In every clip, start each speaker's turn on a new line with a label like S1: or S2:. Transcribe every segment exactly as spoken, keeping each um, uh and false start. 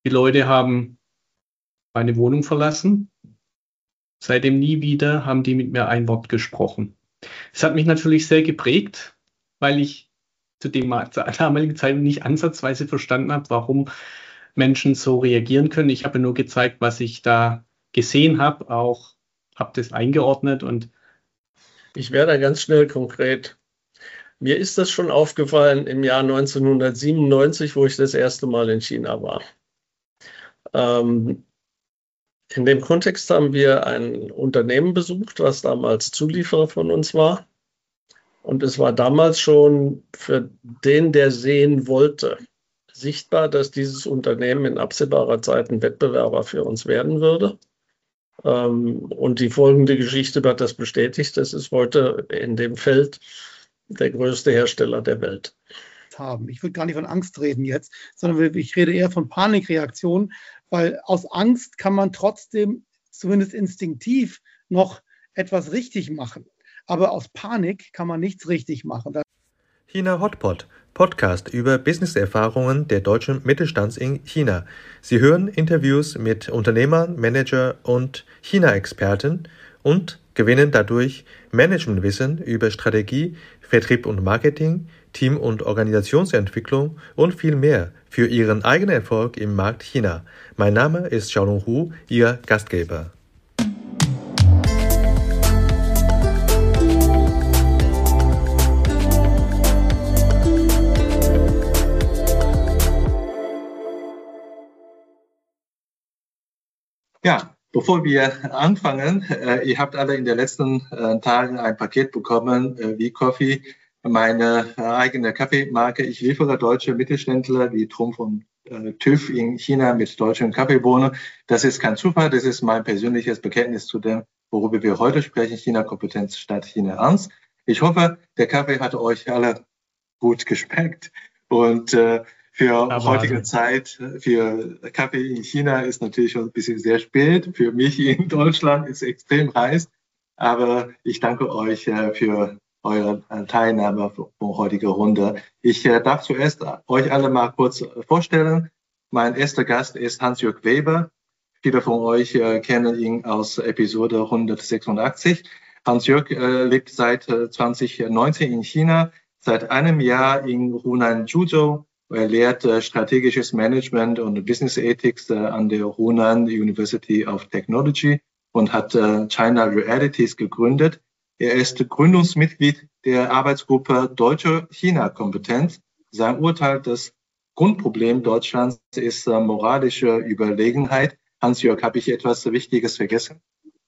S1: Die Leute haben meine Wohnung verlassen. Seitdem nie wieder haben die mit mir ein Wort gesprochen. Es hat mich natürlich sehr geprägt, weil ich zu dem zur damaligen Zeit nicht ansatzweise verstanden habe, warum Menschen so reagieren können. Ich habe nur gezeigt, was ich da gesehen habe, auch habe das eingeordnet und
S2: ich werde da ganz schnell konkret. Mir ist das schon aufgefallen im Jahr neunzehnhundertsiebenundneunzig, wo ich das erste Mal in China war. Ähm, in dem Kontext haben wir ein Unternehmen besucht, was damals Zulieferer von uns war. Und es war damals schon für den, der sehen wollte, sichtbar, dass dieses Unternehmen in absehbarer Zeit ein Wettbewerber für uns werden würde. Und die folgende Geschichte hat das bestätigt. Das ist heute in dem Feld der größte Hersteller der Welt.
S3: Haben. Ich würde gar nicht von Angst reden jetzt, sondern ich rede eher von Panikreaktionen, weil aus Angst kann man trotzdem zumindest instinktiv noch etwas richtig machen. Aber aus Panik kann man nichts richtig machen.
S4: China Hotpot, Podcast über Business-Erfahrungen der deutschen Mittelstands in China. Sie hören Interviews mit Unternehmern, Manager und China-Experten und gewinnen dadurch Managementwissen über Strategie, Vertrieb und Marketing, Team- und Organisationsentwicklung und viel mehr für Ihren eigenen Erfolg im Markt China. Mein Name ist Xiaolong Hu, Ihr Gastgeber.
S5: Ja, bevor wir anfangen, äh, ihr habt alle in den letzten äh, Tagen ein Paket bekommen, äh, wie Coffee, meine äh, eigene Kaffeemarke. Ich liefere deutsche Mittelständler wie Trumpf und äh, TÜV in China mit deutschen Kaffeebohnen. Das ist kein Zufall, das ist mein persönliches Bekenntnis zu dem, worüber wir heute sprechen, China-Kompetenz statt China-Angst. Ich hoffe, der Kaffee hat euch alle gut geschmeckt und äh, für Aber heutige also. Zeit, für Kaffee in China ist natürlich schon ein bisschen sehr spät. Für mich in Deutschland ist es extrem heiß. Aber ich danke euch äh, für eure Teilnahme von heutiger Runde. Ich äh, darf zuerst euch alle mal kurz vorstellen. Mein erster Gast ist Hans-Jörg Weber. Viele von euch äh, kennen ihn aus Episode hundertsechsundachtzig. Hans-Jörg äh, lebt seit äh, zwanzig neunzehn in China, seit einem Jahr in Hunan Zhuzhou. Er lehrt äh, strategisches Management und Business Ethics äh, an der Hunan University of Technology und hat äh, China Realities gegründet. Er ist Gründungsmitglied der Arbeitsgruppe Deutsche China-Kompetenz. Sein Urteil, das Grundproblem Deutschlands ist äh, moralische Überlegenheit. Hans-Jörg, habe ich etwas Wichtiges vergessen?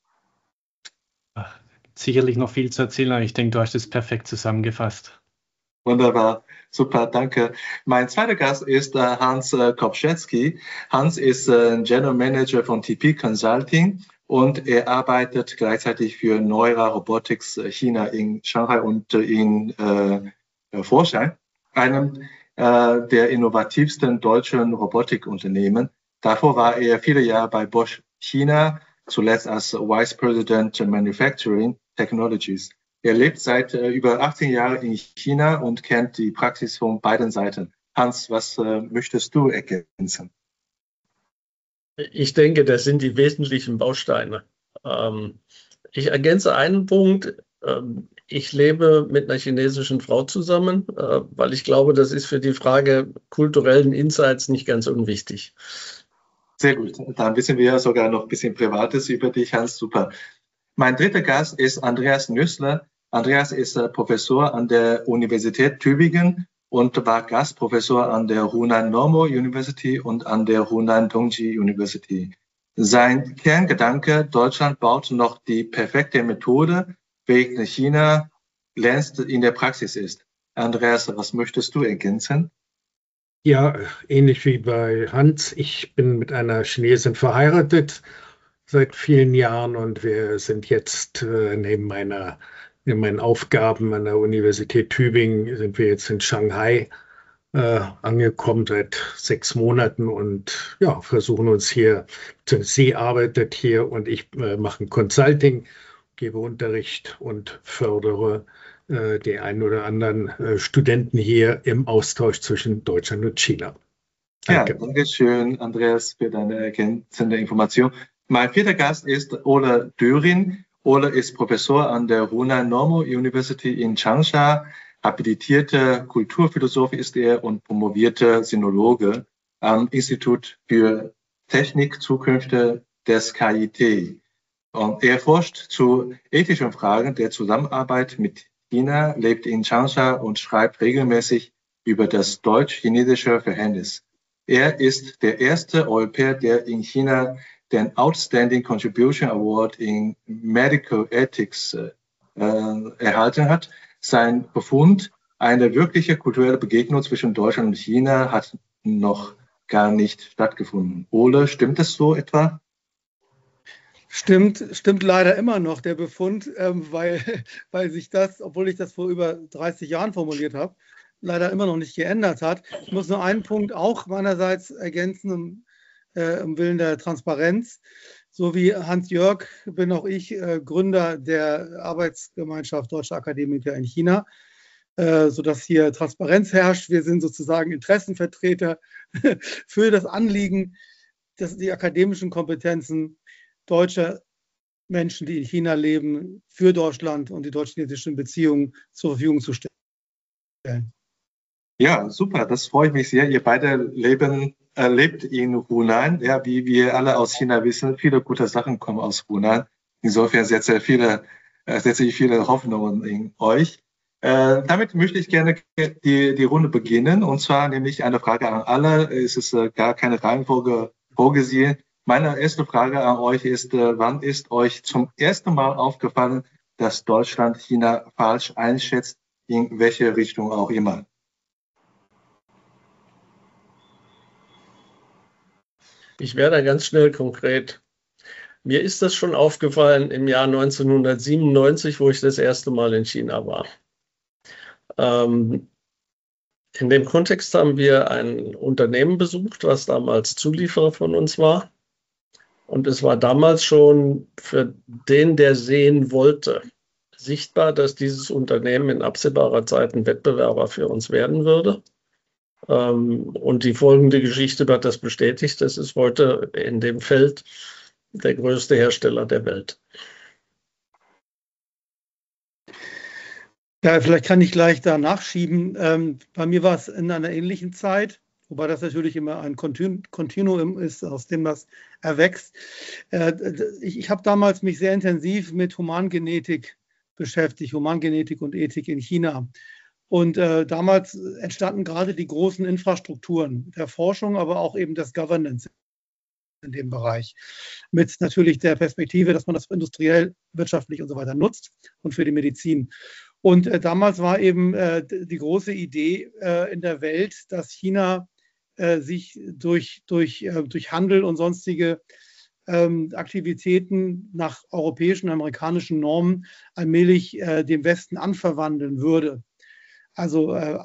S1: Ach, sicherlich noch viel zu erzählen, aber ich denke, du hast es perfekt zusammengefasst.
S5: Wunderbar, super, danke. Mein zweiter Gast ist äh, Hans äh, Kopczewski. Hans ist äh, General Manager von T P Consulting und er arbeitet gleichzeitig für Neura Robotics China in Shanghai und äh, in äh, Foshan, einem äh, der innovativsten deutschen Robotikunternehmen. Davor war er viele Jahre bei Bosch China, zuletzt als Vice President Manufacturing Technologies. Er lebt seit äh, über achtzehn Jahren in China und kennt die Praxis von beiden Seiten. Hans, was äh, möchtest du ergänzen?
S2: Ich denke, das sind die wesentlichen Bausteine. Ähm, ich ergänze einen Punkt. Ähm, ich lebe mit einer chinesischen Frau zusammen, äh, weil ich glaube, das ist für die Frage kulturellen Insights nicht ganz unwichtig.
S5: Sehr gut. Dann wissen wir sogar noch ein bisschen Privates über dich, Hans. Super. Mein dritter Gast ist Andreas Nüssler. Andreas ist äh, Professor an der Universität Tübingen und war Gastprofessor an der Hunan Normal University und an der Hunan Dongji University. Sein Kerngedanke, Deutschland baut noch die perfekte Methode, während China längst in der Praxis ist. Andreas, was möchtest du ergänzen?
S6: Ja, ähnlich wie bei Hans. Ich bin mit einer Chinesin verheiratet seit vielen Jahren und wir sind jetzt äh, neben meiner, neben meinen Aufgaben an der Universität Tübingen sind wir jetzt in Shanghai äh, angekommen seit sechs Monaten und ja, versuchen uns hier, sie arbeitet hier und ich äh, mache ein Consulting, gebe Unterricht und fördere äh, die einen oder anderen äh, Studenten hier im Austausch zwischen Deutschland und China. Danke.
S5: Ja, danke schön, Andreas, für deine ergänzende Information. Mein vierter Gast ist Ole Döring. Ole ist Professor an der Hunan Normal University in Changsha. Habilitierte Kulturphilosoph ist er und promovierte Sinologe am Institut für Technik Zukünfte des K I T. Und er forscht zu ethischen Fragen der Zusammenarbeit mit China, lebt in Changsha und schreibt regelmäßig über das deutsch-chinesische Verhältnis. Er ist der erste Europäer, der in China den Outstanding Contribution Award in Medical Ethics äh, erhalten hat. Sein Befund, eine wirkliche kulturelle Begegnung zwischen Deutschland und China, hat noch gar nicht stattgefunden. Ole, stimmt es so etwa?
S3: Stimmt, stimmt leider immer noch der Befund, ähm, weil, weil sich das, obwohl ich das vor über dreißig Jahren formuliert habe, leider immer noch nicht geändert hat. Ich muss nur einen Punkt auch meinerseits ergänzen, um, äh, um Willen der Transparenz. So wie Hans-Jörg bin auch ich äh, Gründer der Arbeitsgemeinschaft Deutscher Akademiker in China, äh, sodass hier Transparenz herrscht. Wir sind sozusagen Interessenvertreter für das Anliegen, dass die akademischen Kompetenzen deutscher Menschen, die in China leben, für Deutschland und die deutsch-chinesischen Beziehungen zur Verfügung zu stellen.
S5: Ja, super, das freut mich sehr. Ihr beide leben, äh, lebt in Hunan. Ja, wie wir alle aus China wissen, viele gute Sachen kommen aus Hunan. Insofern setze, viele, äh, setze ich viele Hoffnungen in euch. Äh, damit möchte ich gerne die, die Runde beginnen. Und zwar nämlich eine Frage an alle. Es ist äh, gar keine Reihenfolge vorgesehen. Meine erste Frage an euch ist, äh, wann ist euch zum ersten Mal aufgefallen, dass Deutschland China falsch einschätzt, in welche Richtung auch immer?
S2: Ich werde da ganz schnell konkret. Mir ist das schon aufgefallen im Jahr neunzehnhundertsiebenundneunzig, wo ich das erste Mal in China war. Ähm, in dem Kontext haben wir ein Unternehmen besucht, was damals Zulieferer von uns war. Und es war damals schon für den, der sehen wollte, sichtbar, dass dieses Unternehmen in absehbarer Zeit ein Wettbewerber für uns werden würde. Und die folgende Geschichte wird das bestätigt. Das ist heute in dem Feld der größte Hersteller der Welt.
S3: Ja, vielleicht kann ich gleich da nachschieben. Ähm, bei mir war es in einer ähnlichen Zeit, wobei das natürlich immer ein Kontinuum ist, aus dem das erwächst. Äh, ich ich habe damals mich sehr intensiv mit Humangenetik beschäftigt, Humangenetik und Ethik in China. Und äh, damals entstanden gerade die großen Infrastrukturen der Forschung, aber auch eben des Governance in dem Bereich. Mit natürlich der Perspektive, dass man das industriell, wirtschaftlich und so weiter nutzt und für die Medizin. Und äh, damals war eben äh, die große Idee äh, in der Welt, dass China äh, sich durch, durch, äh, durch Handel und sonstige ähm, Aktivitäten nach europäischen, amerikanischen Normen allmählich äh, dem Westen anverwandeln würde. Also äh,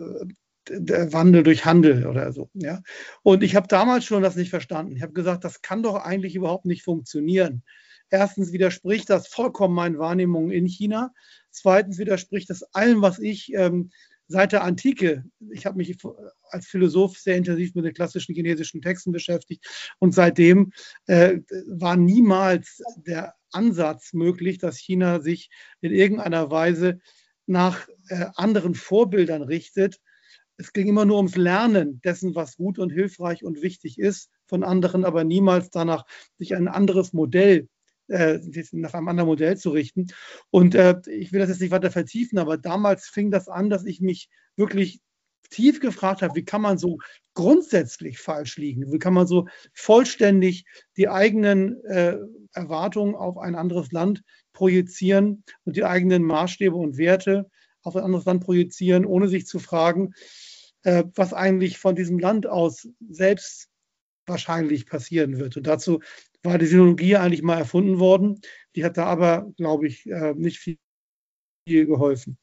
S3: der Wandel durch Handel oder so. Ja. Und ich habe damals schon das nicht verstanden. Ich habe gesagt, das kann doch eigentlich überhaupt nicht funktionieren. Erstens widerspricht das vollkommen meinen Wahrnehmungen in China. Zweitens widerspricht das allem, was ich ähm, seit der Antike, ich habe mich als Philosoph sehr intensiv mit den klassischen chinesischen Texten beschäftigt und seitdem äh, war niemals der Ansatz möglich, dass China sich in irgendeiner Weise nach äh, anderen Vorbildern richtet. Es ging immer nur ums Lernen dessen, was gut und hilfreich und wichtig ist von anderen, aber niemals danach, sich ein anderes Modell, äh, nach einem anderen Modell zu richten. Und äh, ich will das jetzt nicht weiter vertiefen, aber damals fing das an, dass ich mich wirklich tief gefragt habe, wie kann man so grundsätzlich falsch liegen? Wie kann man so vollständig die eigenen äh, Erwartungen auf ein anderes Land projizieren und die eigenen Maßstäbe und Werte auf ein anderes Land projizieren, ohne sich zu fragen, äh, was eigentlich von diesem Land aus selbst wahrscheinlich passieren wird. Und dazu war die Sinologie eigentlich mal erfunden worden. Die hat da aber, glaube ich, äh, nicht viel, viel geholfen.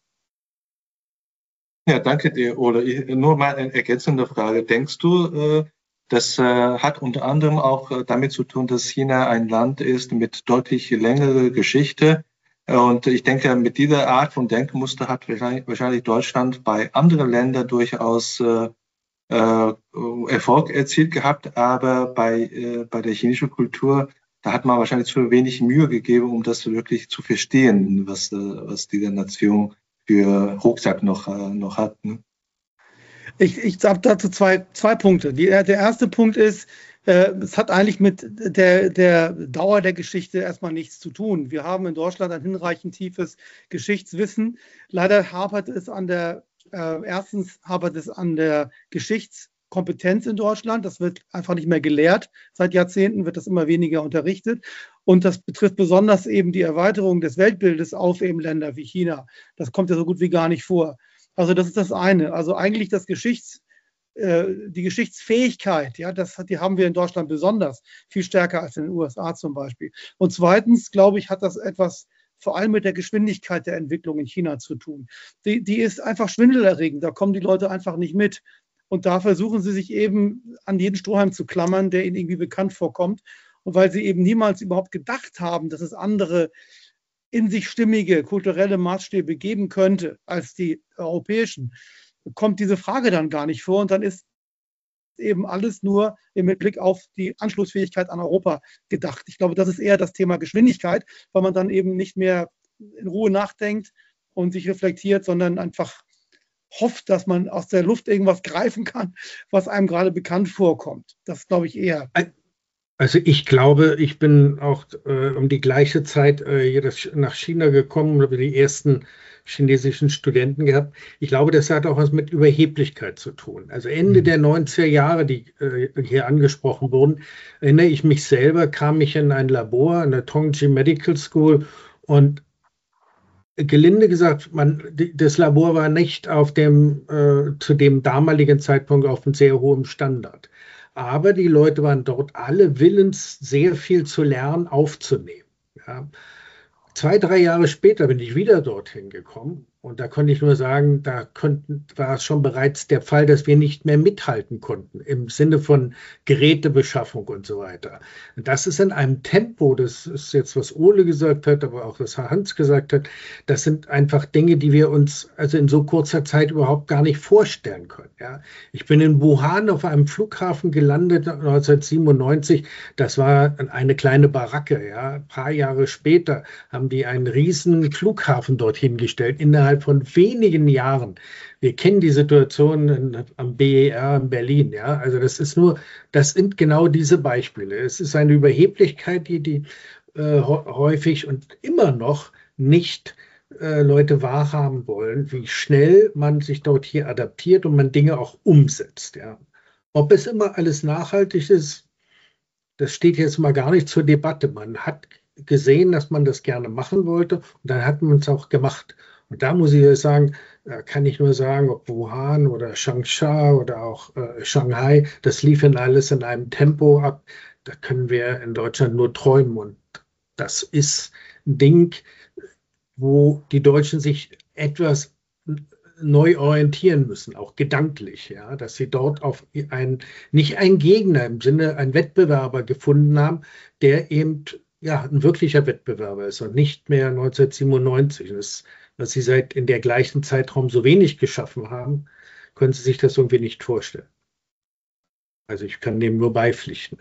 S5: Ja, danke dir, Ole. Ich, nur mal eine ergänzende Frage. Denkst du, äh, das äh, hat unter anderem auch äh, damit zu tun, dass China ein Land ist mit deutlich längerer Geschichte? Und ich denke, mit dieser Art von Denkmuster hat wahrscheinlich, wahrscheinlich Deutschland bei anderen Ländern durchaus äh, äh, Erfolg erzielt gehabt, aber bei, äh, bei der chinesischen Kultur, da hat man wahrscheinlich zu wenig Mühe gegeben, um das wirklich zu verstehen, was, äh, was diese Nation für Rucksack noch, äh, noch hat. Ne?
S3: Ich, ich habe dazu zwei, zwei Punkte. Die, der erste Punkt ist, äh, es hat eigentlich mit der, der Dauer der Geschichte erstmal nichts zu tun. Wir haben in Deutschland ein hinreichend tiefes Geschichtswissen. Leider hapert es an der, äh, erstens hapert es an der Geschichtskompetenz in Deutschland. Das wird einfach nicht mehr gelehrt. Seit Jahrzehnten wird das immer weniger unterrichtet. Und das betrifft besonders eben die Erweiterung des Weltbildes auf eben Länder wie China. Das kommt ja so gut wie gar nicht vor. Also das ist das eine. Also eigentlich das Geschichts, äh, die Geschichtsfähigkeit, ja, das, die haben wir in Deutschland besonders viel stärker als in den U S A zum Beispiel. Und zweitens, glaube ich, hat das etwas vor allem mit der Geschwindigkeit der Entwicklung in China zu tun. Die, die ist einfach schwindelerregend. Da kommen die Leute einfach nicht mit. Und da versuchen sie sich eben an jeden Strohhalm zu klammern, der ihnen irgendwie bekannt vorkommt. Und weil sie eben niemals überhaupt gedacht haben, dass es andere in sich stimmige kulturelle Maßstäbe geben könnte als die europäischen, kommt diese Frage dann gar nicht vor. Und dann ist eben alles nur mit Blick auf die Anschlussfähigkeit an Europa gedacht. Ich glaube, das ist eher das Thema Geschwindigkeit, weil man dann eben nicht mehr in Ruhe nachdenkt und sich reflektiert, sondern einfach hofft, dass man aus der Luft irgendwas greifen kann, was einem gerade bekannt vorkommt. Das glaube ich eher.
S6: Also ich glaube, ich bin auch äh, um die gleiche Zeit äh, hier das, nach China gekommen und habe die ersten chinesischen Studenten gehabt. Ich glaube, das hat auch was mit Überheblichkeit zu tun. Also Ende der neunziger Jahre, die äh, hier angesprochen wurden, erinnere ich mich selber, kam ich in ein Labor an der Tongji Medical School und gelinde gesagt, man, die, das Labor war nicht auf dem, äh, zu dem damaligen Zeitpunkt auf einem sehr hohen Standard. Aber die Leute waren dort alle willens, sehr viel zu lernen, aufzunehmen. Ja. Zwei, drei Jahre später bin ich wieder dorthin gekommen und da konnte ich nur sagen, da konnten, war es schon bereits der Fall, dass wir nicht mehr mithalten konnten im Sinne von Gerätebeschaffung und so weiter. Und das ist in einem Tempo, das ist jetzt, was Ole gesagt hat, aber auch was Hans gesagt hat, das sind einfach Dinge, die wir uns also in so kurzer Zeit überhaupt gar nicht vorstellen können. Ja. Ich bin in Wuhan auf einem Flughafen gelandet neunzehnhundertsiebenundneunzig, das war eine kleine Baracke. Ja. Ein paar Jahre später haben die einen riesen Flughafen dorthin gestellt, innerhalb von wenigen Jahren. Wir kennen die Situation in, am B E R in Berlin. Ja? Also das ist nur, das sind genau diese Beispiele. Es ist eine Überheblichkeit, die, die äh, häufig und immer noch nicht äh, Leute wahrhaben wollen, wie schnell man sich dort hier adaptiert und man Dinge auch umsetzt. Ja? Ob es immer alles nachhaltig ist, das steht jetzt mal gar nicht zur Debatte. Man hat gesehen, dass man das gerne machen wollte und dann hat man es auch gemacht. Und da muss ich sagen, kann ich nur sagen, ob Wuhan oder Changsha oder auch äh, Shanghai, das lief in alles in einem Tempo ab. Da können wir in Deutschland nur träumen. Und das ist ein Ding, wo die Deutschen sich etwas neu orientieren müssen, auch gedanklich, ja, dass sie dort auf ein, nicht einen Gegner im Sinne, einen Wettbewerber gefunden haben, der eben ja, ein wirklicher Wettbewerber ist und nicht mehr neunzehnhundertsiebenundneunzig. Das, was Sie seit in der gleichen Zeitraum so wenig geschaffen haben, können Sie sich das irgendwie nicht vorstellen. Also ich kann dem nur beipflichten.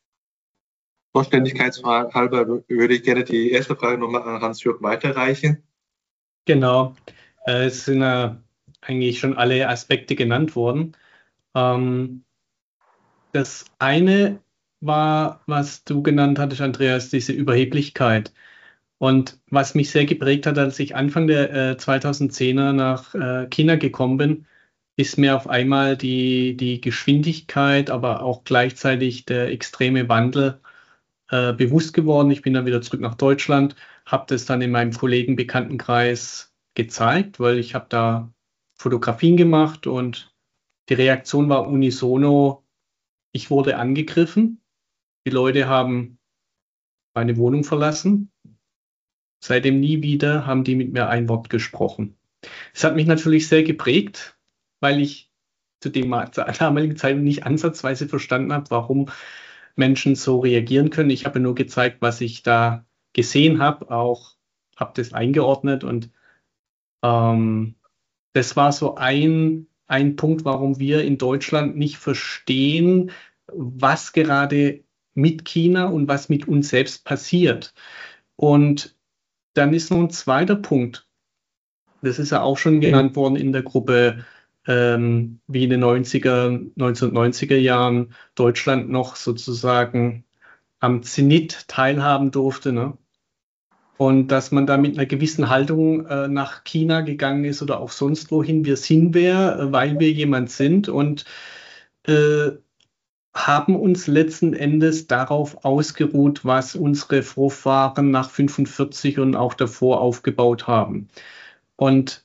S5: Vollständigkeitshalber würde ich gerne die erste Frage nochmal an Hans-Jörg weiterreichen.
S1: Genau, äh, es sind äh, eigentlich schon alle Aspekte genannt worden. Ähm, das eine war, was du genannt hattest, Andreas, diese Überheblichkeit. Und was mich sehr geprägt hat, als ich Anfang der äh, zweitausendzehner nach äh, China gekommen bin, ist mir auf einmal die, die Geschwindigkeit, aber auch gleichzeitig der extreme Wandel äh, bewusst geworden. Ich bin dann wieder zurück nach Deutschland, habe das dann in meinem Kollegen-Bekanntenkreis gezeigt, weil ich habe da Fotografien gemacht und die Reaktion war unisono, ich wurde angegriffen. Die Leute haben meine Wohnung verlassen. Seitdem nie wieder haben die mit mir ein Wort gesprochen. Es hat mich natürlich sehr geprägt, weil ich zu dem zur damaligen Zeit nicht ansatzweise verstanden habe, warum Menschen so reagieren können. Ich habe nur gezeigt, was ich da gesehen habe, auch habe das eingeordnet und ähm, das war so ein ein Punkt, warum wir in Deutschland nicht verstehen, was gerade mit China und was mit uns selbst passiert. Und dann ist noch ein zweiter Punkt. Das ist ja auch schon genannt worden in der Gruppe, ähm, wie in den neunziger, neunzehnhundertneunziger Jahren Deutschland noch sozusagen am Zenit teilhaben durfte, ne? Und dass man da mit einer gewissen Haltung äh, nach China gegangen ist oder auch sonst wohin. Wir sind wer, äh, weil wir jemand sind und äh, haben uns letzten Endes darauf ausgeruht, was unsere Vorfahren nach fünfundvierzig und auch davor aufgebaut haben. Und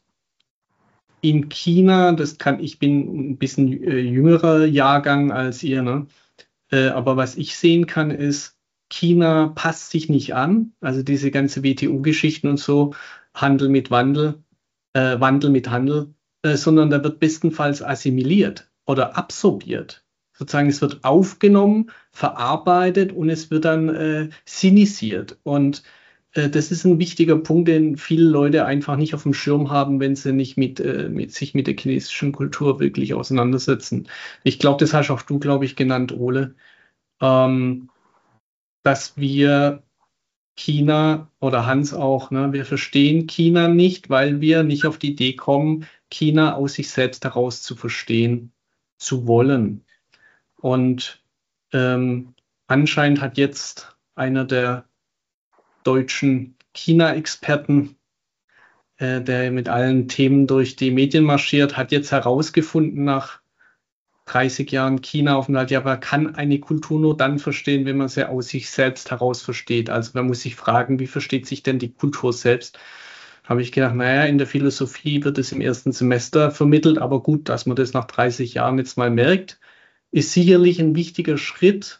S1: in China, das kann, ich bin ein bisschen äh, jüngerer Jahrgang als ihr, ne? Äh, aber was ich sehen kann, ist, China passt sich nicht an, also diese ganze W T O-Geschichten und so, Handel mit Wandel, äh, Wandel mit Handel, äh, sondern da wird bestenfalls assimiliert oder absorbiert. Sozusagen, es wird aufgenommen, verarbeitet und es wird dann äh, sinisiert. Und äh, das ist ein wichtiger Punkt, den viele Leute einfach nicht auf dem Schirm haben, wenn sie nicht mit, äh, mit sich mit der chinesischen Kultur wirklich auseinandersetzen. Ich glaube, das hast auch du, glaube ich, genannt, Ole. Ähm, dass wir China oder Hans auch, ne, wir verstehen China nicht, weil wir nicht auf die Idee kommen, China aus sich selbst heraus zu verstehen, zu wollen. Und ähm, anscheinend hat jetzt einer der deutschen China-Experten, äh, der mit allen Themen durch die Medien marschiert, hat jetzt herausgefunden nach dreißig Jahren China-Aufenthalt, ja, man kann eine Kultur nur dann verstehen, wenn man sie aus sich selbst heraus versteht. Also man muss sich fragen, wie versteht sich denn die Kultur selbst? Habe ich gedacht, naja, in der Philosophie wird es im ersten Semester vermittelt, aber gut, dass man das nach dreißig Jahren jetzt mal merkt, ist sicherlich ein wichtiger Schritt,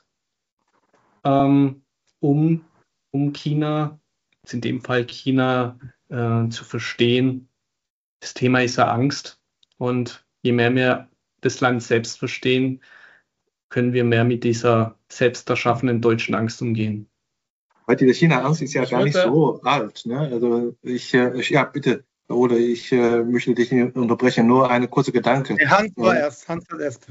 S1: ähm, um, um China, in dem Fall China, äh, zu verstehen. Das Thema ist ja Angst und je mehr wir das Land selbst verstehen, können wir mehr mit dieser selbst erschaffenen deutschen Angst umgehen.
S5: Weil diese China-Angst ist ja
S2: Ich
S5: gar nicht
S2: würde-
S5: so alt. Ne? Also ich, äh, ich, ja, bitte, oder ich äh, möchte dich nicht unterbrechen, nur eine kurze Gedanke.
S3: Der Hans war
S5: Ja.
S3: erst, Hans war erst.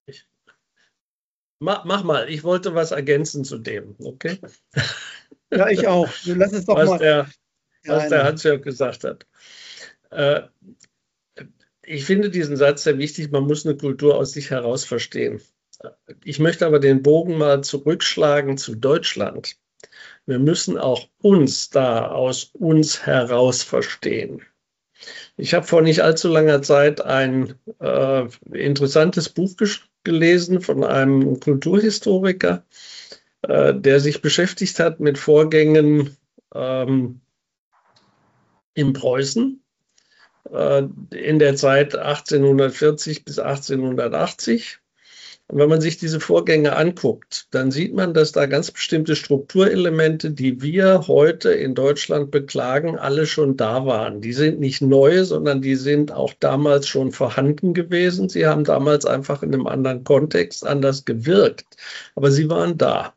S2: Mach, mach mal, ich wollte was ergänzen zu dem, okay?
S3: Ja, ich auch. Lass es doch
S2: was
S3: mal.
S2: der, was
S3: Nein.
S2: der Hans-Jörg gesagt hat. Äh, ich finde diesen Satz sehr wichtig, man muss eine Kultur aus sich heraus verstehen. Ich möchte aber den Bogen mal zurückschlagen zu Deutschland. Wir müssen auch uns da aus uns heraus verstehen. Ich habe vor nicht allzu langer Zeit ein äh, interessantes Buch gelesen von einem Kulturhistoriker, äh, der sich beschäftigt hat mit Vorgängen ähm, in Preußen äh, in der Zeit achtzehnhundertvierzig bis achtzehnhundertachtzig. Und wenn man sich diese Vorgänge anguckt, dann sieht man, dass da ganz bestimmte Strukturelemente, die wir heute in Deutschland beklagen, alle schon da waren. Die sind nicht neu, sondern die sind auch damals schon vorhanden gewesen. Sie haben damals einfach in einem anderen Kontext anders gewirkt, aber sie waren da.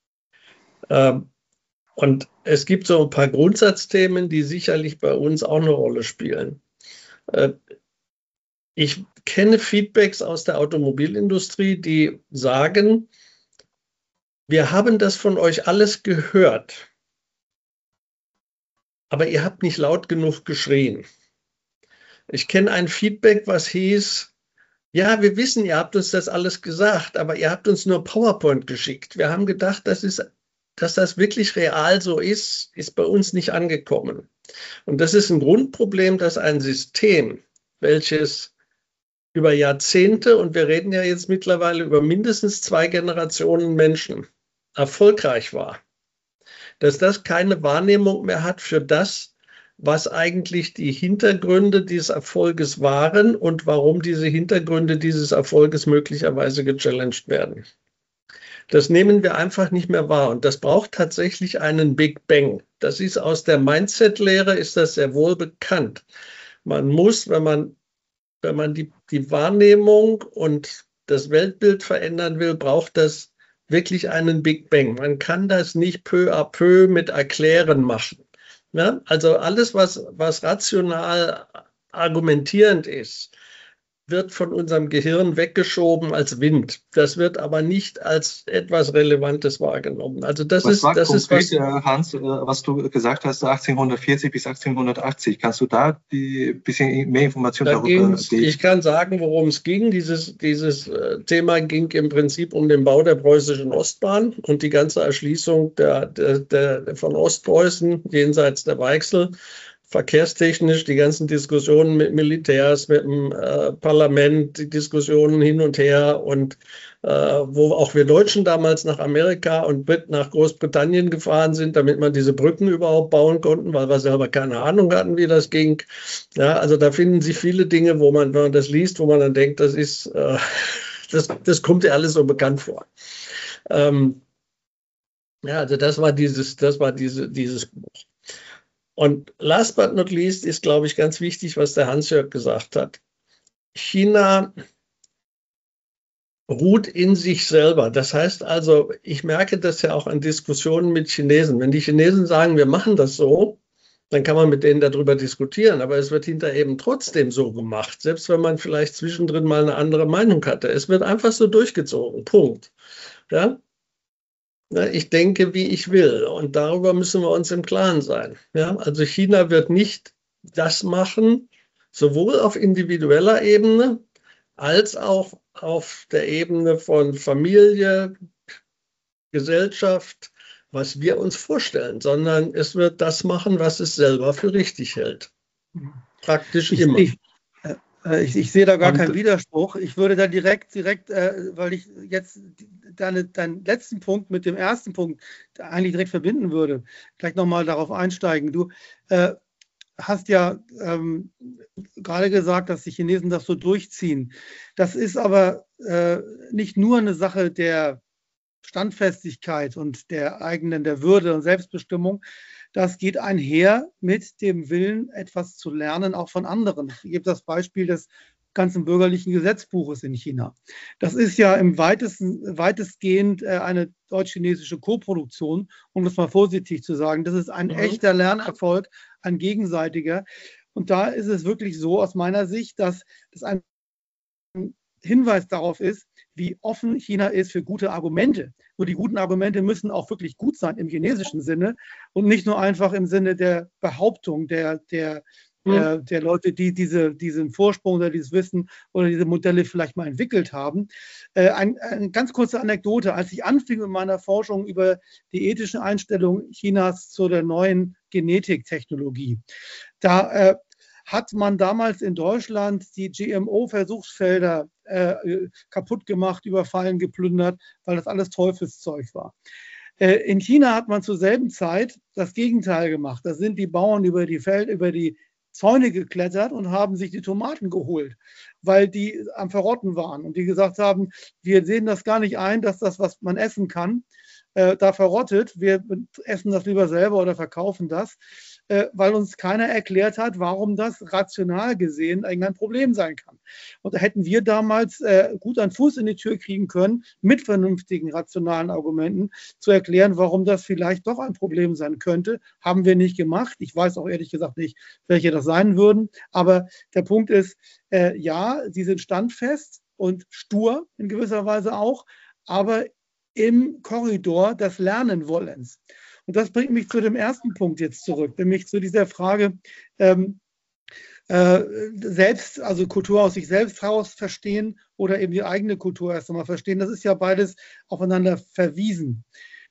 S2: Und es gibt so ein paar Grundsatzthemen, die sicherlich bei uns auch eine Rolle spielen. Ich kenne Feedbacks aus der Automobilindustrie, die sagen, wir haben das von euch alles gehört, aber ihr habt nicht laut genug geschrien. Ich kenne ein Feedback, was hieß, ja, wir wissen, ihr habt uns das alles gesagt, aber ihr habt uns nur PowerPoint geschickt. Wir haben gedacht, das ist, dass das wirklich real so ist, ist bei uns nicht angekommen. Und das ist ein Grundproblem, dass ein System, welches über Jahrzehnte, und wir reden ja jetzt mittlerweile über mindestens zwei Generationen Menschen, erfolgreich war, dass das keine Wahrnehmung mehr hat für das, was eigentlich die Hintergründe dieses Erfolges waren und warum diese Hintergründe dieses Erfolges möglicherweise gechallenged werden. Das nehmen wir einfach nicht mehr wahr und das braucht tatsächlich einen Big Bang. Das ist aus der Mindset-Lehre, ist das sehr wohl bekannt. Man muss, wenn man Wenn man die, die Wahrnehmung und das Weltbild verändern will, braucht das wirklich einen Big Bang. Man kann das nicht peu à peu mit Erklären machen. Ja? Also alles, was, was rational argumentierend ist, wird von unserem Gehirn weggeschoben als Wind. Das wird aber nicht als etwas Relevantes wahrgenommen. Also das
S5: was
S2: ist,
S5: war
S2: das
S5: konkret,
S2: ist was,
S5: Hans, was du gesagt hast, achtzehnhundertvierzig bis achtzehnhundertachtzig. Kannst du da die bisschen mehr Informationen
S2: da
S5: darüber
S2: geben? Ich kann sagen, worum es ging. Dieses, dieses Thema ging im Prinzip um den Bau der preußischen Ostbahn und die ganze Erschließung der, der, der, von Ostpreußen jenseits der Weichsel. Verkehrstechnisch, die ganzen Diskussionen mit Militärs, mit dem äh, Parlament, die Diskussionen hin und her und äh, wo auch wir Deutschen damals nach Amerika und Brit nach Großbritannien gefahren sind, damit man diese Brücken überhaupt bauen konnten, weil wir selber keine Ahnung hatten, wie das ging. Ja, also da finden sich viele Dinge, wo man, wenn man das liest, wo man dann denkt, das ist, äh, das, das kommt ja alles so bekannt vor. Ähm, ja, also das war dieses, das war diese, dieses Buch. Und last but not least ist, glaube ich, ganz wichtig, was der Hans-Jörg gesagt hat. China ruht in sich selber. Das heißt also, ich merke das ja auch an Diskussionen mit Chinesen. Wenn die Chinesen sagen, wir machen das so, dann kann man mit denen darüber diskutieren. Aber es wird hinterher eben trotzdem so gemacht, selbst wenn man vielleicht zwischendrin mal eine andere Meinung hatte. Es wird einfach so durchgezogen. Punkt. Ja? Ich denke, wie ich will. Und darüber müssen wir uns im Klaren sein. Ja, also China wird nicht das machen, sowohl auf individueller Ebene als auch auf der Ebene von Familie, Gesellschaft, was wir uns vorstellen, sondern es wird das machen, was es selber für richtig hält. Praktisch
S3: ich,
S2: immer.
S3: Ich, äh, ich, ich sehe da gar Und, keinen Widerspruch. Ich würde da direkt, direkt, äh, weil ich jetzt deine, deinen letzten Punkt mit dem ersten Punkt eigentlich direkt verbinden würde, gleich nochmal darauf einsteigen. Du äh, hast ja ähm, gerade gesagt, dass die Chinesen das so durchziehen. Das ist aber äh, nicht nur eine Sache der Standfestigkeit und der eigenen, der Würde und Selbstbestimmung. Das geht einher mit dem Willen, etwas zu lernen, auch von anderen. Ich gebe das Beispiel des ganzen bürgerlichen Gesetzbuches in China. Das ist ja im weitesten, weitestgehend eine deutsch-chinesische Koproduktion, um das mal vorsichtig zu sagen. Das ist ein mhm. echter Lernerfolg, ein gegenseitiger. Und da ist es wirklich so aus meiner Sicht, dass das ein Hinweis darauf ist, wie offen China ist für gute Argumente. Nur die guten Argumente müssen auch wirklich gut sein im chinesischen Sinne und nicht nur einfach im Sinne der Behauptung der, der, mhm. äh, der Leute, die diese, diesen Vorsprung oder dieses Wissen oder diese Modelle vielleicht mal entwickelt haben. Äh, ein, eine ganz kurze Anekdote. Als ich anfing mit meiner Forschung über die ethischen Einstellungen Chinas zu der neuen Genetiktechnologie, da äh, hat man damals in Deutschland die G M O-Versuchsfelder äh, kaputt gemacht, überfallen, geplündert, weil das alles Teufelszeug war. Äh, in China hat man zur selben Zeit das Gegenteil gemacht. Da sind die Bauern über die Felder, über die Zäune geklettert und haben sich die Tomaten geholt, weil die am Verrotten waren und die gesagt haben, wir sehen das gar nicht ein, dass das, was man essen kann, äh, da verrottet. Wir essen das lieber selber oder verkaufen das, äh, weil uns keiner erklärt hat, warum das rational gesehen ein Problem sein kann. Und da hätten wir damals äh, gut einen Fuß in die Tür kriegen können, mit vernünftigen, rationalen Argumenten zu erklären, warum das vielleicht doch ein Problem sein könnte. Haben wir nicht gemacht. Ich weiß auch ehrlich gesagt nicht, welche das sein würden. Aber der Punkt ist, äh, ja, sie sind standfest und stur in gewisser Weise auch, aber im Korridor des Lernenwollens. Und das bringt mich zu dem ersten Punkt jetzt zurück, nämlich zu dieser Frage, ähm, äh, selbst, also Kultur aus sich selbst heraus verstehen oder eben die eigene Kultur erst einmal verstehen. Das ist ja beides aufeinander verwiesen.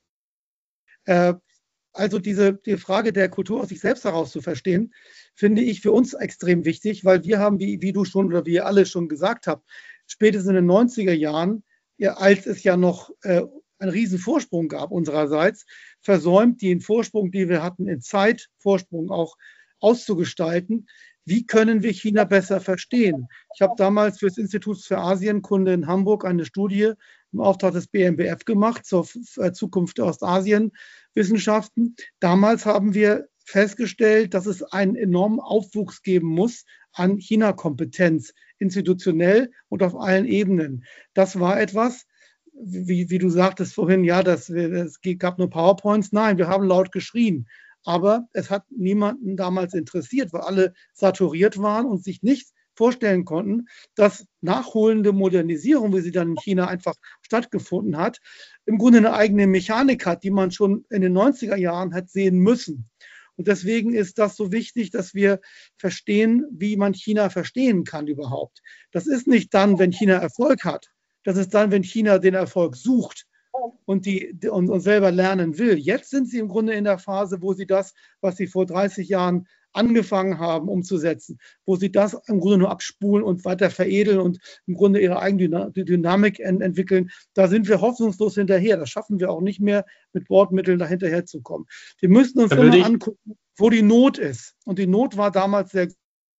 S3: Äh, also diese die Frage der Kultur aus sich selbst heraus zu verstehen, finde ich für uns extrem wichtig, weil wir haben, wie, wie du schon oder wie ihr alle schon gesagt habt, spätestens in den neunziger Jahren, ja, als es ja noch äh, einen riesen Vorsprung gab unsererseits, versäumt, den Vorsprung, den wir hatten, in Zeit, Vorsprung auch auszugestalten. Wie können wir China besser verstehen? Ich habe damals für das Institut für Asienkunde in Hamburg eine Studie im Auftrag des B M B F gemacht zur Zukunft der Ostasienwissenschaften. Damals haben wir festgestellt, dass es einen enormen Aufwuchs geben muss an China-Kompetenz, institutionell und auf allen Ebenen. Das war etwas, wie, wie du sagtest vorhin, ja, das, es gab nur PowerPoints. Nein, wir haben laut geschrien. Aber es hat niemanden damals interessiert, weil alle saturiert waren und sich nicht vorstellen konnten, dass nachholende Modernisierung, wie sie dann in China einfach stattgefunden hat, im Grunde eine eigene Mechanik hat, die man schon in den neunziger Jahren hat sehen müssen. Und deswegen ist das so wichtig, dass wir verstehen, wie man China verstehen kann überhaupt. Das ist nicht dann, wenn China Erfolg hat. Das ist dann, wenn China den Erfolg sucht und, die, und, und selber lernen will. Jetzt sind sie im Grunde in der Phase, wo sie das, was sie vor dreißig Jahren angefangen haben umzusetzen, wo sie das im Grunde nur abspulen und weiter veredeln und im Grunde ihre eigene Dynamik ent entwickeln. Da sind wir hoffnungslos hinterher. Das schaffen wir auch nicht mehr, mit Bordmitteln da hinterher zu kommen. Wir müssen uns immer angucken, wo die Not ist. Und die Not war damals sehr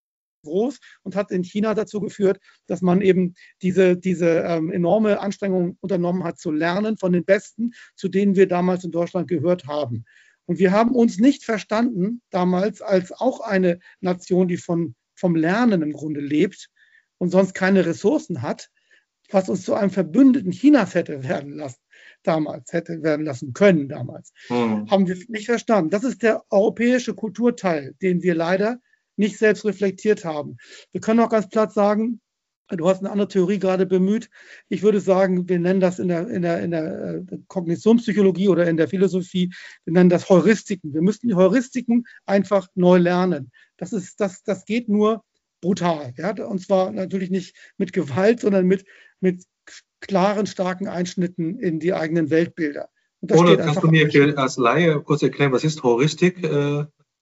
S3: groß und hat in China dazu geführt, dass man eben diese, diese ähm, enorme Anstrengung unternommen hat, zu lernen von den Besten, zu denen wir damals in Deutschland gehört haben. Und wir haben uns nicht verstanden damals als auch eine Nation, die von, vom Lernen im Grunde lebt und sonst keine Ressourcen hat, was uns zu einem Verbündeten Chinas hätte werden lassen, damals hätte werden lassen können damals. Mhm. Haben wir nicht verstanden. Das ist der europäische Kulturteil, den wir leider nicht selbst reflektiert haben. Wir können auch ganz platt sagen, du hast eine andere Theorie gerade bemüht. Ich würde sagen, wir nennen das in der, in der, in der Kognitionspsychologie oder in der Philosophie, wir nennen das Heuristiken. Wir müssten die Heuristiken einfach neu lernen. Das ist, das, das geht nur brutal. Ja? Und zwar natürlich nicht mit Gewalt, sondern mit, mit klaren, starken Einschnitten in die eigenen Weltbilder. Und das
S5: Oder
S3: steht
S5: kannst du mir als Laie kurz erklären, was ist Heuristik? Äh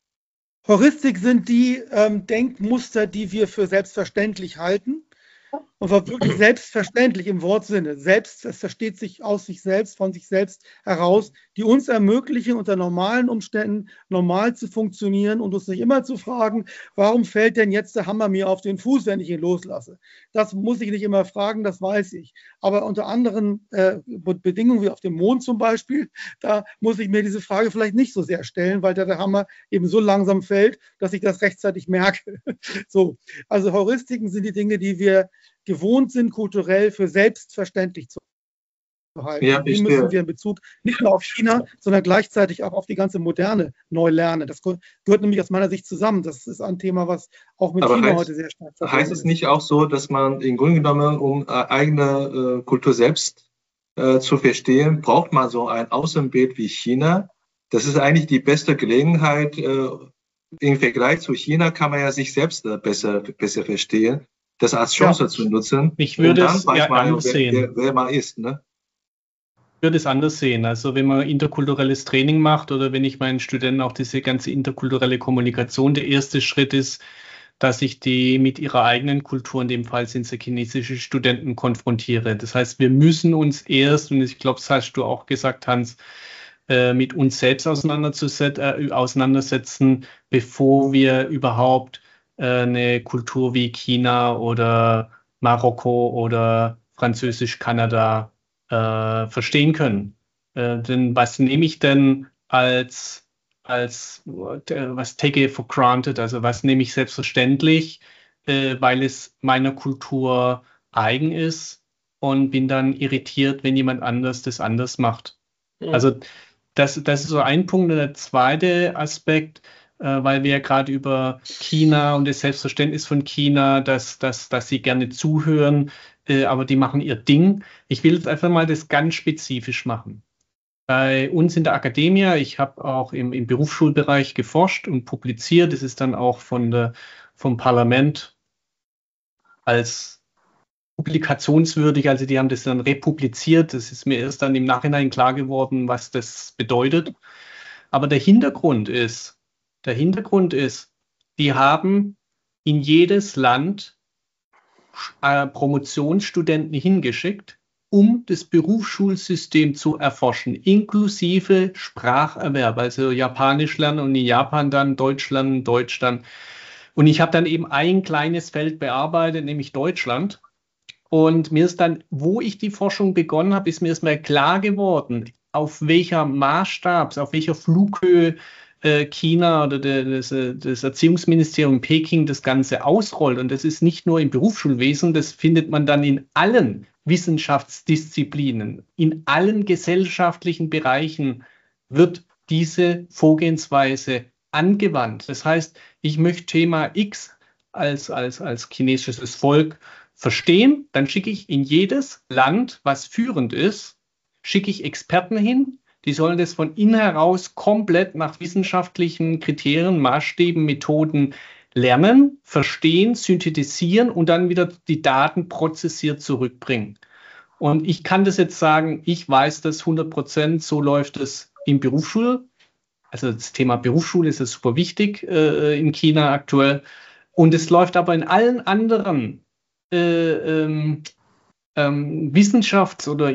S3: Heuristik sind die ähm, Denkmuster, die wir für selbstverständlich halten. Und war wirklich selbstverständlich im Wortsinne. Selbst, es versteht sich aus sich selbst, von sich selbst heraus, die uns ermöglichen, unter normalen Umständen normal zu funktionieren und uns nicht immer zu fragen, warum fällt denn jetzt der Hammer mir auf den Fuß, wenn ich ihn loslasse? Das muss ich nicht immer fragen, das weiß ich. Aber unter anderen äh, Bedingungen, wie auf dem Mond zum Beispiel, da muss ich mir diese Frage vielleicht nicht so sehr stellen, weil der, der Hammer eben so langsam fällt, dass ich das rechtzeitig merke. So, also Heuristiken sind die Dinge, die wir gewohnt sind, kulturell für selbstverständlich zu halten.
S5: Ja,
S3: die müssen wir in Bezug nicht nur auf China, sondern gleichzeitig auch auf die ganze Moderne neu lernen. Das gehört nämlich aus meiner Sicht zusammen. Das ist ein Thema, was auch mit
S5: Aber
S3: China
S5: heißt,
S3: heute sehr stark verbunden
S5: heißt es nicht auch so, dass man im Grunde genommen, um eigene äh, Kultur selbst äh, zu verstehen, braucht man so ein Außenbild wie China? Das ist eigentlich die beste Gelegenheit. Äh, im Vergleich zu China kann man ja sich selbst äh, besser, besser verstehen. Das als Chance ja. zu nutzen.
S1: Ich würde
S5: und dann
S1: es
S5: weiß
S1: ja
S5: man,
S1: anders
S5: wer,
S1: sehen.
S5: Wer, wer man ist. Ne?
S1: Ich würde es anders sehen. Also wenn man interkulturelles Training macht oder wenn ich meinen Studenten auch diese ganze interkulturelle Kommunikation, der erste Schritt ist, dass ich die mit ihrer eigenen Kultur, in dem Fall sind es chinesische Studenten, konfrontiere. Das heißt, wir müssen uns erst, und ich glaube, das hast du auch gesagt, Hans, äh, mit uns selbst auseinanderzusetzen, äh, auseinandersetzen, bevor wir überhaupt eine Kultur wie China oder Marokko oder Französisch-Kanada äh, verstehen können. Äh, denn was nehme ich denn als, als was take it for granted, also was nehme ich selbstverständlich, äh, weil es meiner Kultur eigen ist und bin dann irritiert, wenn jemand anders das anders macht. Mhm. Also das, das ist so ein Punkt. Und der zweite Aspekt, weil wir ja gerade über China und das Selbstverständnis von China, dass, dass, dass sie gerne zuhören, äh, aber die machen ihr Ding. Ich will jetzt einfach mal das ganz spezifisch machen. Bei uns in der Akademie, ich habe auch im, im Berufsschulbereich geforscht und publiziert, das ist dann auch von der, vom Parlament als publikationswürdig, also die haben das dann republiziert, das ist mir erst dann im Nachhinein klar geworden, was das bedeutet. Aber der Hintergrund ist, Der Hintergrund ist, die haben in jedes Land äh, Promotionsstudenten hingeschickt, um das Berufsschulsystem zu erforschen, inklusive Spracherwerb, also Japanisch lernen und in Japan dann Deutsch lernen, Deutsch dann. Und ich habe dann eben ein kleines Feld bearbeitet, nämlich Deutschland. Und mir ist dann, wo ich die Forschung begonnen habe, ist mir erstmal klar geworden, auf welcher Maßstab, auf welcher Flughöhe China oder das, das Erziehungsministerium in Peking das Ganze ausrollt. Und das ist nicht nur im Berufsschulwesen, das findet man dann in allen Wissenschaftsdisziplinen, in allen gesellschaftlichen Bereichen wird diese Vorgehensweise angewandt. Das heißt, ich möchte Thema X als, als, als chinesisches Volk verstehen, dann schicke ich in jedes Land, was führend ist, schicke ich Experten hin, die sollen das von innen heraus komplett nach wissenschaftlichen Kriterien, Maßstäben, Methoden lernen, verstehen, synthetisieren und dann wieder die Daten prozessiert zurückbringen. Und ich kann das jetzt sagen, ich weiß das hundert Prozent, so läuft es in Berufsschule. Also das Thema Berufsschule ist ja super wichtig äh, in China aktuell. Und es läuft aber in allen anderen äh, ähm, ähm, Wissenschafts- oder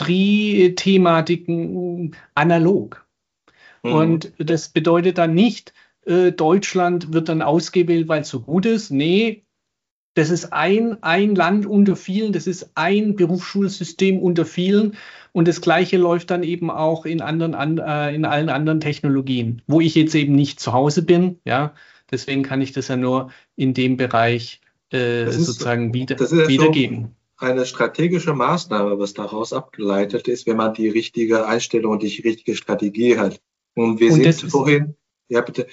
S1: Industriethematiken analog. Mhm. Und das bedeutet dann nicht, äh, Deutschland wird dann ausgewählt, weil es so gut ist. Nee, das ist ein, ein Land unter vielen, das ist ein Berufsschulsystem unter vielen. Und das Gleiche läuft dann eben auch in, anderen, an, äh, in allen anderen Technologien, wo ich jetzt eben nicht zu Hause bin. Ja, deswegen kann ich das ja nur in dem Bereich äh, ist, sozusagen wieder,
S5: das ist
S1: wiedergeben.
S5: So eine strategische Maßnahme, was daraus abgeleitet ist, wenn man die richtige Einstellung und die richtige Strategie hat. Und wir und sind vorhin, ja bitte.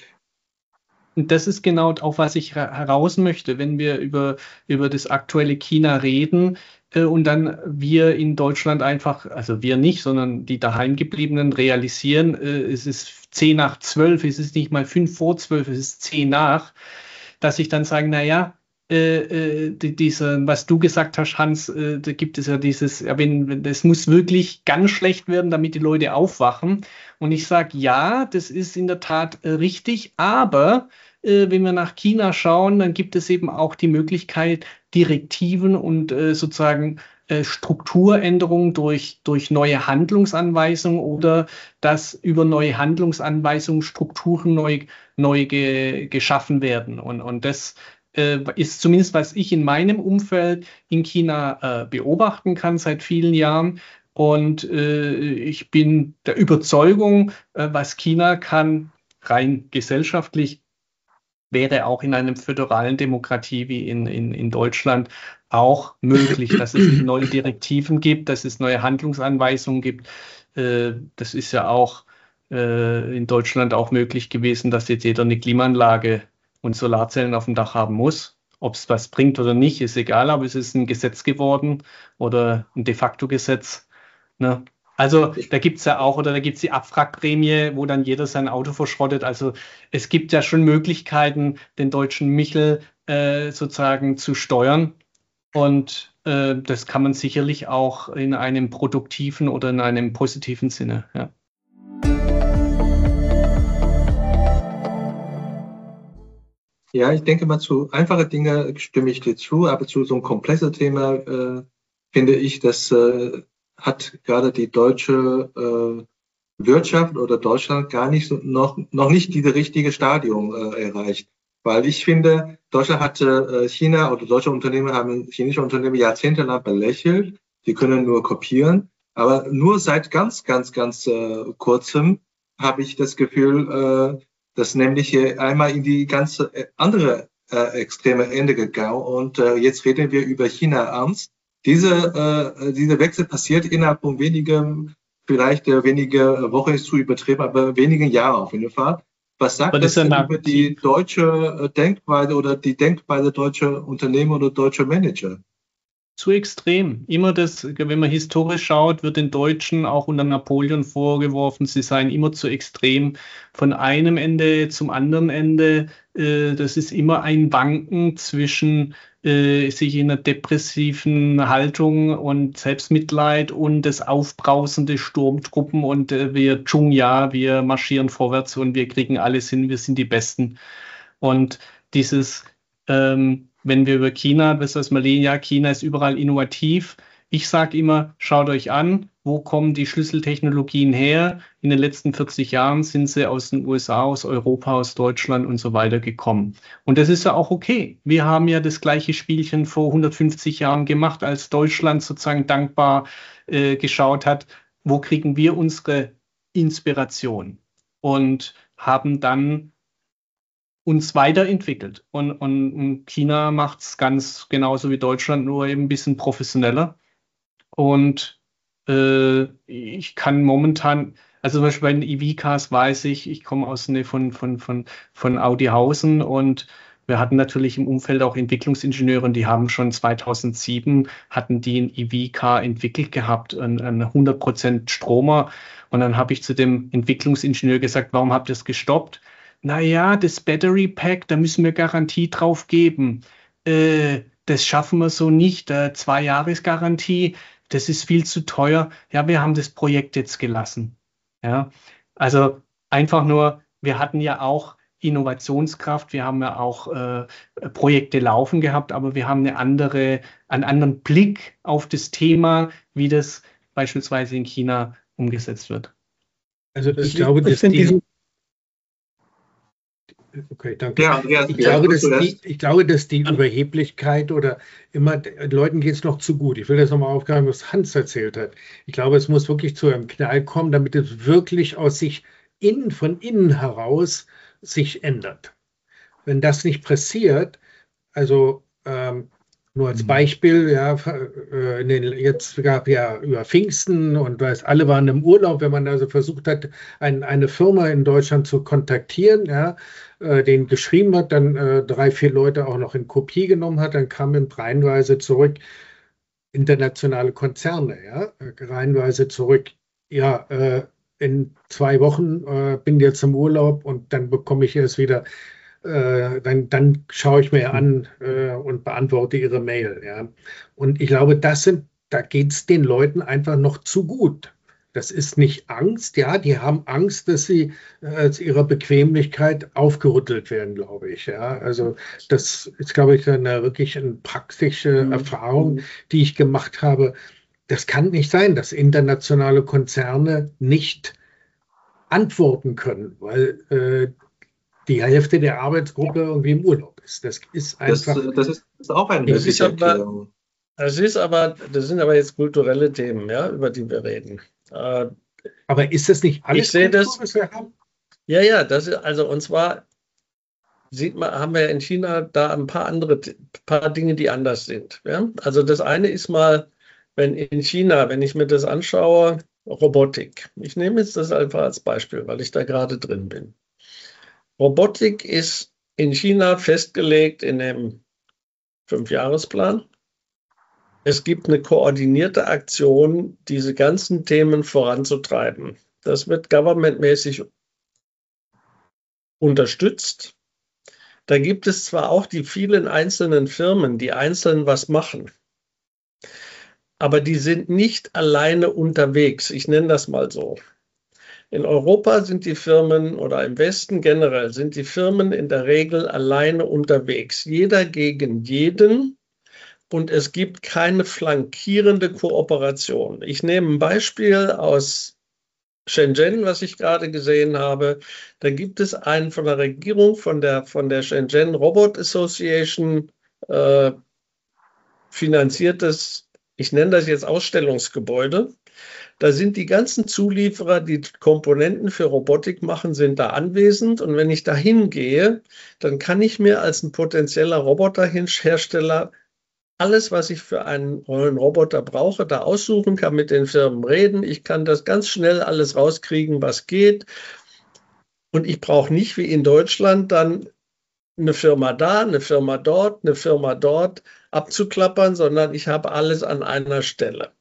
S1: Und das ist genau auch, was ich heraus möchte, wenn wir über, über das aktuelle China reden äh, und dann wir in Deutschland einfach, also wir nicht, sondern die daheimgebliebenen realisieren, äh, es ist zehn nach zwölf, es ist nicht mal fünf vor zwölf, es ist zehn nach, dass ich dann sage, naja, äh, äh, die, diese, was du gesagt hast, Hans, äh, da gibt es ja dieses, ja, wenn, das muss wirklich ganz schlecht werden, damit die Leute aufwachen. Und ich sage, ja, das ist in der Tat äh, richtig, aber äh, wenn wir nach China schauen, dann gibt es eben auch die Möglichkeit, Direktiven und äh, sozusagen äh, Strukturänderungen durch, durch neue Handlungsanweisungen oder dass über neue Handlungsanweisungen Strukturen neu, neu ge, geschaffen werden. Und, und das äh, ist zumindest, was ich in meinem Umfeld in China äh, beobachten kann seit vielen Jahren. Und äh, ich bin der Überzeugung, äh, was China kann, rein gesellschaftlich, wäre auch in einer föderalen Demokratie wie in, in, in Deutschland auch möglich, dass es neue Direktiven gibt, dass es neue Handlungsanweisungen gibt. Äh, das ist ja auch äh, in Deutschland auch möglich gewesen, dass jetzt jeder eine Klimaanlage und Solarzellen auf dem Dach haben muss. Ob es was bringt oder nicht, ist egal, aber es ist ein Gesetz geworden oder ein de facto Gesetz. Ne? Also da gibt es ja auch, oder da gibt es die Abwrackprämie, wo dann jeder sein Auto verschrottet. Also es gibt ja schon Möglichkeiten, den deutschen Michel äh, sozusagen zu steuern. Und äh, das kann man sicherlich auch in einem produktiven oder in einem positiven Sinne. Ja.
S5: Ja, ich denke mal, zu einfache Dinge stimme ich dir zu, aber zu so einem komplexen Thema äh, finde ich, dass äh, hat gerade die deutsche äh, Wirtschaft oder Deutschland gar nicht so, noch noch nicht diese richtige Stadium äh, erreicht. Weil ich finde, Deutschland hatte äh, China oder deutsche Unternehmen haben chinesische Unternehmen jahrzehntelang belächelt. Die können nur kopieren. Aber nur seit ganz, ganz, ganz äh, kurzem habe ich das Gefühl, äh, dass nämlich hier einmal in die ganze äh, andere äh, extreme Ende gegangen. Und äh, jetzt reden wir über China ernst. Diese, äh, dieser Wechsel passiert innerhalb von wenigen, vielleicht äh, wenige Wochen ist zu übertrieben, aber wenigen Jahren auf jeden Fall. Was sagt das, das denn über die deutsche Denkweise oder die Denkweise deutscher Unternehmen oder deutscher Manager?
S1: Zu extrem. Immer das, wenn man historisch schaut, wird den Deutschen auch unter Napoleon vorgeworfen, sie seien immer zu extrem von einem Ende zum anderen Ende. Das ist immer ein Wanken zwischen äh, sich in einer depressiven Haltung und Selbstmitleid und das aufbrausende Sturmtruppen und äh, wir Zhongya, wir marschieren vorwärts und wir kriegen alles hin, wir sind die Besten. Und dieses ähm, wenn wir über China, das was Marlene, ja, China ist überall innovativ. Ich sage immer, schaut euch an, wo kommen die Schlüsseltechnologien her? In den letzten vierzig Jahren sind sie aus den U S A, aus Europa, aus Deutschland und so weiter gekommen. Und das ist ja auch okay. Wir haben ja das gleiche Spielchen vor hundertfünfzig Jahren gemacht, als Deutschland sozusagen dankbar äh, geschaut hat, wo kriegen wir unsere Inspiration? Und haben dann uns weiterentwickelt. Und, und, und China macht es ganz genauso wie Deutschland, nur eben ein bisschen professioneller. Und äh, ich kann momentan, also zum Beispiel bei den E V-Cars weiß ich, ich komme aus der Nähe von, von, von, von Audihausen und Wir hatten natürlich im Umfeld auch Entwicklungsingenieure, und die haben schon zweitausendsieben, hatten die ein E V-Car entwickelt gehabt, ein, ein hundert Prozent Stromer. Und dann habe ich zu dem Entwicklungsingenieur gesagt, warum habt ihr es gestoppt? Naja, das Battery Pack, da müssen wir Garantie drauf geben. Äh, das schaffen wir so nicht. Äh, zwei Jahresgarantie, das ist viel zu teuer. Ja, wir haben das Projekt jetzt gelassen. Ja, also einfach nur, wir hatten ja auch Innovationskraft, wir haben ja auch äh, Projekte laufen gehabt, aber wir haben eine andere, einen anderen Blick auf das Thema, wie das beispielsweise in China umgesetzt wird.
S6: Also
S3: Das
S6: ich glaube,
S3: ich
S6: dass
S3: finde
S6: die,
S3: diesen,
S6: okay, danke.
S5: Ja, ja,
S6: Ich
S5: ja,
S6: glaube,
S5: gut
S6: dass
S5: zuletzt.
S6: die, ich glaube, dass die Überheblichkeit oder immer, den Leuten geht es noch zu gut. Ich will das nochmal aufgreifen, was Hans erzählt hat. Ich glaube, es muss wirklich zu einem Knall kommen, damit es wirklich aus sich innen, von innen heraus sich ändert. Wenn das nicht passiert, also ähm, nur als Beispiel, ja, äh, in den, jetzt gab ja über Pfingsten und weiß, alle waren im Urlaub, wenn man also versucht hat, ein, eine Firma in Deutschland zu kontaktieren, ja, äh, den geschrieben hat, dann äh, drei, vier Leute auch noch in Kopie genommen hat, dann kamen reihenweise zurück internationale Konzerne, ja, reihenweise zurück, ja, äh, in zwei Wochen äh, bin jetzt im Urlaub und dann bekomme ich erst wieder, äh, dann, dann schaue ich mir an äh, und beantworte ihre Mail. Ja. Und ich glaube, das sind, da geht es den Leuten einfach noch zu gut. Das ist nicht Angst, ja, die haben Angst, dass sie äh, zu ihrer Bequemlichkeit aufgerüttelt werden, glaube ich. Ja. Also das ist, glaube ich, eine wirklich eine praktische
S2: Mhm.
S6: Erfahrung, die ich gemacht habe. Das kann nicht sein, dass internationale Konzerne nicht antworten können, weil äh, die Hälfte der Arbeitsgruppe irgendwie im Urlaub ist. Das ist
S5: Das,
S6: einfach.
S5: das ist auch eine
S2: Das ist
S5: mögliche
S2: aber-
S5: Erklärung.
S2: Das ist aber, das sind aber jetzt kulturelle Themen, ja, über die wir reden. Äh,
S6: Aber ist das nicht alles
S2: Ich sehe das-
S6: Kultur, was wir haben?
S2: ja, ja, das ist, also, und zwar sieht man, haben wir in China da ein paar andere, paar Dinge, die anders sind. Ja? Also das eine ist mal, wenn in China, wenn ich mir das anschaue, Robotik. Ich nehme jetzt das einfach als Beispiel, weil ich da gerade drin bin. Robotik ist in China festgelegt in dem Fünfjahresplan. Es gibt eine koordinierte Aktion, diese ganzen Themen voranzutreiben. Das wird governmentmäßig unterstützt. Da gibt es zwar auch die vielen einzelnen Firmen, die einzeln was machen, aber die sind nicht alleine unterwegs. Ich nenne das mal so. In Europa sind die Firmen oder im Westen generell sind die Firmen in der Regel alleine unterwegs. Jeder gegen jeden. Und es gibt keine flankierende Kooperation. Ich nehme ein Beispiel aus Shenzhen, was ich gerade gesehen habe. Da gibt es ein von der Regierung, von der, von der Shenzhen Robot Association äh, finanziertes, ich nenne das jetzt Ausstellungsgebäude. Da sind die ganzen Zulieferer, die Komponenten für Robotik machen, sind da anwesend. Und wenn ich da hingehe, dann kann ich mir als ein potenzieller Roboterhersteller alles, was ich für einen neuen Roboter brauche, da aussuchen, kann mit den Firmen reden. Ich kann das ganz schnell alles rauskriegen, was geht. Und ich brauche nicht wie in Deutschland dann eine Firma da, eine Firma dort, eine Firma dort abzuklappern, sondern ich habe alles an einer Stelle.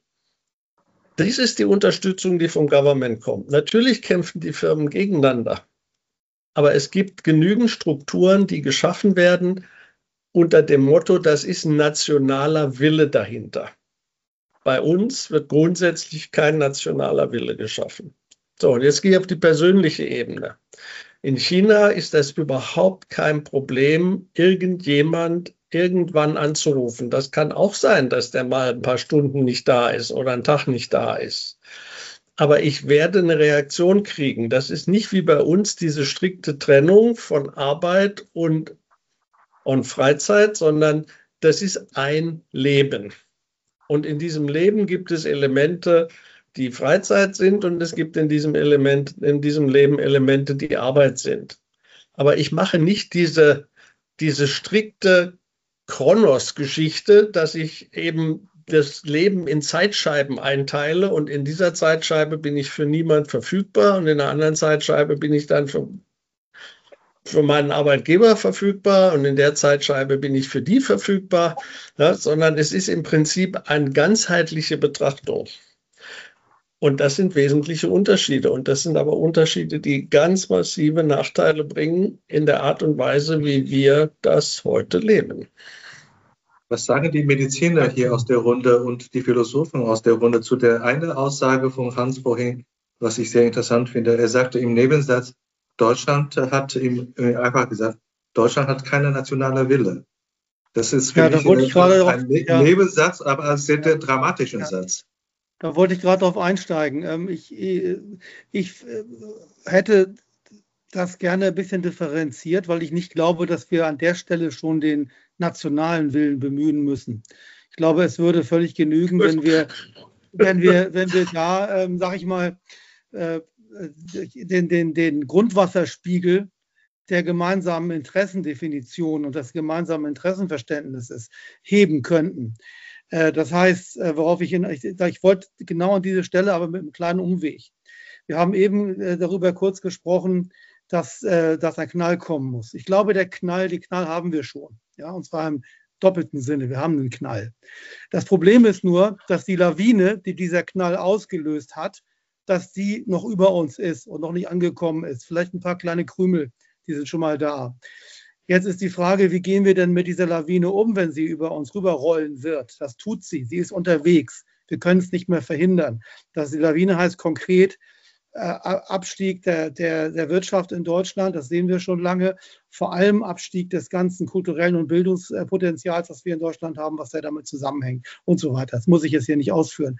S2: Das ist die Unterstützung, die vom Government kommt. Natürlich kämpfen die Firmen gegeneinander. Aber es gibt genügend Strukturen, die geschaffen werden, unter dem Motto, das ist ein nationaler Wille dahinter. Bei uns wird grundsätzlich kein nationaler Wille geschaffen. So, und jetzt gehe ich auf die persönliche Ebene. In China ist das überhaupt kein Problem, irgendjemand irgendwann anzurufen. Das kann auch sein, dass der mal ein paar Stunden nicht da ist oder einen Tag nicht da ist. Aber ich werde eine Reaktion kriegen. Das ist nicht wie bei uns diese strikte Trennung von Arbeit und und Freizeit, sondern das ist ein Leben. Und in diesem Leben gibt es Elemente, die Freizeit sind, und es gibt in diesem Element, in diesem Leben Elemente, die Arbeit sind. Aber ich mache nicht diese, diese strikte Chronos-Geschichte, dass ich eben das Leben in Zeitscheiben einteile und in dieser Zeitscheibe bin ich für niemand verfügbar und in einer anderen Zeitscheibe bin ich dann für für meinen Arbeitgeber verfügbar und in der Zeitscheibe bin ich für die verfügbar, ja, sondern es ist im Prinzip eine ganzheitliche Betrachtung. Und das sind wesentliche Unterschiede. Und das sind aber Unterschiede, die ganz massive Nachteile bringen in der Art und Weise, wie wir das heute leben.
S5: Was sagen die Mediziner hier aus der Runde und die Philosophen aus der Runde zu der einen Aussage von Hans vorhin, was ich sehr interessant finde? Er sagte im Nebensatz, Deutschland hat ihm einfach gesagt, Deutschland hat keine nationale Wille. Das ist für
S3: Ja,
S5: mich
S3: da wollte ich gerade
S5: ein
S3: drauf-
S5: Ne-
S3: ja.
S5: Nebensatz, aber ein sehr dramatischer
S3: Ja.
S5: Satz.
S3: Da wollte ich gerade drauf einsteigen. Ähm, Ich, ich, ich äh, hätte das gerne ein bisschen differenziert, weil ich nicht glaube, dass wir an der Stelle schon den nationalen Willen bemühen müssen. Ich glaube, es würde völlig genügen, wenn wir, wenn wir, wenn wir da, ähm, sag ich mal, äh, den, den, den Grundwasserspiegel der gemeinsamen Interessendefinition und des gemeinsamen Interessenverständnisses heben könnten. Äh, Das heißt, äh, worauf ich hin, ich, ich wollte genau an diese Stelle, aber mit einem kleinen Umweg. Wir haben eben äh, darüber kurz gesprochen, dass, äh, dass ein Knall kommen muss. Ich glaube, der Knall, die Knall haben wir schon. Ja, und zwar im doppelten Sinne. Wir haben einen Knall. Das Problem ist nur, dass die Lawine, die dieser Knall ausgelöst hat, dass die noch über uns ist und noch nicht angekommen ist. Vielleicht ein paar kleine Krümel, die sind schon mal da. Jetzt ist die Frage, wie gehen wir denn mit dieser Lawine um, wenn sie über uns rüberrollen wird? Das tut sie. Sie ist unterwegs. Wir können es nicht mehr verhindern. Das, die Lawine heißt konkret äh, Abstieg der, der, der Wirtschaft in Deutschland. Das sehen wir schon lange. Vor allem Abstieg des ganzen kulturellen und Bildungspotenzials, das wir in Deutschland haben, was da damit zusammenhängt und so weiter. Das muss ich jetzt hier nicht ausführen.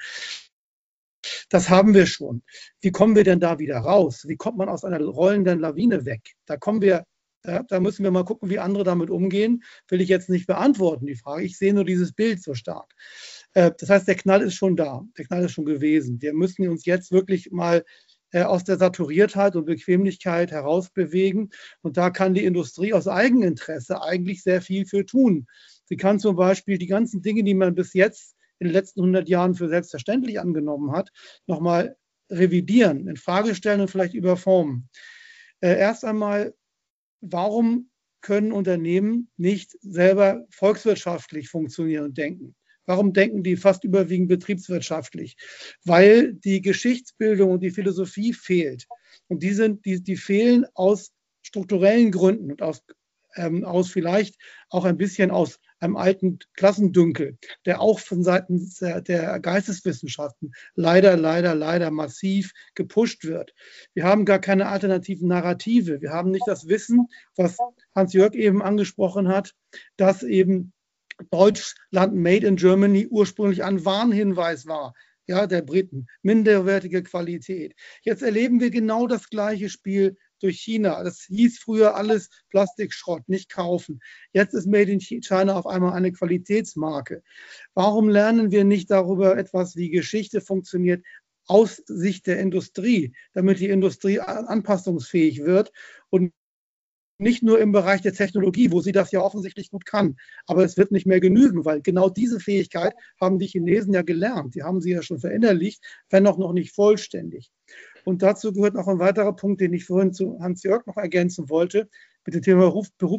S3: Das haben wir schon. Wie kommen wir denn da wieder raus? Wie kommt man aus einer rollenden Lawine weg? Da kommen wir, da, da müssen wir mal gucken, wie andere damit umgehen. Will ich jetzt nicht beantworten, die Frage. Ich sehe nur dieses Bild so stark. Äh, das heißt, der Knall ist schon da. Der Knall ist schon gewesen. Wir müssen uns jetzt wirklich mal äh, aus der Saturiertheit und Bequemlichkeit herausbewegen. Und da kann die Industrie aus Eigeninteresse eigentlich sehr viel für tun. Sie kann zum Beispiel die ganzen Dinge, die man bis jetzt in den letzten hundert Jahren für selbstverständlich angenommen hat, nochmal revidieren, in Frage stellen und vielleicht überformen. Äh, erst einmal, warum können Unternehmen nicht selber volkswirtschaftlich funktionieren und denken? Warum denken die fast überwiegend betriebswirtschaftlich? Weil die Geschichtsbildung und die Philosophie fehlt. Und die, sind, die, die fehlen aus strukturellen Gründen und aus, ähm, aus vielleicht auch ein bisschen aus einem alten Klassendünkel, der auch von Seiten der, der Geisteswissenschaften leider, leider, leider massiv gepusht wird. Wir haben gar keine alternativen Narrative. Wir haben nicht das Wissen, was Hans-Jörg eben angesprochen hat, dass eben Deutschland Made in Germany ursprünglich ein Warnhinweis war. Ja, der Briten, minderwertige Qualität. Jetzt erleben wir genau das gleiche Spiel durch China. Das hieß früher alles Plastikschrott, nicht kaufen. Jetzt ist Made in China auf einmal eine Qualitätsmarke. Warum lernen wir nicht darüber etwas, wie Geschichte funktioniert, aus Sicht der Industrie, damit die Industrie anpassungsfähig wird und nicht nur im Bereich der Technologie, wo sie das ja offensichtlich gut kann. Aber es wird nicht mehr genügen, weil genau diese Fähigkeit haben die Chinesen ja gelernt. Die haben sie ja schon verinnerlicht, wenn auch noch nicht vollständig. Und dazu gehört noch ein weiterer Punkt, den ich vorhin zu Hans-Jörg noch ergänzen wollte, mit dem Thema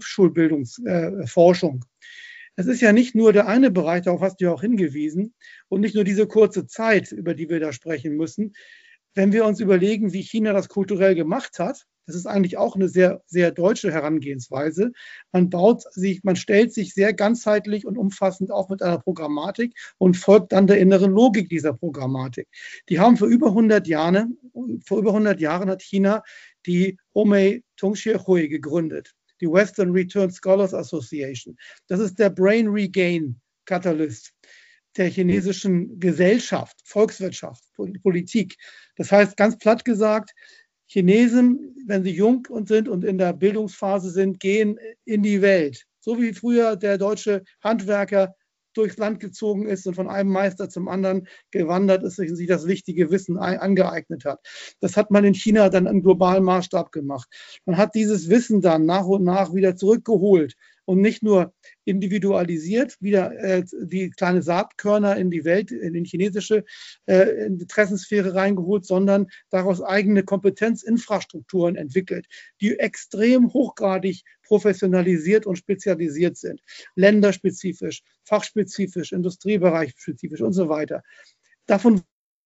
S3: Berufsschulbildungsforschung. Es ist ja nicht nur der eine Bereich, darauf hast du ja auch hingewiesen, und nicht nur diese kurze Zeit, über die wir da sprechen müssen. Wenn wir uns überlegen, wie China das kulturell gemacht hat, das ist eigentlich auch eine sehr, sehr deutsche Herangehensweise. Man baut sich, man stellt sich sehr ganzheitlich und umfassend auf mit einer Programmatik und folgt dann der inneren Logik dieser Programmatik. Die haben vor über hundert Jahren, vor über hundert Jahren hat China die Homei Tongxie Hui gegründet, die Western Returned Scholars Association. Das ist der Brain Regain Catalyst der chinesischen Gesellschaft, Volkswirtschaft, Politik. Das heißt, ganz platt gesagt, Chinesen, wenn sie jung und sind und in der Bildungsphase sind, gehen in die Welt. So wie früher der deutsche Handwerker durchs Land gezogen ist und von einem Meister zum anderen gewandert ist und sich das wichtige Wissen angeeignet hat. Das hat man in China dann im globalen Maßstab gemacht. Man hat dieses Wissen dann nach und nach wieder zurückgeholt und nicht nur individualisiert, wieder äh, die kleine Saatkörner in die Welt, in die chinesische äh, Interessensphäre reingeholt, sondern daraus eigene Kompetenzinfrastrukturen entwickelt, die extrem hochgradig professionalisiert und spezialisiert sind, länderspezifisch, fachspezifisch, industriebereichspezifisch und so weiter. Davon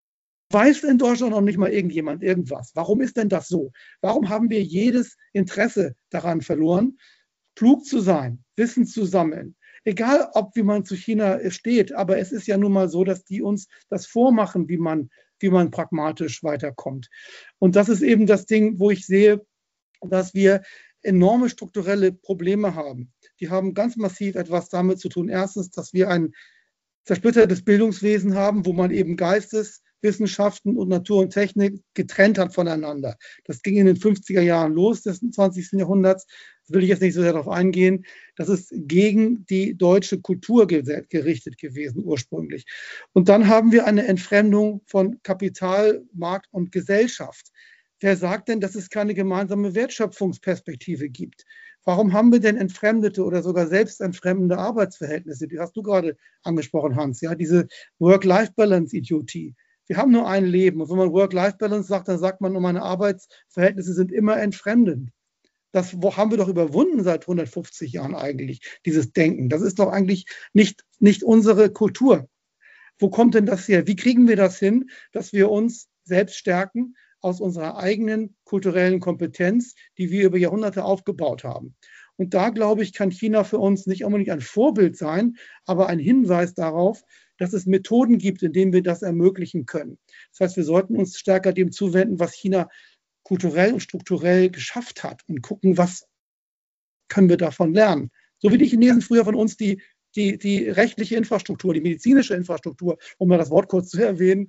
S3: weiß in Deutschland noch nicht mal irgendjemand irgendwas. Warum ist denn das so? Warum haben wir jedes Interesse daran verloren, klug zu sein, Wissen zu sammeln? Egal, ob wie man zu China steht, aber es ist ja nun mal so, dass die uns das vormachen, wie man, wie man pragmatisch weiterkommt. Und das ist eben das Ding, wo ich sehe, dass wir enorme strukturelle Probleme haben. Die haben ganz massiv etwas damit zu tun. Erstens, dass wir ein zersplittertes Bildungswesen haben, wo man eben Geisteswissenschaften und Natur und Technik getrennt hat voneinander. Das ging in den fünfziger Jahren los des zwanzigsten Jahrhunderts. Das will ich jetzt nicht so sehr darauf eingehen. Das ist gegen die deutsche Kultur gerichtet gewesen ursprünglich. Und dann haben wir eine Entfremdung von Kapital, Markt und Gesellschaft. Wer sagt denn, dass es keine gemeinsame Wertschöpfungsperspektive gibt? Warum haben wir denn entfremdete oder sogar selbstentfremdende Arbeitsverhältnisse? Die hast du gerade angesprochen, Hans, ja, diese Work-Life-Balance-Idiotie. Wir haben nur ein Leben und wenn man Work-Life-Balance sagt, dann sagt man, meine Arbeitsverhältnisse sind immer entfremdend. Das haben wir doch überwunden seit hundertfünfzig Jahren eigentlich, dieses Denken. Das ist doch eigentlich nicht, nicht unsere Kultur. Wo kommt denn das her? Wie kriegen wir das hin, dass wir uns selbst stärken aus unserer eigenen kulturellen Kompetenz, die wir über Jahrhunderte aufgebaut haben? Und da, glaube ich, kann China für uns nicht unbedingt ein Vorbild sein, aber ein Hinweis darauf, dass es Methoden gibt, in denen wir das ermöglichen können. Das heißt, wir sollten uns stärker dem zuwenden, was China kulturell und strukturell geschafft hat und gucken, was können wir davon lernen. So wie die Chinesen früher von uns die, die, die rechtliche Infrastruktur, die medizinische Infrastruktur, um mal das Wort kurz zu erwähnen,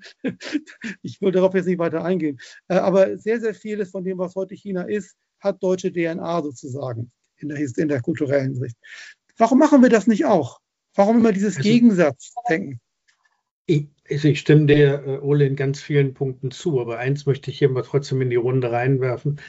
S3: ich will darauf jetzt nicht weiter eingehen, aber sehr, sehr vieles von dem, was heute China ist, hat deutsche D N A sozusagen in der, in der kulturellen Sicht. Warum machen wir das nicht auch? Warum immer dieses also, Gegensatzdenken?
S6: Ich, also ich stimme dir, äh, Ole, in ganz vielen Punkten zu, aber eins möchte ich hier mal trotzdem in die Runde reinwerfen.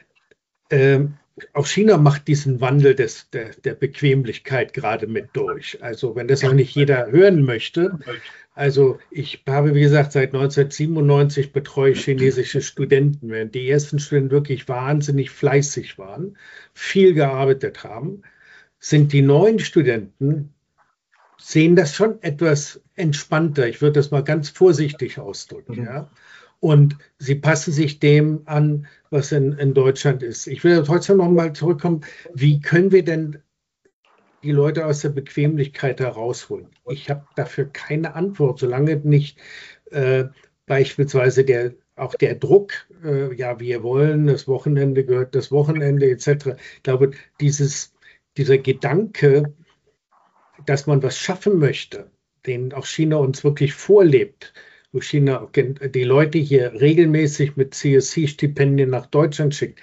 S6: Ähm, auch China macht diesen Wandel des, der, der Bequemlichkeit gerade mit durch. Also wenn das auch nicht jeder hören möchte. Also ich habe, wie gesagt, seit neunzehnhundertsiebenundneunzig betreue ich chinesische Studenten, während die ersten Studenten wirklich wahnsinnig fleißig waren, viel gearbeitet haben, sind die neuen Studenten sehen das schon etwas entspannter. Ich würde das mal ganz vorsichtig ausdrücken. Mhm. Ja? Und sie passen sich dem an, was in, in Deutschland ist. Ich will trotzdem noch mal zurückkommen. Wie können wir denn die Leute aus der Bequemlichkeit herausholen? Ich habe dafür keine Antwort, solange nicht äh, beispielsweise der, auch der Druck, äh, ja, wir wollen, das Wochenende gehört das Wochenende et cetera. Ich glaube, dieses, dieser Gedanke, dass man was schaffen möchte, den auch China uns wirklich vorlebt, wo China die Leute hier regelmäßig mit C S C-Stipendien nach Deutschland schickt,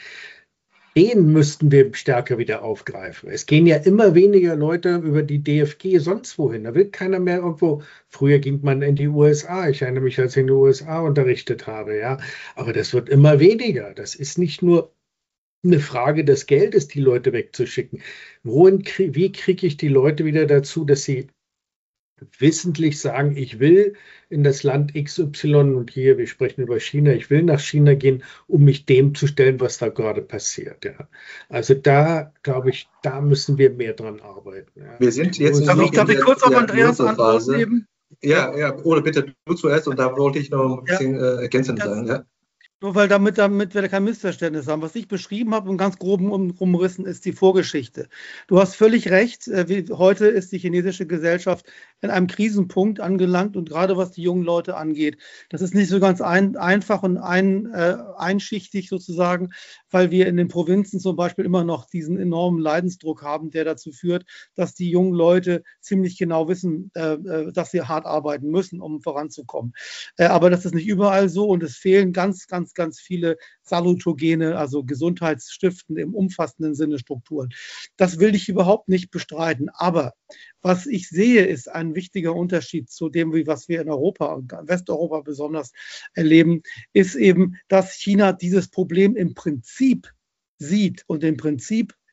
S6: den müssten wir stärker wieder aufgreifen. Es gehen ja immer weniger Leute über die D F G sonst wohin. Da will keiner mehr irgendwo. Früher ging man in die U S A. Ich erinnere mich, als ich in den U S A unterrichtet habe. Ja, aber das wird immer weniger. Das ist nicht nur eine Frage des Geldes, die Leute wegzuschicken. Wohin, wie kriege ich die Leute wieder dazu, dass sie wissentlich sagen, ich will in das Land X Y und hier, wir sprechen über China, ich will nach China gehen, um mich dem zu stellen, was da gerade passiert. Ja. Also da, glaube ich, da müssen wir mehr dran arbeiten. Ja.
S5: Wir sind jetzt
S3: darf ich, darf ich kurz auf Andreas Antwort geben?
S5: Ja, ja, Ole, bitte, du zuerst und da wollte ich noch ein bisschen ja. äh, ergänzend sagen. Ja.
S3: Nur weil damit, damit wir kein Missverständnis haben. Was ich beschrieben habe, im ganz groben Umrissen, ist die Vorgeschichte. Du hast völlig recht. Wie heute ist die chinesische Gesellschaft in einem Krisenpunkt angelangt und gerade was die jungen Leute angeht. Das ist nicht so ganz ein, einfach und ein, äh, einschichtig sozusagen, weil wir in den Provinzen zum Beispiel immer noch diesen enormen Leidensdruck haben, der dazu führt, dass die jungen Leute ziemlich genau wissen, äh, dass sie hart arbeiten müssen, um voranzukommen. Äh, aber das ist nicht überall so und es fehlen ganz, ganz ganz viele salutogene, also gesundheitsstiftende im umfassenden Sinne Strukturen. Das will ich überhaupt nicht bestreiten. Aber was ich sehe, ist ein wichtiger Unterschied zu dem, was wir in Europa und Westeuropa besonders erleben, ist eben, dass China dieses Problem im Prinzip sieht und im Prinzip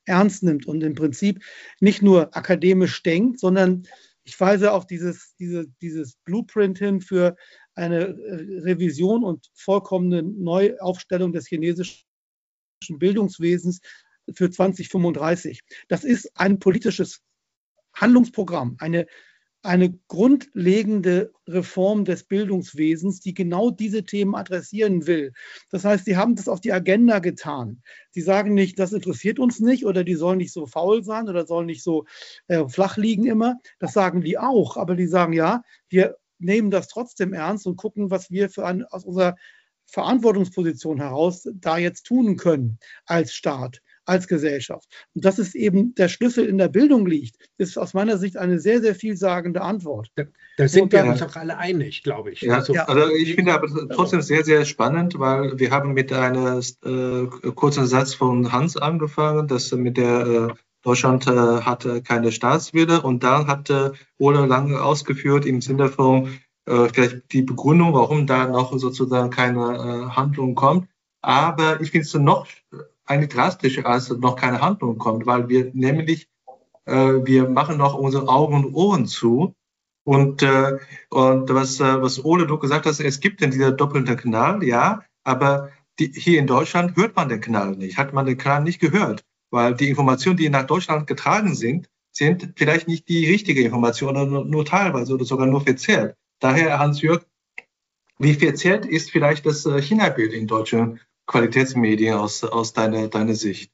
S3: ernst nimmt und im Prinzip nicht nur akademisch denkt, sondern ich weise auf dieses, diese, dieses Blueprint hin für eine Revision und vollkommene Neuaufstellung des chinesischen Bildungswesens für zwanzig fünfunddreißig. Das ist ein politisches Handlungsprogramm, eine, eine grundlegende Reform des Bildungswesens, die genau diese Themen adressieren will. Das heißt, sie haben das auf die Agenda getan. Sie sagen nicht, das interessiert uns nicht oder die sollen nicht so faul sein oder sollen nicht so äh, flach liegen immer. Das sagen die auch, aber die sagen, ja, wir nehmen das trotzdem ernst und gucken, was wir für ein, aus unserer Verantwortungsposition heraus da jetzt tun können als Staat, als Gesellschaft. Und dass es eben der Schlüssel in der Bildung liegt, ist aus meiner Sicht eine sehr, sehr vielsagende Antwort.
S6: Da, da sind
S3: Und
S6: wir
S3: dann-
S6: uns auch alle einig, glaube ich.
S5: Ja,
S6: Also,
S3: Ja.
S5: also ich finde aber trotzdem sehr, sehr spannend, weil wir haben mit einem äh, kurzen Satz von Hans angefangen, dass mit der äh, Deutschland äh, hatte keine Staatswille und dann hat äh, Ole lange ausgeführt im Sinne von äh, vielleicht die Begründung, warum da noch sozusagen keine äh, Handlung kommt. Aber ich finde es noch eigentlich drastischer, als noch keine Handlung kommt, weil wir nämlich, äh, wir machen noch unsere Augen und Ohren zu. Und, äh, und was, äh, was Ole, du gesagt hast, es gibt denn dieser doppelte Kanal, ja, aber die, hier in Deutschland hört man den Kanal nicht, hat man den Kanal nicht gehört, weil die Informationen, die nach Deutschland getragen sind, sind vielleicht nicht die richtige Information oder nur, nur teilweise oder sogar nur verzerrt. Daher, Hans-Jörg, wie verzerrt ist vielleicht das äh, China-Bild in deutschen Qualitätsmedien aus, aus deiner, deiner Sicht?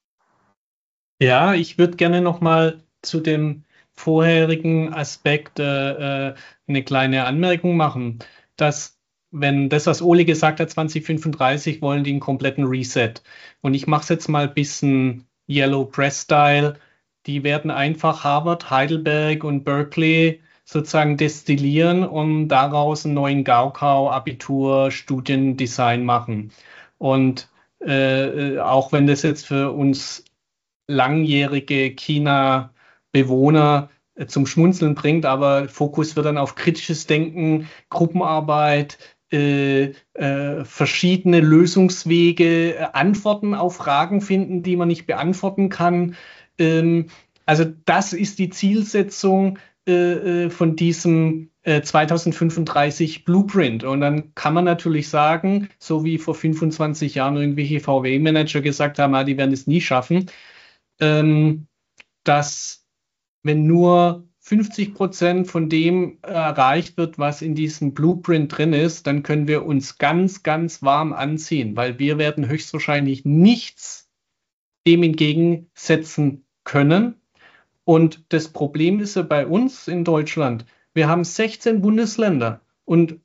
S1: Ja, ich würde gerne noch mal zu dem vorherigen Aspekt äh, äh, eine kleine Anmerkung machen, dass wenn das, was Ole gesagt hat, zwanzig fünfunddreißig wollen die einen kompletten Reset. Und ich mache es jetzt mal ein bisschen Yellow Press-Style. Die werden einfach Harvard, Heidelberg und Berkeley sozusagen destillieren und daraus einen neuen Gaokao, Abitur, Studiendesign machen. Und äh, äh, auch wenn das jetzt für uns langjährige China-Bewohner äh, zum Schmunzeln bringt, aber Fokus wird dann auf kritisches Denken, Gruppenarbeit, äh, äh, verschiedene Lösungswege, äh, Antworten auf Fragen finden, die man nicht beantworten kann. Ähm, also das ist die Zielsetzung äh, äh, von diesem äh, zwanzig fünfunddreißig Blueprint. Und dann kann man natürlich sagen, so wie vor fünfundzwanzig Jahren irgendwelche V W-Manager gesagt haben, ah, die werden es nie schaffen, ähm, dass wenn nur fünfzig Prozent von dem erreicht wird, was in diesem Blueprint drin ist, dann können wir uns ganz, ganz warm anziehen, weil wir werden höchstwahrscheinlich nichts dem entgegensetzen können. Und das Problem ist ja bei uns in Deutschland, wir haben sechzehn Bundesländer und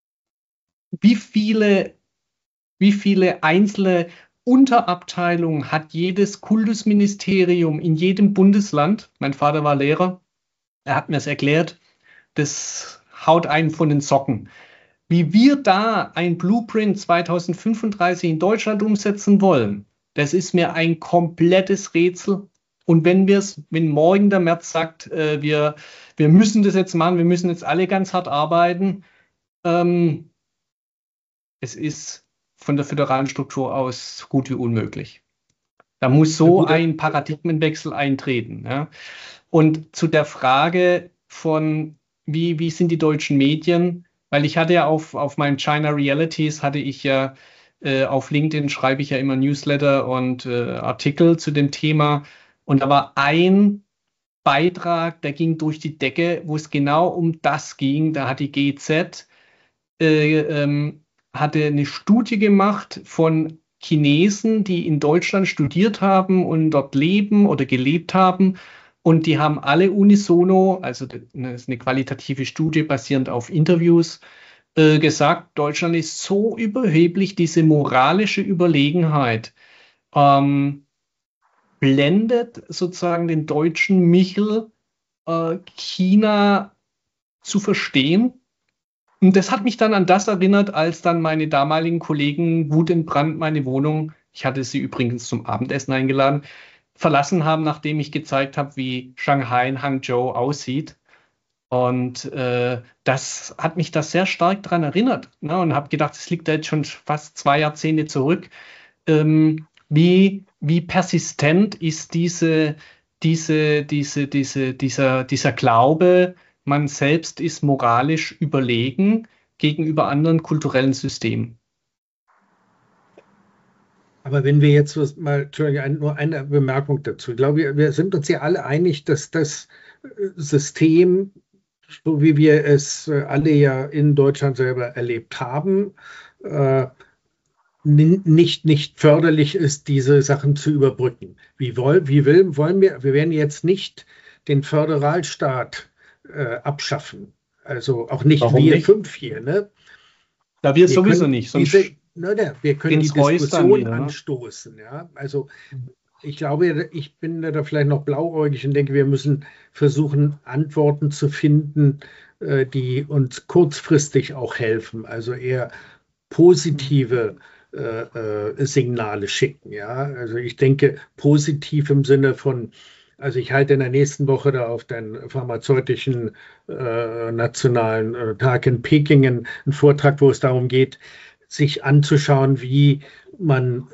S1: wie viele, wie viele einzelne Unterabteilungen hat jedes Kultusministerium in jedem Bundesland? Mein Vater war Lehrer, er hat mir das erklärt, das haut einen von den Socken. Wie wir da ein Blueprint zwanzig fünfunddreißig in Deutschland umsetzen wollen, das ist mir ein komplettes Rätsel. Und wenn wir es, wenn morgen der Merz sagt, äh, wir, wir müssen das jetzt machen, wir müssen jetzt alle ganz hart arbeiten, ähm, es ist von der föderalen Struktur aus gut wie unmöglich. Da muss so ein Paradigmenwechsel eintreten. Ja. Und zu der Frage von, wie, wie sind die deutschen Medien, weil ich hatte ja auf, auf meinem China Realities, hatte ich ja äh, auf LinkedIn, schreibe ich ja immer Newsletter und äh, Artikel zu dem Thema. Und da war ein Beitrag, der ging durch die Decke, wo es genau um das ging. Da hat die G Z äh, ähm, hatte eine Studie gemacht von Chinesen, die in Deutschland studiert haben und dort leben oder gelebt haben. Und die haben alle unisono, also das ist eine qualitative Studie basierend auf Interviews, äh, gesagt, Deutschland ist so überheblich, diese moralische Überlegenheit ähm, blendet sozusagen den deutschen Michel, äh, China zu verstehen. Und das hat mich dann an das erinnert, als dann meine damaligen Kollegen wutentbrannt meine Wohnung, ich hatte sie übrigens zum Abendessen eingeladen, verlassen haben, nachdem ich gezeigt habe, wie Shanghai und Hangzhou aussieht. Und äh, das hat mich da sehr stark daran erinnert, ne? Und habe gedacht, es liegt da jetzt schon fast zwei Jahrzehnte zurück, ähm, wie wie persistent ist diese, diese, diese, diese, dieser, dieser Glaube, man selbst ist moralisch überlegen gegenüber anderen kulturellen Systemen?
S6: Aber wenn wir jetzt so mal, Entschuldigung, nur eine Bemerkung dazu. Ich glaube, wir, wir sind uns ja alle einig, dass das äh, System, so wie wir es äh, alle ja in Deutschland selber erlebt haben, äh, n- nicht, nicht förderlich ist, diese Sachen zu überbrücken. Wie, woll, wie will, wollen wir, wir werden jetzt nicht den Föderalstaat äh, abschaffen. Also auch nicht
S1: Warum
S6: wir
S1: nicht?
S6: fünf hier, ne?
S1: Da wir
S6: Wir
S1: sowieso
S6: können
S1: nicht, sonst
S6: diese, na, na, wir können die
S1: ins Reus dann
S6: Diskussion
S1: wieder, ne?
S6: anstoßen. Ja? Also ich glaube, ich bin da vielleicht noch blauäugig und denke, wir müssen versuchen, Antworten zu finden, äh, die uns kurzfristig auch helfen. Also eher positive äh, äh, Signale schicken. Ja? Also ich denke, positiv im Sinne von, also ich halte in der nächsten Woche da auf den pharmazeutischen äh, nationalen äh, Tag in Peking einen, einen Vortrag, wo es darum geht, sich anzuschauen, wie man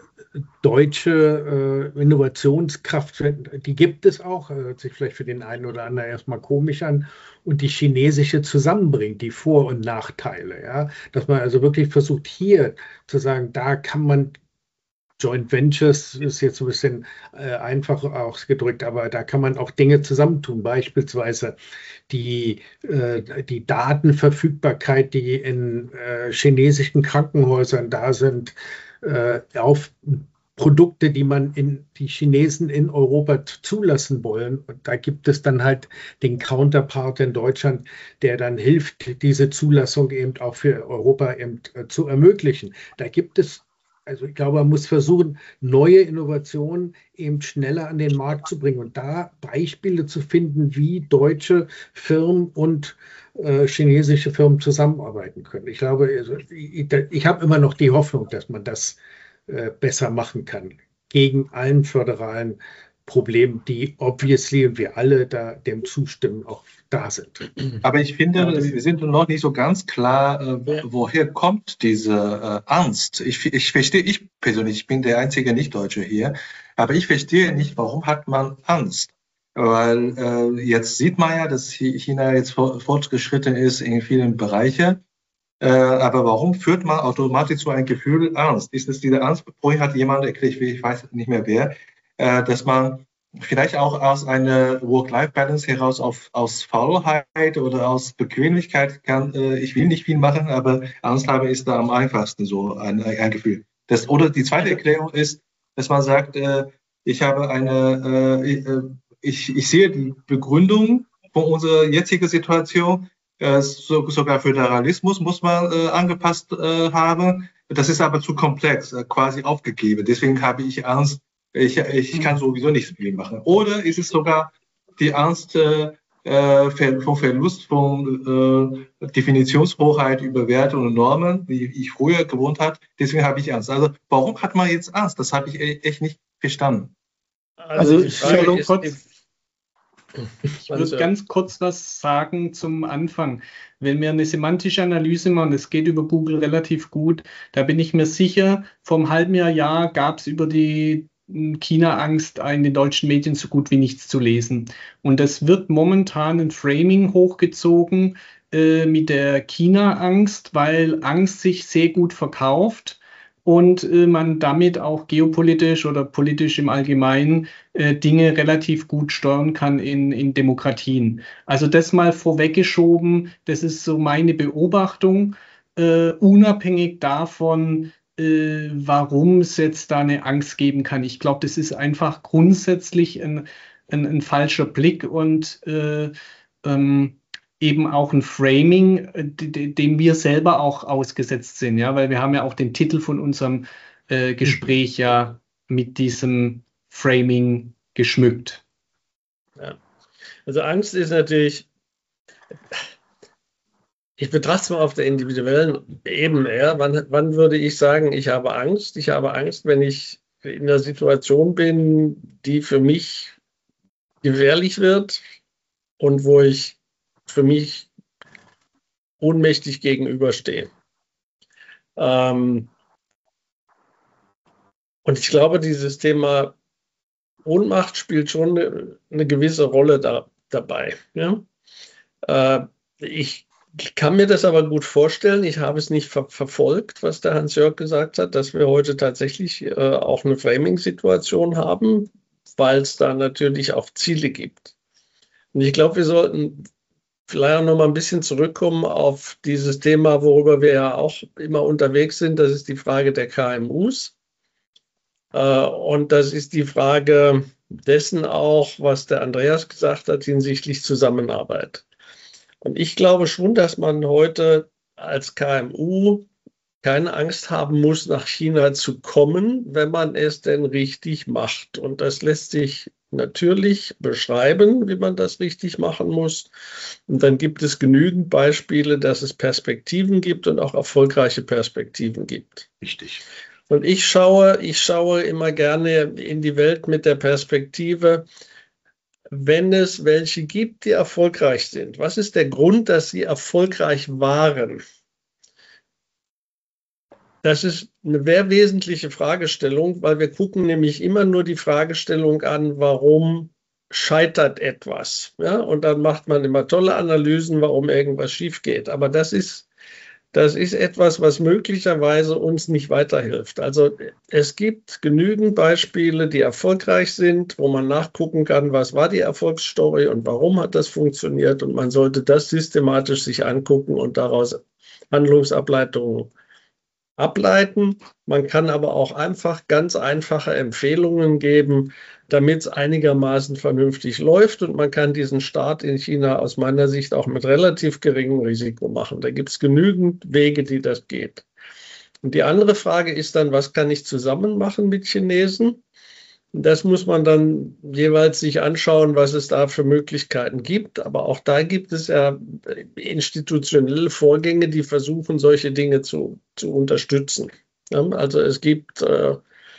S6: deutsche äh, Innovationskraft, die gibt es auch, äh, hört sich vielleicht für den einen oder anderen erstmal komisch an, und die chinesische zusammenbringt, die Vor- und Nachteile. Ja? Dass man also wirklich versucht, hier zu sagen, da kann man Joint Ventures ist jetzt ein bisschen äh, einfach ausgedrückt, aber da kann man auch Dinge zusammentun, beispielsweise die, äh, die Datenverfügbarkeit, die in äh, chinesischen Krankenhäusern da sind, äh, auf Produkte, die man in die Chinesen in Europa zulassen wollen. Und da gibt es dann halt den Counterpart in Deutschland, der dann hilft, diese Zulassung eben auch für Europa eben äh, zu ermöglichen. Da gibt es, also ich glaube, man muss versuchen, neue Innovationen eben schneller an den Markt zu bringen und da Beispiele zu finden, wie deutsche Firmen und äh, chinesische Firmen zusammenarbeiten können. Ich glaube, also, ich, ich habe immer noch die Hoffnung, dass man das äh, besser machen kann, gegen allen föderalen Problemen, die obviously und wir alle da dem zustimmen, auch da sind.
S5: Aber ich finde,
S2: Ja, das-
S5: wir sind noch nicht so ganz klar, äh,
S2: Ja.
S5: woher kommt diese äh, Angst. Ich, ich verstehe, ich persönlich, ich bin der einzige Nicht-Deutsche hier, aber ich verstehe nicht, warum hat man Angst? Weil äh, jetzt sieht man ja, dass Chi- China jetzt for- fortgeschritten ist in vielen Bereichen. Äh, aber warum führt man automatisch so ein Gefühl Angst? Ist es diese Angst? Vorhin hat jemand erklärt, ich weiß nicht mehr wer, äh, dass man vielleicht auch aus einer Work-Life-Balance heraus auf, aus Faulheit oder aus Bequemlichkeit kann, äh, ich will nicht viel machen, aber Angst haben ist da am einfachsten so ein, ein Gefühl. Das, oder die zweite Erklärung ist, dass man sagt, äh, ich habe eine, äh, ich, ich sehe die Begründung von unserer jetzigen Situation, äh, so, sogar Föderalismus muss man äh, angepasst äh, haben. Das ist aber zu komplex, äh, quasi aufgegeben. Deswegen habe ich Angst, ich, ich kann sowieso nichts viel machen. Oder ist es sogar die Angst äh, vom Verlust von äh, Definitionshoheit über Werte und Normen, wie ich früher gewohnt habe. Deswegen habe ich Angst. Also warum hat man jetzt Angst? Das habe ich echt nicht verstanden.
S2: Also, die
S1: ich
S2: Frage
S1: würde
S2: ist,
S1: kurz, ich
S2: Also-
S1: würde ganz kurz was sagen zum Anfang. Wenn wir eine semantische Analyse machen, das geht über Google relativ gut, da bin ich mir sicher, vor einem halben Jahr, Jahr gab es über die China-Angst in den deutschen Medien so gut wie nichts zu lesen. Und das wird momentan ein Framing hochgezogen äh, mit der China-Angst, weil Angst sich sehr gut verkauft und äh, man damit auch geopolitisch oder politisch im Allgemeinen äh, Dinge relativ gut steuern kann in, in Demokratien. Also das mal vorweggeschoben, das ist so meine Beobachtung, äh, unabhängig davon, äh, warum es jetzt da eine Angst geben kann. Ich glaube, das ist einfach grundsätzlich ein, ein, ein falscher Blick und äh, ähm, eben auch ein Framing, äh, de- dem wir selber auch ausgesetzt sind, ja, weil wir haben ja auch den Titel von unserem äh, Gespräch ja mit diesem Framing geschmückt.
S2: Ja. Also Angst ist natürlich, ich betrachte es mal auf der individuellen Ebene. Ja. Wann, wann würde ich sagen, ich habe Angst? Ich habe Angst, wenn ich in einer Situation bin, die für mich gefährlich wird und wo ich für mich ohnmächtig gegenüberstehe. Ähm, Und ich glaube, dieses Thema Ohnmacht spielt schon eine, eine gewisse Rolle da, dabei. Ja? Äh, ich kann mir das aber gut vorstellen. Ich habe es nicht ver verfolgt, was der Hans-Jörg gesagt hat, dass wir heute tatsächlich äh, auch eine Framing-Situation haben, weil es da natürlich auch Ziele gibt. Und ich glaube, wir sollten vielleicht auch noch mal ein bisschen zurückkommen auf dieses Thema, worüber wir ja auch immer unterwegs sind. Das ist die Frage der K M Us. Äh, und das ist die Frage dessen auch, was der Andreas gesagt hat hinsichtlich Zusammenarbeit. Und ich glaube schon, dass man heute als K M U keine Angst haben muss, nach China zu kommen, wenn man es denn richtig macht. Und das lässt sich natürlich beschreiben, wie man das richtig machen muss. Und dann gibt es genügend Beispiele, dass es Perspektiven gibt und auch erfolgreiche Perspektiven gibt.
S6: Richtig.
S2: Und ich schaue, ich schaue immer gerne in die Welt mit der Perspektive, wenn es welche gibt, die erfolgreich sind. Was ist der Grund, dass sie erfolgreich waren? Das ist eine sehr wesentliche Fragestellung, weil wir gucken nämlich immer nur die Fragestellung an, warum scheitert etwas. Ja? Und dann macht man immer tolle Analysen, warum irgendwas schief geht. Aber das ist, das ist etwas, was möglicherweise uns nicht weiterhilft. Also es gibt genügend Beispiele, die erfolgreich sind, wo man nachgucken kann, was war die Erfolgsstory und warum hat das funktioniert. Und man sollte das systematisch sich angucken und daraus Handlungsableitungen ableiten. Man kann aber auch einfach ganz einfache Empfehlungen geben, damit es einigermaßen vernünftig läuft. Und man kann diesen Start in China aus meiner Sicht auch mit relativ geringem Risiko machen. Da gibt es genügend Wege, die das geht. Und die andere Frage ist dann, was kann ich zusammen machen mit Chinesen? Das muss man dann jeweils sich anschauen, was es da für Möglichkeiten gibt. Aber auch da gibt es ja institutionelle Vorgänge, die versuchen, solche Dinge zu, zu unterstützen. Ja, also es gibt äh,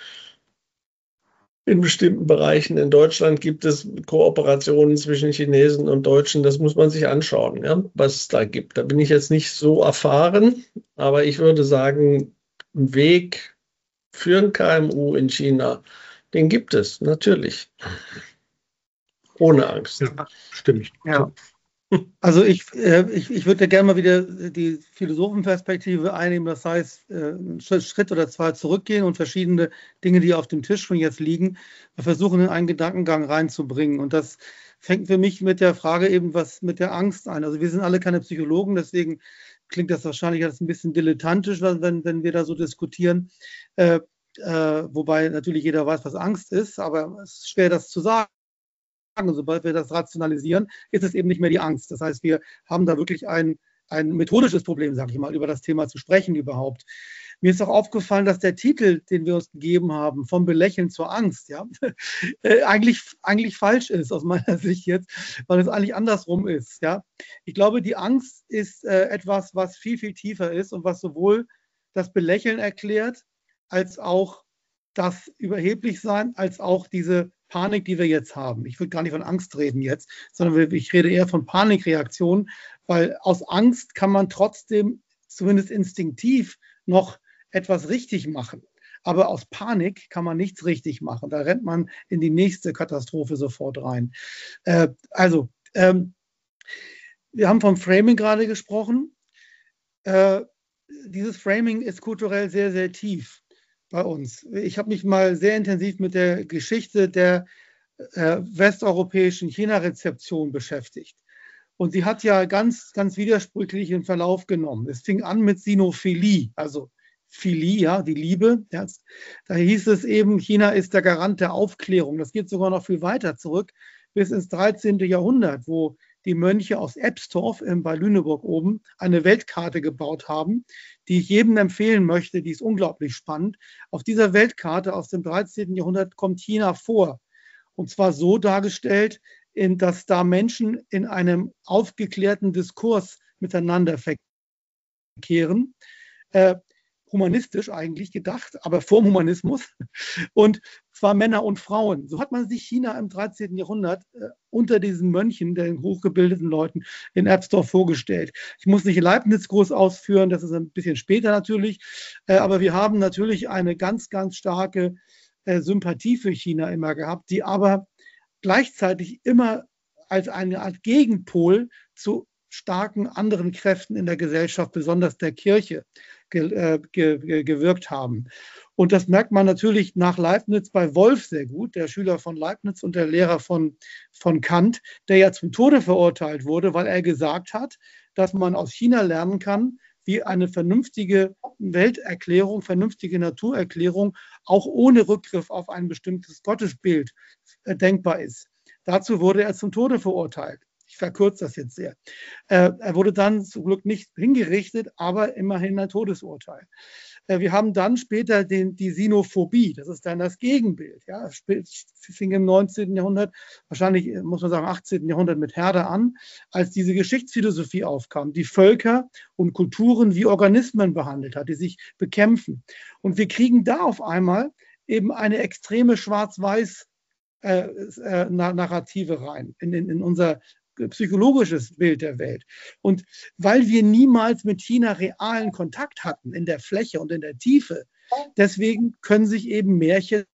S2: in bestimmten Bereichen in Deutschland gibt es Kooperationen zwischen Chinesen und Deutschen. Das muss man sich anschauen, ja, was es da gibt. Da bin ich jetzt nicht so erfahren, aber ich würde sagen, ein Weg für ein K M U in China, den gibt es, natürlich. Ohne Angst.
S6: Ja, stimmt.
S3: Ja. Also ich, äh, ich, ich würde gerne mal wieder die Philosophenperspektive einnehmen, das heißt, äh, einen Schritt oder zwei zurückgehen und verschiedene Dinge, die auf dem Tisch schon jetzt liegen, versuchen in einen Gedankengang reinzubringen. Und das fängt für mich mit der Frage eben was mit der Angst ein. Also wir sind alle keine Psychologen, deswegen klingt das wahrscheinlich als ein bisschen dilettantisch, wenn, wenn wir da so diskutieren. Äh, Äh, wobei natürlich jeder weiß, was Angst ist, aber es ist schwer, das zu sagen. Und sobald wir das rationalisieren, ist es eben nicht mehr die Angst. Das heißt, wir haben da wirklich ein, ein methodisches Problem, sage ich mal, über das Thema zu sprechen überhaupt. Mir ist auch aufgefallen, dass der Titel, den wir uns gegeben haben, vom Belächeln zur Angst, ja, äh, eigentlich, eigentlich falsch ist aus meiner Sicht jetzt, weil es eigentlich andersrum ist. Ja. Ich glaube, die Angst ist äh, etwas, was viel, viel tiefer ist und was sowohl das Belächeln erklärt, als auch das Überheblichsein, als auch diese Panik, die wir jetzt haben. Ich würde gar nicht von Angst reden jetzt, sondern ich rede eher von Panikreaktionen, weil aus Angst kann man trotzdem zumindest instinktiv noch etwas richtig machen. Aber aus Panik kann man nichts richtig machen. Da rennt man in die nächste Katastrophe sofort rein. Äh, also, ähm, wir haben vom Framing gerade gesprochen. Äh, dieses Framing ist kulturell sehr, sehr tief bei uns. Ich habe mich mal sehr intensiv mit der Geschichte der äh, westeuropäischen China-Rezeption beschäftigt. Und sie hat ja ganz, ganz widersprüchlichen Verlauf genommen. Es fing an mit Sinophilie, also Philie, ja, die Liebe. Ja, da hieß es eben, China ist der Garant der Aufklärung. Das geht sogar noch viel weiter zurück, bis ins dreizehnten Jahrhundert, wo die Mönche aus Ebstorf bei Lüneburg oben eine Weltkarte gebaut haben, die ich jedem empfehlen möchte. Die ist unglaublich spannend. Auf dieser Weltkarte aus dem dreizehnten Jahrhundert kommt China vor. Und zwar so dargestellt, dass da Menschen in einem aufgeklärten Diskurs miteinander verkehren. humanistisch eigentlich gedacht, aber vorm Humanismus. Und zwar Männer und Frauen. So hat man sich China im dreizehnten Jahrhundert äh, unter diesen Mönchen, den hochgebildeten Leuten in Erbsdorf vorgestellt. Ich muss nicht Leibniz groß ausführen, das ist ein bisschen später natürlich, äh, aber wir haben natürlich eine ganz, ganz starke äh, Sympathie für China immer gehabt, die aber gleichzeitig immer als eine Art Gegenpol zu starken anderen Kräften in der Gesellschaft, besonders der Kirche, ge, äh, ge, gewirkt haben. Und das merkt man natürlich nach Leibniz bei Wolff sehr gut, der Schüler von Leibniz und der Lehrer von, von Kant, der ja zum Tode verurteilt wurde, weil er gesagt hat, dass man aus China lernen kann, wie eine vernünftige Welterklärung, vernünftige Naturerklärung auch ohne Rückgriff auf ein bestimmtes Gottesbild äh, denkbar ist. Dazu wurde er zum Tode verurteilt. Ich verkürze das jetzt sehr. Äh, er wurde dann zum Glück nicht hingerichtet, aber immerhin ein Todesurteil. Äh, wir haben dann später den, die Sinophobie, das ist dann das Gegenbild. Ja, es fing im neunzehnten Jahrhundert, wahrscheinlich muss man sagen achtzehnten Jahrhundert mit Herder an, als diese Geschichtsphilosophie aufkam, die Völker und Kulturen wie Organismen behandelt hat, die sich bekämpfen. Und wir kriegen da auf einmal eben eine extreme Schwarz-Weiß äh, äh, Narrative rein in, in, in unser psychologisches Bild der Welt. Und weil wir niemals mit China realen Kontakt hatten in der Fläche und in der Tiefe, deswegen können sich eben Märchen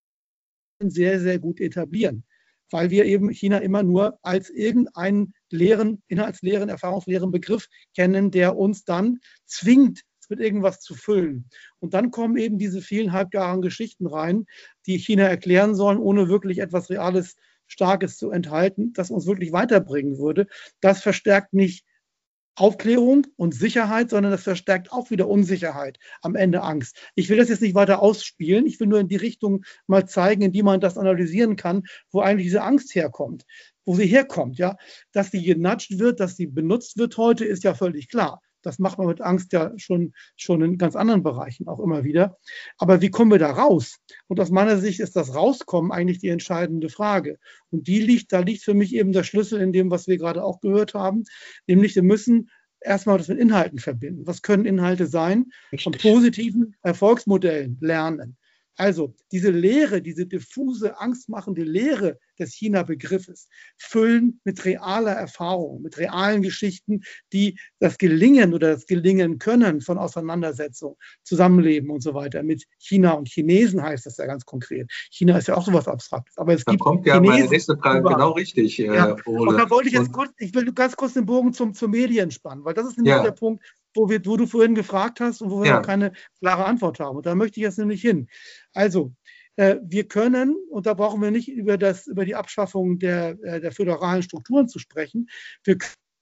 S3: sehr, sehr gut etablieren, weil wir eben China immer nur als irgendeinen leeren, inhaltsleeren, erfahrungsleeren Begriff kennen, der uns dann zwingt, mit irgendwas zu füllen. Und dann kommen eben diese vielen halbgaren Geschichten rein, die China erklären sollen, ohne wirklich etwas Reales, Starkes zu enthalten, das uns wirklich weiterbringen würde. Das verstärkt nicht Aufklärung und Sicherheit, sondern das verstärkt auch wieder Unsicherheit, am Ende Angst. Ich will das jetzt nicht weiter ausspielen, ich will nur in die Richtung mal zeigen, in die man das analysieren kann, wo eigentlich diese Angst herkommt, wo sie herkommt. Ja? Dass sie genatscht wird, dass sie benutzt wird heute, ist ja völlig klar. Das macht man mit Angst ja schon, schon in ganz anderen Bereichen auch immer wieder. Aber wie kommen wir da raus? Und aus meiner Sicht ist das Rauskommen eigentlich die entscheidende Frage. Und die liegt, da liegt für mich eben der Schlüssel in dem, was wir gerade auch gehört haben. Nämlich, wir müssen erstmal das mit Inhalten verbinden. Was können Inhalte sein? Von positiven Erfolgsmodellen lernen. Also diese Lehre, diese diffuse, angstmachende Lehre des China-Begriffes füllen mit realer Erfahrung, mit realen Geschichten, die das Gelingen oder das Gelingen können von Auseinandersetzung, Zusammenleben und so weiter mit China und Chinesen heißt das ja ganz konkret. China ist ja auch sowas Abstraktes. Aber es
S5: da
S3: gibt
S5: kommt ja Chinesen, meine nächste Frage genau richtig, äh,
S3: ja. Und da wollte ich jetzt kurz, ich will ganz kurz den Bogen zum, zum Medien spannen, weil das ist nämlich ja. der Punkt, wo, wir, wo du vorhin gefragt hast und wo wir ja. noch keine klare Antwort haben. Und da möchte ich jetzt nämlich hin. Also, äh, wir können, und da brauchen wir nicht über, das, über die Abschaffung der, äh, der föderalen Strukturen zu sprechen, wir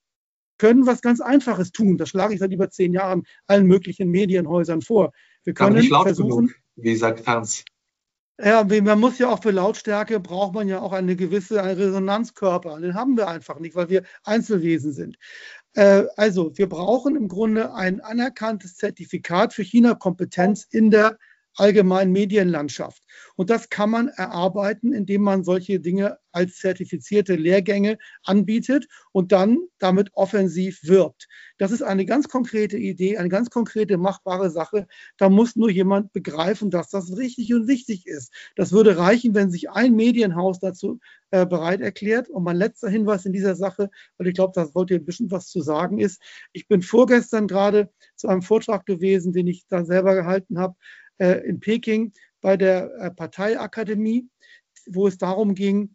S3: können was ganz Einfaches tun. Das schlage ich seit über zehn Jahren allen möglichen Medienhäusern vor. Wir können
S5: Aber nicht laut
S3: versuchen,
S5: genug, wie sagt Hans.
S3: Ja, man muss ja auch für Lautstärke, braucht man ja auch eine gewisse einen Resonanzkörper. Den haben wir einfach nicht, weil wir Einzelwesen sind. Äh, also wir brauchen im Grunde ein anerkanntes Zertifikat für China-Kompetenz in der allgemeinen Medienlandschaft. Und das kann man erarbeiten, indem man solche Dinge als zertifizierte Lehrgänge anbietet und dann damit offensiv wirbt. Das ist eine ganz konkrete Idee, eine ganz konkrete machbare Sache. Da muss nur jemand begreifen, dass das richtig und wichtig ist. Das würde reichen, wenn sich ein Medienhaus dazu äh, bereit erklärt. Und mein letzter Hinweis in dieser Sache, weil ich glaube, da wollt ihr ein bisschen was zu sagen, ist, ich bin vorgestern gerade zu einem Vortrag gewesen, den ich da selber gehalten habe, in Peking bei der Parteiakademie, wo es darum ging,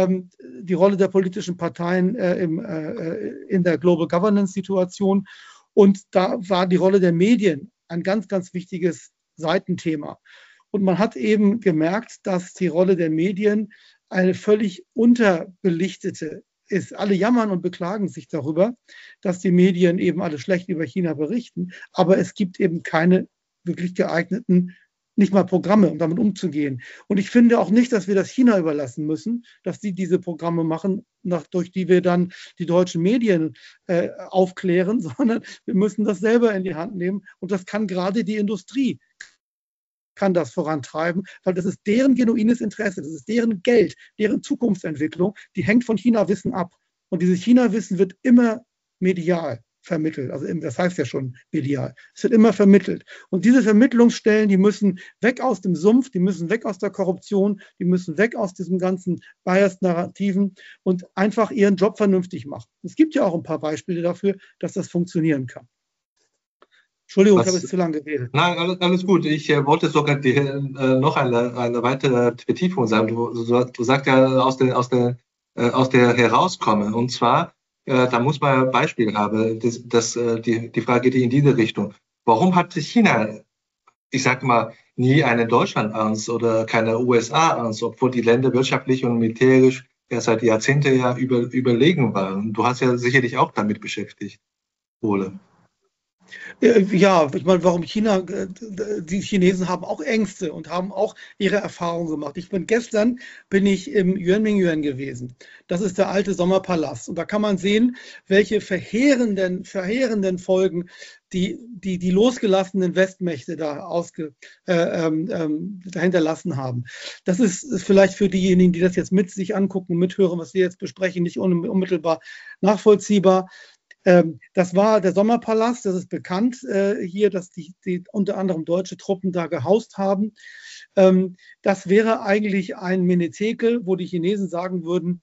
S3: die Rolle der politischen Parteien in der Global Governance-Situation. Und da war die Rolle der Medien ein ganz, ganz wichtiges Seitenthema. Und man hat eben gemerkt, dass die Rolle der Medien eine völlig unterbelichtete ist. Alle jammern und beklagen sich darüber, dass die Medien eben alle schlecht über China berichten. Aber es gibt eben keine wirklich geeigneten, nicht mal Programme, um damit umzugehen. Und ich finde auch nicht, dass wir das China überlassen müssen, dass die diese Programme machen, nach, durch die wir dann die deutschen Medien äh, aufklären, sondern wir müssen das selber in die Hand nehmen. Und das kann gerade die Industrie, kann das vorantreiben, weil das ist deren genuines Interesse, das ist deren Geld, deren Zukunftsentwicklung, die hängt von China-Wissen ab. Und dieses China-Wissen wird immer medial. vermittelt. Also das heißt ja schon medial. Es wird immer vermittelt. Und diese Vermittlungsstellen, die müssen weg aus dem Sumpf, die müssen weg aus der Korruption, die müssen weg aus diesem ganzen Bias-Narrativen und einfach ihren Job vernünftig machen. Es gibt ja auch ein paar Beispiele dafür, dass das funktionieren kann. Entschuldigung, Was, ich habe jetzt zu lange geredet.
S5: Nein, alles, alles gut. Ich äh, wollte sogar die, äh, noch eine, eine weitere Vertiefung sagen. Du, du, du sagst ja aus der, aus der, äh, aus der herauskommen. Und zwar, äh, da muss man ein Beispiel haben. Das, das, äh, die, die Frage geht in diese Richtung. Warum hat China, ich sage mal, nie eine Deutschlandangst oder keine U S A-Angst, obwohl die Länder wirtschaftlich und militärisch ja seit Jahrzehnten ja über, überlegen waren? Du hast ja sicherlich auch damit beschäftigt, Ole.
S3: Ja, ich meine, warum China, die Chinesen haben auch Ängste und haben auch ihre Erfahrungen gemacht. Ich bin gestern, bin ich im Yuanmingyuan gewesen. Das ist der alte Sommerpalast. Und da kann man sehen, welche verheerenden, verheerenden Folgen die, die, die losgelassenen Westmächte da ausge, äh, ähm, dahinterlassen haben. Das ist, ist vielleicht für diejenigen, die das jetzt mit sich angucken, mithören, was wir jetzt besprechen, nicht unmittelbar nachvollziehbar. Das war der Sommerpalast, das ist bekannt äh, hier, dass die, die unter anderem deutsche Truppen da gehaust haben. Ähm, das wäre eigentlich ein Menetekel, wo die Chinesen sagen würden,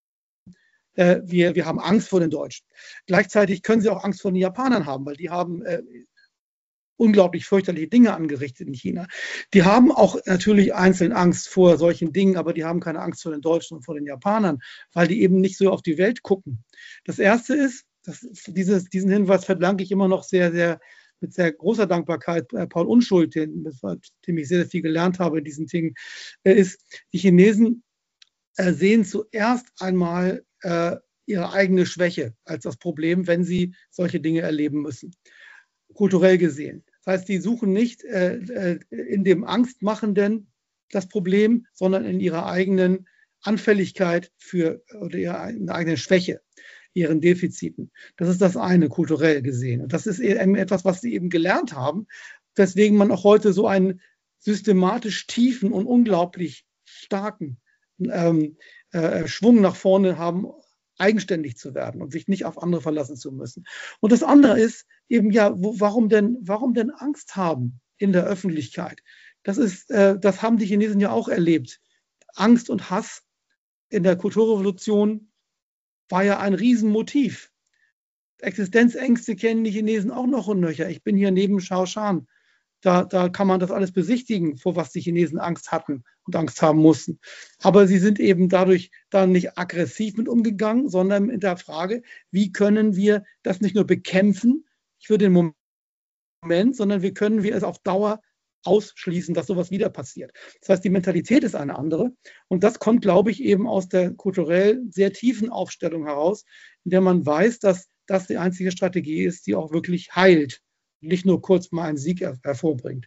S3: äh, wir, wir haben Angst vor den Deutschen. Gleichzeitig können sie auch Angst vor den Japanern haben, weil die haben äh, unglaublich fürchterliche Dinge angerichtet in China. Die haben auch natürlich einzeln Angst vor solchen Dingen, aber die haben keine Angst vor den Deutschen und vor den Japanern, weil die eben nicht so auf die Welt gucken. Das Erste ist, Das, dieses, diesen Hinweis verdanke ich immer noch sehr, sehr, mit sehr großer Dankbarkeit äh, Paul Unschuld, den, dem ich sehr, sehr viel gelernt habe in diesen Dingen, äh, ist, die Chinesen äh, sehen zuerst einmal äh, ihre eigene Schwäche als das Problem, wenn sie solche Dinge erleben müssen, kulturell gesehen. Das heißt, die suchen nicht äh, äh, in dem Angstmachenden das Problem, sondern in ihrer eigenen Anfälligkeit für oder ihrer eigenen Schwäche, ihren Defiziten. Das ist das eine, kulturell gesehen. Und das ist eben etwas, was sie eben gelernt haben, weswegen man auch heute so einen systematisch tiefen und unglaublich starken ähm, äh, Schwung nach vorne haben, eigenständig zu werden und sich nicht auf andere verlassen zu müssen. Und das andere ist eben ja, wo, warum denn, warum denn Angst haben in der Öffentlichkeit? Das ist, äh, das haben die Chinesen ja auch erlebt. Angst und Hass in der Kulturrevolution war ja ein Riesenmotiv. Existenzängste kennen die Chinesen auch noch und nöcher. Ich bin hier neben Shaoshan. Da, da kann man das alles besichtigen, vor was die Chinesen Angst hatten und Angst haben mussten. Aber sie sind eben dadurch dann nicht aggressiv mit umgegangen, sondern in der Frage, wie können wir das nicht nur bekämpfen für den Moment, sondern wie können wir es auf Dauer ausschließen, dass sowas wieder passiert. Das heißt, die Mentalität ist eine andere. Und das kommt, glaube ich, eben aus der kulturell sehr tiefen Aufstellung heraus, in der man weiß, dass das die einzige Strategie ist, die auch wirklich heilt, nicht nur kurz mal einen Sieg her- hervorbringt.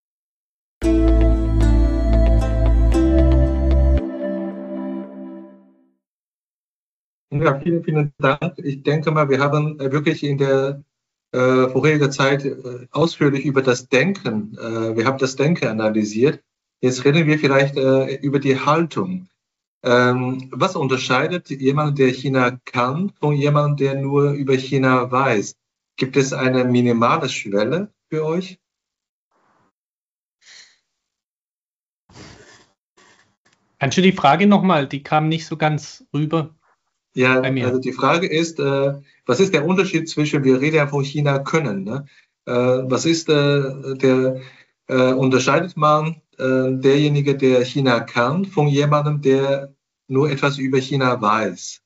S5: Ja, vielen, vielen Dank. Ich denke mal, wir haben wirklich in der äh, vorherigen Zeit äh, ausführlich über das Denken, äh, wir haben das Denken analysiert. Jetzt reden wir vielleicht äh, über die Haltung. Ähm, was unterscheidet jemanden, der China kann, von jemandem, der nur über China weiß? Gibt es eine minimale Schwelle für euch?
S1: Kannst du die Frage nochmal, die kam nicht so ganz rüber.
S5: Ja,
S1: Bei mir.
S5: also die Frage ist, äh, was ist der Unterschied zwischen, wir reden ja von China können, ne? Äh, was ist äh, der, äh, unterscheidet man äh, derjenige, der China kann, von jemandem, der nur etwas über China weiß?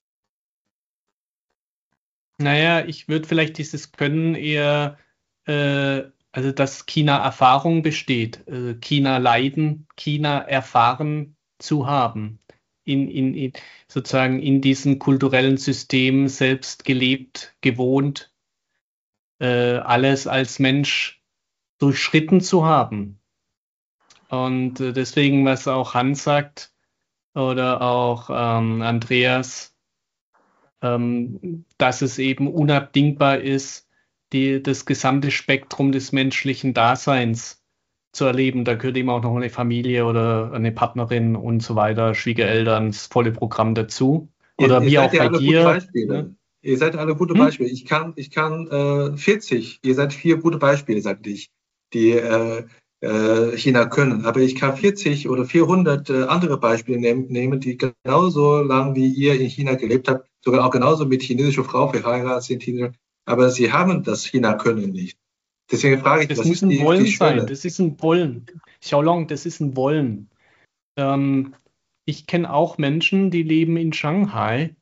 S1: Naja, ich würde vielleicht dieses Können eher, äh, also dass China Erfahrung besteht, äh, China leiden, China erfahren zu haben, in, in, in sozusagen in diesem kulturellen System selbst gelebt, gewohnt, äh, alles als Mensch durchschritten zu haben. Und äh, deswegen, was auch Hans sagt oder auch ähm, Andreas, ähm, dass es eben unabdingbar ist, die, das gesamte Spektrum des menschlichen Daseins zu erleben. Da gehört eben auch noch eine Familie oder eine Partnerin und so weiter, Schwiegereltern, das volle Programm dazu. Oder
S5: ihr,
S1: wie
S5: ihr
S1: auch
S5: seid ja
S1: bei
S5: alle
S1: dir.
S5: gute Beispiele.
S1: Ne?
S5: Ihr seid alle gute
S1: Hm?
S5: Beispiele. Ich kann, ich kann äh, vierzig, ihr seid vier gute Beispiele, sagt ich, die äh, äh, China können. Aber ich kann vierzig oder vierhundert äh, andere Beispiele nehm, nehmen, die genauso lang wie ihr in China gelebt habt, sogar auch genauso mit chinesischer Frau verheiratet sind, aber sie haben das China-Können nicht. Deswegen frage ich,
S1: Das
S5: was
S1: muss
S5: ist
S1: ein
S5: die,
S1: Wollen
S5: die
S1: sein.
S5: Schwelle?
S1: Das ist ein Wollen. Xiaolong, das ist ein Wollen. Ähm, ich kenne auch Menschen, die leben in Shanghai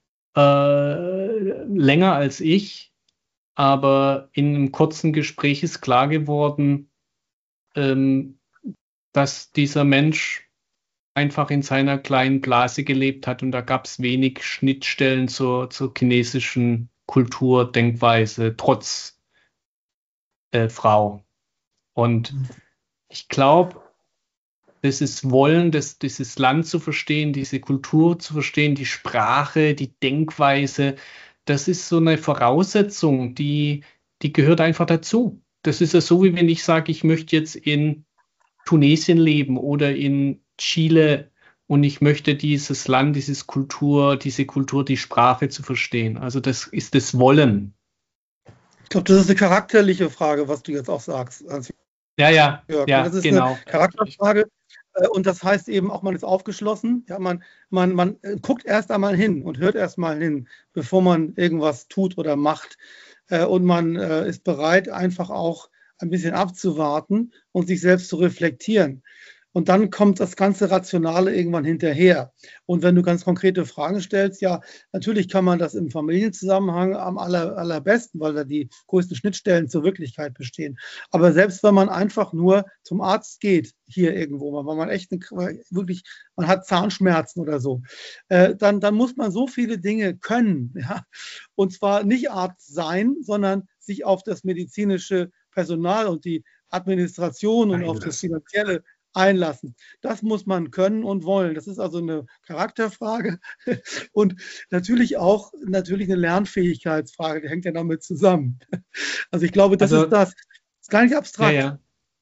S1: äh, länger als ich, aber in einem kurzen Gespräch ist klar geworden, ähm, dass dieser Mensch einfach in seiner kleinen Blase gelebt hat und da gab es wenig Schnittstellen zur, zur chinesischen Kultur, Denkweise, trotz äh, Frau. Und ich glaube, das ist Wollen, das, dieses Land zu verstehen, diese Kultur zu verstehen, die Sprache, die Denkweise, das ist so eine Voraussetzung, die, die gehört einfach dazu. Das ist ja so, wie wenn ich sage, ich möchte jetzt in Tunesien leben oder in Chile und ich möchte dieses Land, dieses Kultur, diese Kultur, die Sprache zu verstehen. Also das ist das Wollen.
S3: Ich glaube, das ist eine charakterliche Frage, was du jetzt auch sagst. Also,
S1: Ja, ja,
S3: Jörg,
S1: ja,
S3: das ist
S1: genau.
S3: eine Charakterfrage. äh, Und das heißt eben auch, man ist aufgeschlossen. Ja, man, man, man äh, guckt erst einmal hin und hört erst mal hin, bevor man irgendwas tut oder macht. Äh, Und man äh, ist bereit, einfach auch ein bisschen abzuwarten und sich selbst zu reflektieren. Und dann kommt das ganze Rationale irgendwann hinterher. Und wenn du ganz konkrete Fragen stellst, ja, natürlich kann man das im Familienzusammenhang am aller, allerbesten, weil da die größten Schnittstellen zur Wirklichkeit bestehen. Aber selbst wenn man einfach nur zum Arzt geht, hier irgendwo, weil man echt eine, wirklich, man hat Zahnschmerzen oder so, äh, dann, dann muss man so viele Dinge können. Ja? Und zwar nicht Arzt sein, sondern sich auf das medizinische Personal und die Administration und auf das Finanzielle einlassen. Das muss man können und wollen. Das ist also eine Charakterfrage und natürlich auch natürlich eine Lernfähigkeitsfrage, die hängt ja damit zusammen. Also ich glaube, das
S1: Also,
S3: ist das. Das ist gar nicht
S1: ja,
S3: abstrakt.
S1: ja.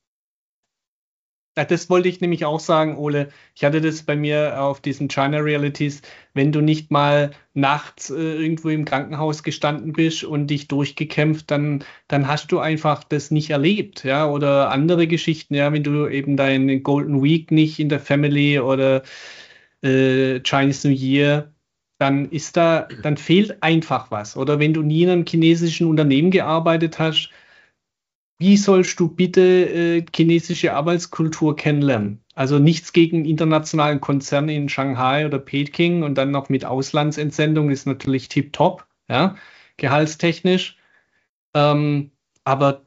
S1: Ja, das wollte ich nämlich auch sagen, Ole. Ich hatte das bei mir auf diesen China Realities, wenn du nicht mal nachts äh, irgendwo im Krankenhaus gestanden bist und dich durchgekämpft, dann, dann hast du einfach das nicht erlebt, ja, oder andere Geschichten, ja, wenn du eben deine Golden Week nicht in der Family oder äh, Chinese New Year, dann ist da, dann fehlt einfach was. Oder wenn du nie in einem chinesischen Unternehmen gearbeitet hast, wie sollst du bitte äh, chinesische Arbeitskultur kennenlernen? Also nichts gegen internationalen Konzerne in Shanghai oder Peking und dann noch mit Auslandsentsendung ist natürlich tipptopp, ja, gehaltstechnisch. Ähm, aber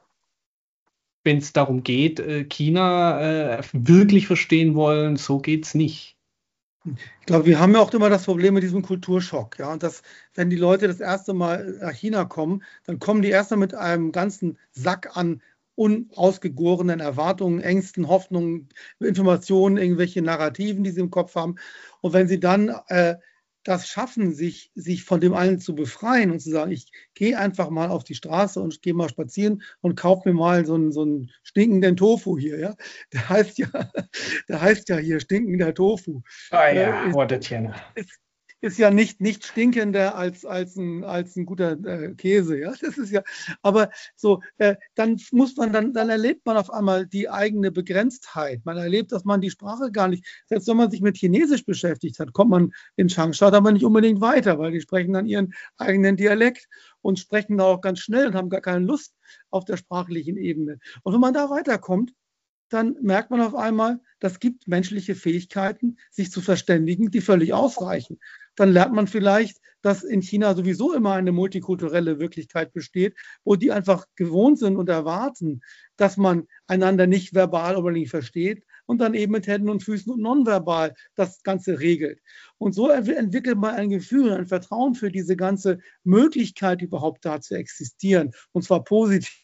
S1: wenn es darum geht, äh, China äh, wirklich verstehen wollen, so geht's nicht.
S3: Ich glaube, wir haben ja auch immer das Problem mit diesem Kulturschock. Ja, und dass, wenn die Leute das erste Mal nach China kommen, dann kommen die erst mal mit einem ganzen Sack an unausgegorenen Erwartungen, Ängsten, Hoffnungen, Informationen, irgendwelche Narrativen, die sie im Kopf haben. Und wenn sie dann äh, das schaffen, sich, sich von dem allen zu befreien und zu sagen, ich gehe einfach mal auf die Straße und gehe mal spazieren und kaufe mir mal so einen, so einen stinkenden Tofu hier. Ja? Der heißt ja, der heißt ja hier stinkender Tofu.
S1: Ah
S3: Äh,
S1: ja,
S3: ist,
S1: Wortetchen.
S3: ist, ist ja nicht, nicht stinkender als, als, ein, als ein guter äh, Käse. Ja? Das ist ja, aber so, äh, dann muss man, dann, dann erlebt man auf einmal die eigene Begrenztheit. Man erlebt, dass man die Sprache gar nicht, selbst wenn man sich mit Chinesisch beschäftigt hat, kommt man in Changsha aber nicht unbedingt weiter, weil die sprechen dann ihren eigenen Dialekt und sprechen da auch ganz schnell und haben gar keine Lust auf der sprachlichen Ebene. Und wenn man da weiterkommt, dann merkt man auf einmal, das gibt menschliche Fähigkeiten, sich zu verständigen, die völlig ausreichen. Dann lernt man vielleicht, dass in China sowieso immer eine multikulturelle Wirklichkeit besteht, wo die einfach gewohnt sind und erwarten, dass man einander nicht verbal oder nicht versteht und dann eben mit Händen und Füßen und nonverbal das Ganze regelt. Und so entwickelt man ein Gefühl, ein Vertrauen für diese ganze Möglichkeit, überhaupt da zu existieren, und zwar positiv.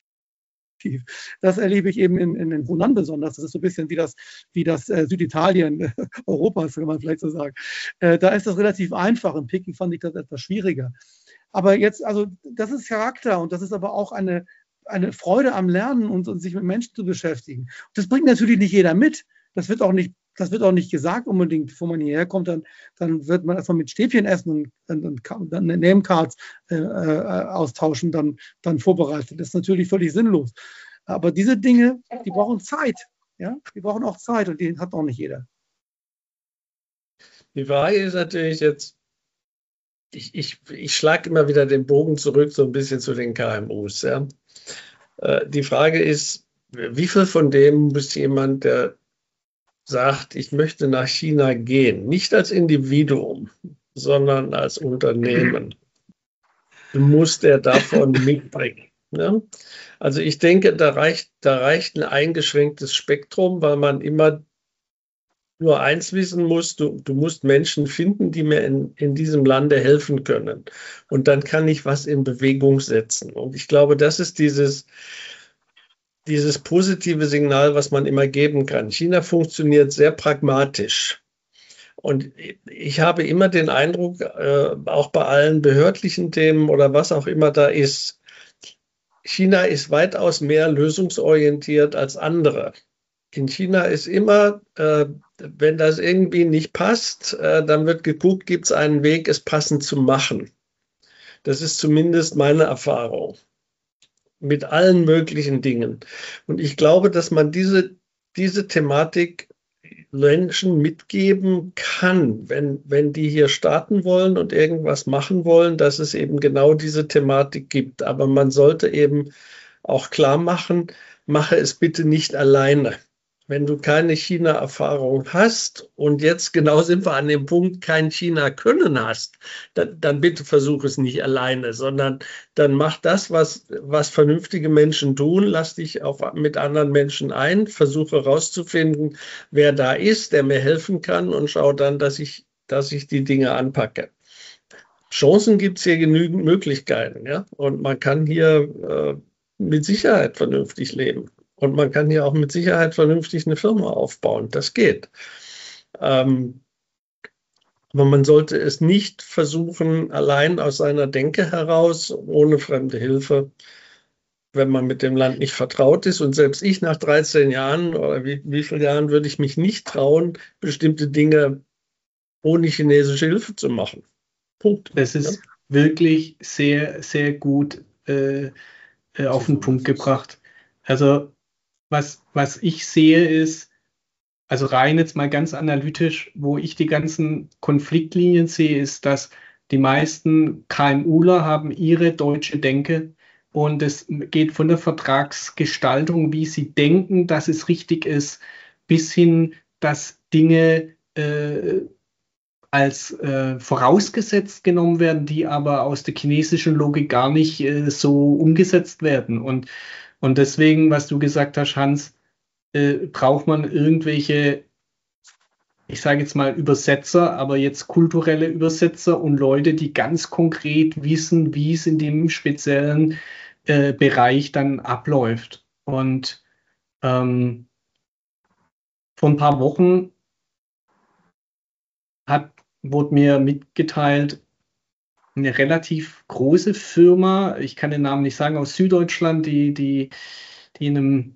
S3: Das erlebe ich eben in, in, in Hunan besonders. Das ist so ein bisschen wie das, wie das äh, Süditalien äh, Europas, kann man vielleicht so sagen. Äh, da ist das relativ einfach. In Peking fand ich das etwas schwieriger. Aber jetzt, also das ist Charakter und das ist aber auch eine, eine Freude am Lernen und, und sich mit Menschen zu beschäftigen. Das bringt natürlich nicht jeder mit. Das wird auch nicht das wird auch nicht gesagt unbedingt, bevor man hierher kommt, dann, dann wird man erstmal mit Stäbchen essen und, und, und dann Namecards äh, äh, austauschen, dann, dann vorbereitet. Das ist natürlich völlig sinnlos. Aber diese Dinge, die brauchen Zeit. Ja? Die brauchen auch Zeit und die hat auch nicht jeder.
S2: Die Frage ist natürlich jetzt, ich, ich, ich schlage immer wieder den Bogen zurück, so ein bisschen zu den K M Us. Ja? Äh, die Frage ist, wie viel von dem muss jemand, der sagt, ich möchte nach China gehen, nicht als Individuum, sondern als Unternehmen, muss der davon mitbringen? Ja? Also ich denke, da reicht, da reicht ein eingeschränktes Spektrum, weil man immer nur eins wissen muss, du, du musst Menschen finden, die mir in, in diesem Lande helfen können. Und dann kann ich was in Bewegung setzen. Und ich glaube, das ist dieses, dieses positive Signal, was man immer geben kann. China funktioniert sehr pragmatisch. Und ich habe immer den Eindruck, äh, auch bei allen behördlichen Themen oder was auch immer da ist, China ist weitaus mehr lösungsorientiert als andere. In China ist immer, äh, wenn das irgendwie nicht passt, äh, dann wird geguckt, gibt es einen Weg, es passend zu machen. Das ist zumindest meine Erfahrung mit allen möglichen Dingen. Und ich glaube, dass man diese, diese Thematik Menschen mitgeben kann, wenn, wenn die hier starten wollen und irgendwas machen wollen, dass es eben genau diese Thematik gibt. Aber man sollte eben auch klar machen, mache es bitte nicht alleine. Wenn du keine China-Erfahrung hast und jetzt genau sind wir an dem Punkt, kein China-Können hast, dann, dann bitte versuch es nicht alleine, sondern dann mach das, was, was vernünftige Menschen tun, lass dich auch mit anderen Menschen ein, versuche herauszufinden, wer da ist, der mir helfen kann und schau dann, dass ich, dass ich die Dinge anpacke. Chancen gibt es hier genügend Möglichkeiten, ja, und man kann hier äh, mit Sicherheit vernünftig leben. Und man kann hier auch mit Sicherheit vernünftig eine Firma aufbauen. Das geht. Ähm, aber man sollte es nicht versuchen, allein aus seiner Denke heraus, ohne fremde Hilfe, wenn man mit dem Land nicht vertraut ist. Und selbst ich nach dreizehn Jahren oder wie, wie viele Jahren würde ich mich nicht trauen, bestimmte Dinge ohne chinesische Hilfe zu machen. Punkt.
S1: Das ist ja wirklich sehr, sehr gut äh, äh, auf den Punkt gebracht. Also Was, was ich sehe ist, also rein jetzt mal ganz analytisch, wo ich die ganzen Konfliktlinien sehe, ist, dass die meisten KMUler haben ihre deutsche Denke und es geht von der Vertragsgestaltung, wie sie denken, dass es richtig ist, bis hin, dass Dinge äh, als äh, vorausgesetzt genommen werden, die aber aus der chinesischen Logik gar nicht äh, so umgesetzt werden. Und Und deswegen, was du gesagt hast, Hans, äh, braucht man irgendwelche, ich sage jetzt mal Übersetzer, aber jetzt kulturelle Übersetzer und Leute, die ganz konkret wissen, wie es in dem speziellen äh, Bereich dann abläuft. Und ähm, vor ein paar Wochen hat, wurde mir mitgeteilt, eine relativ große Firma, ich kann den Namen nicht sagen, aus Süddeutschland, die, die, die in einem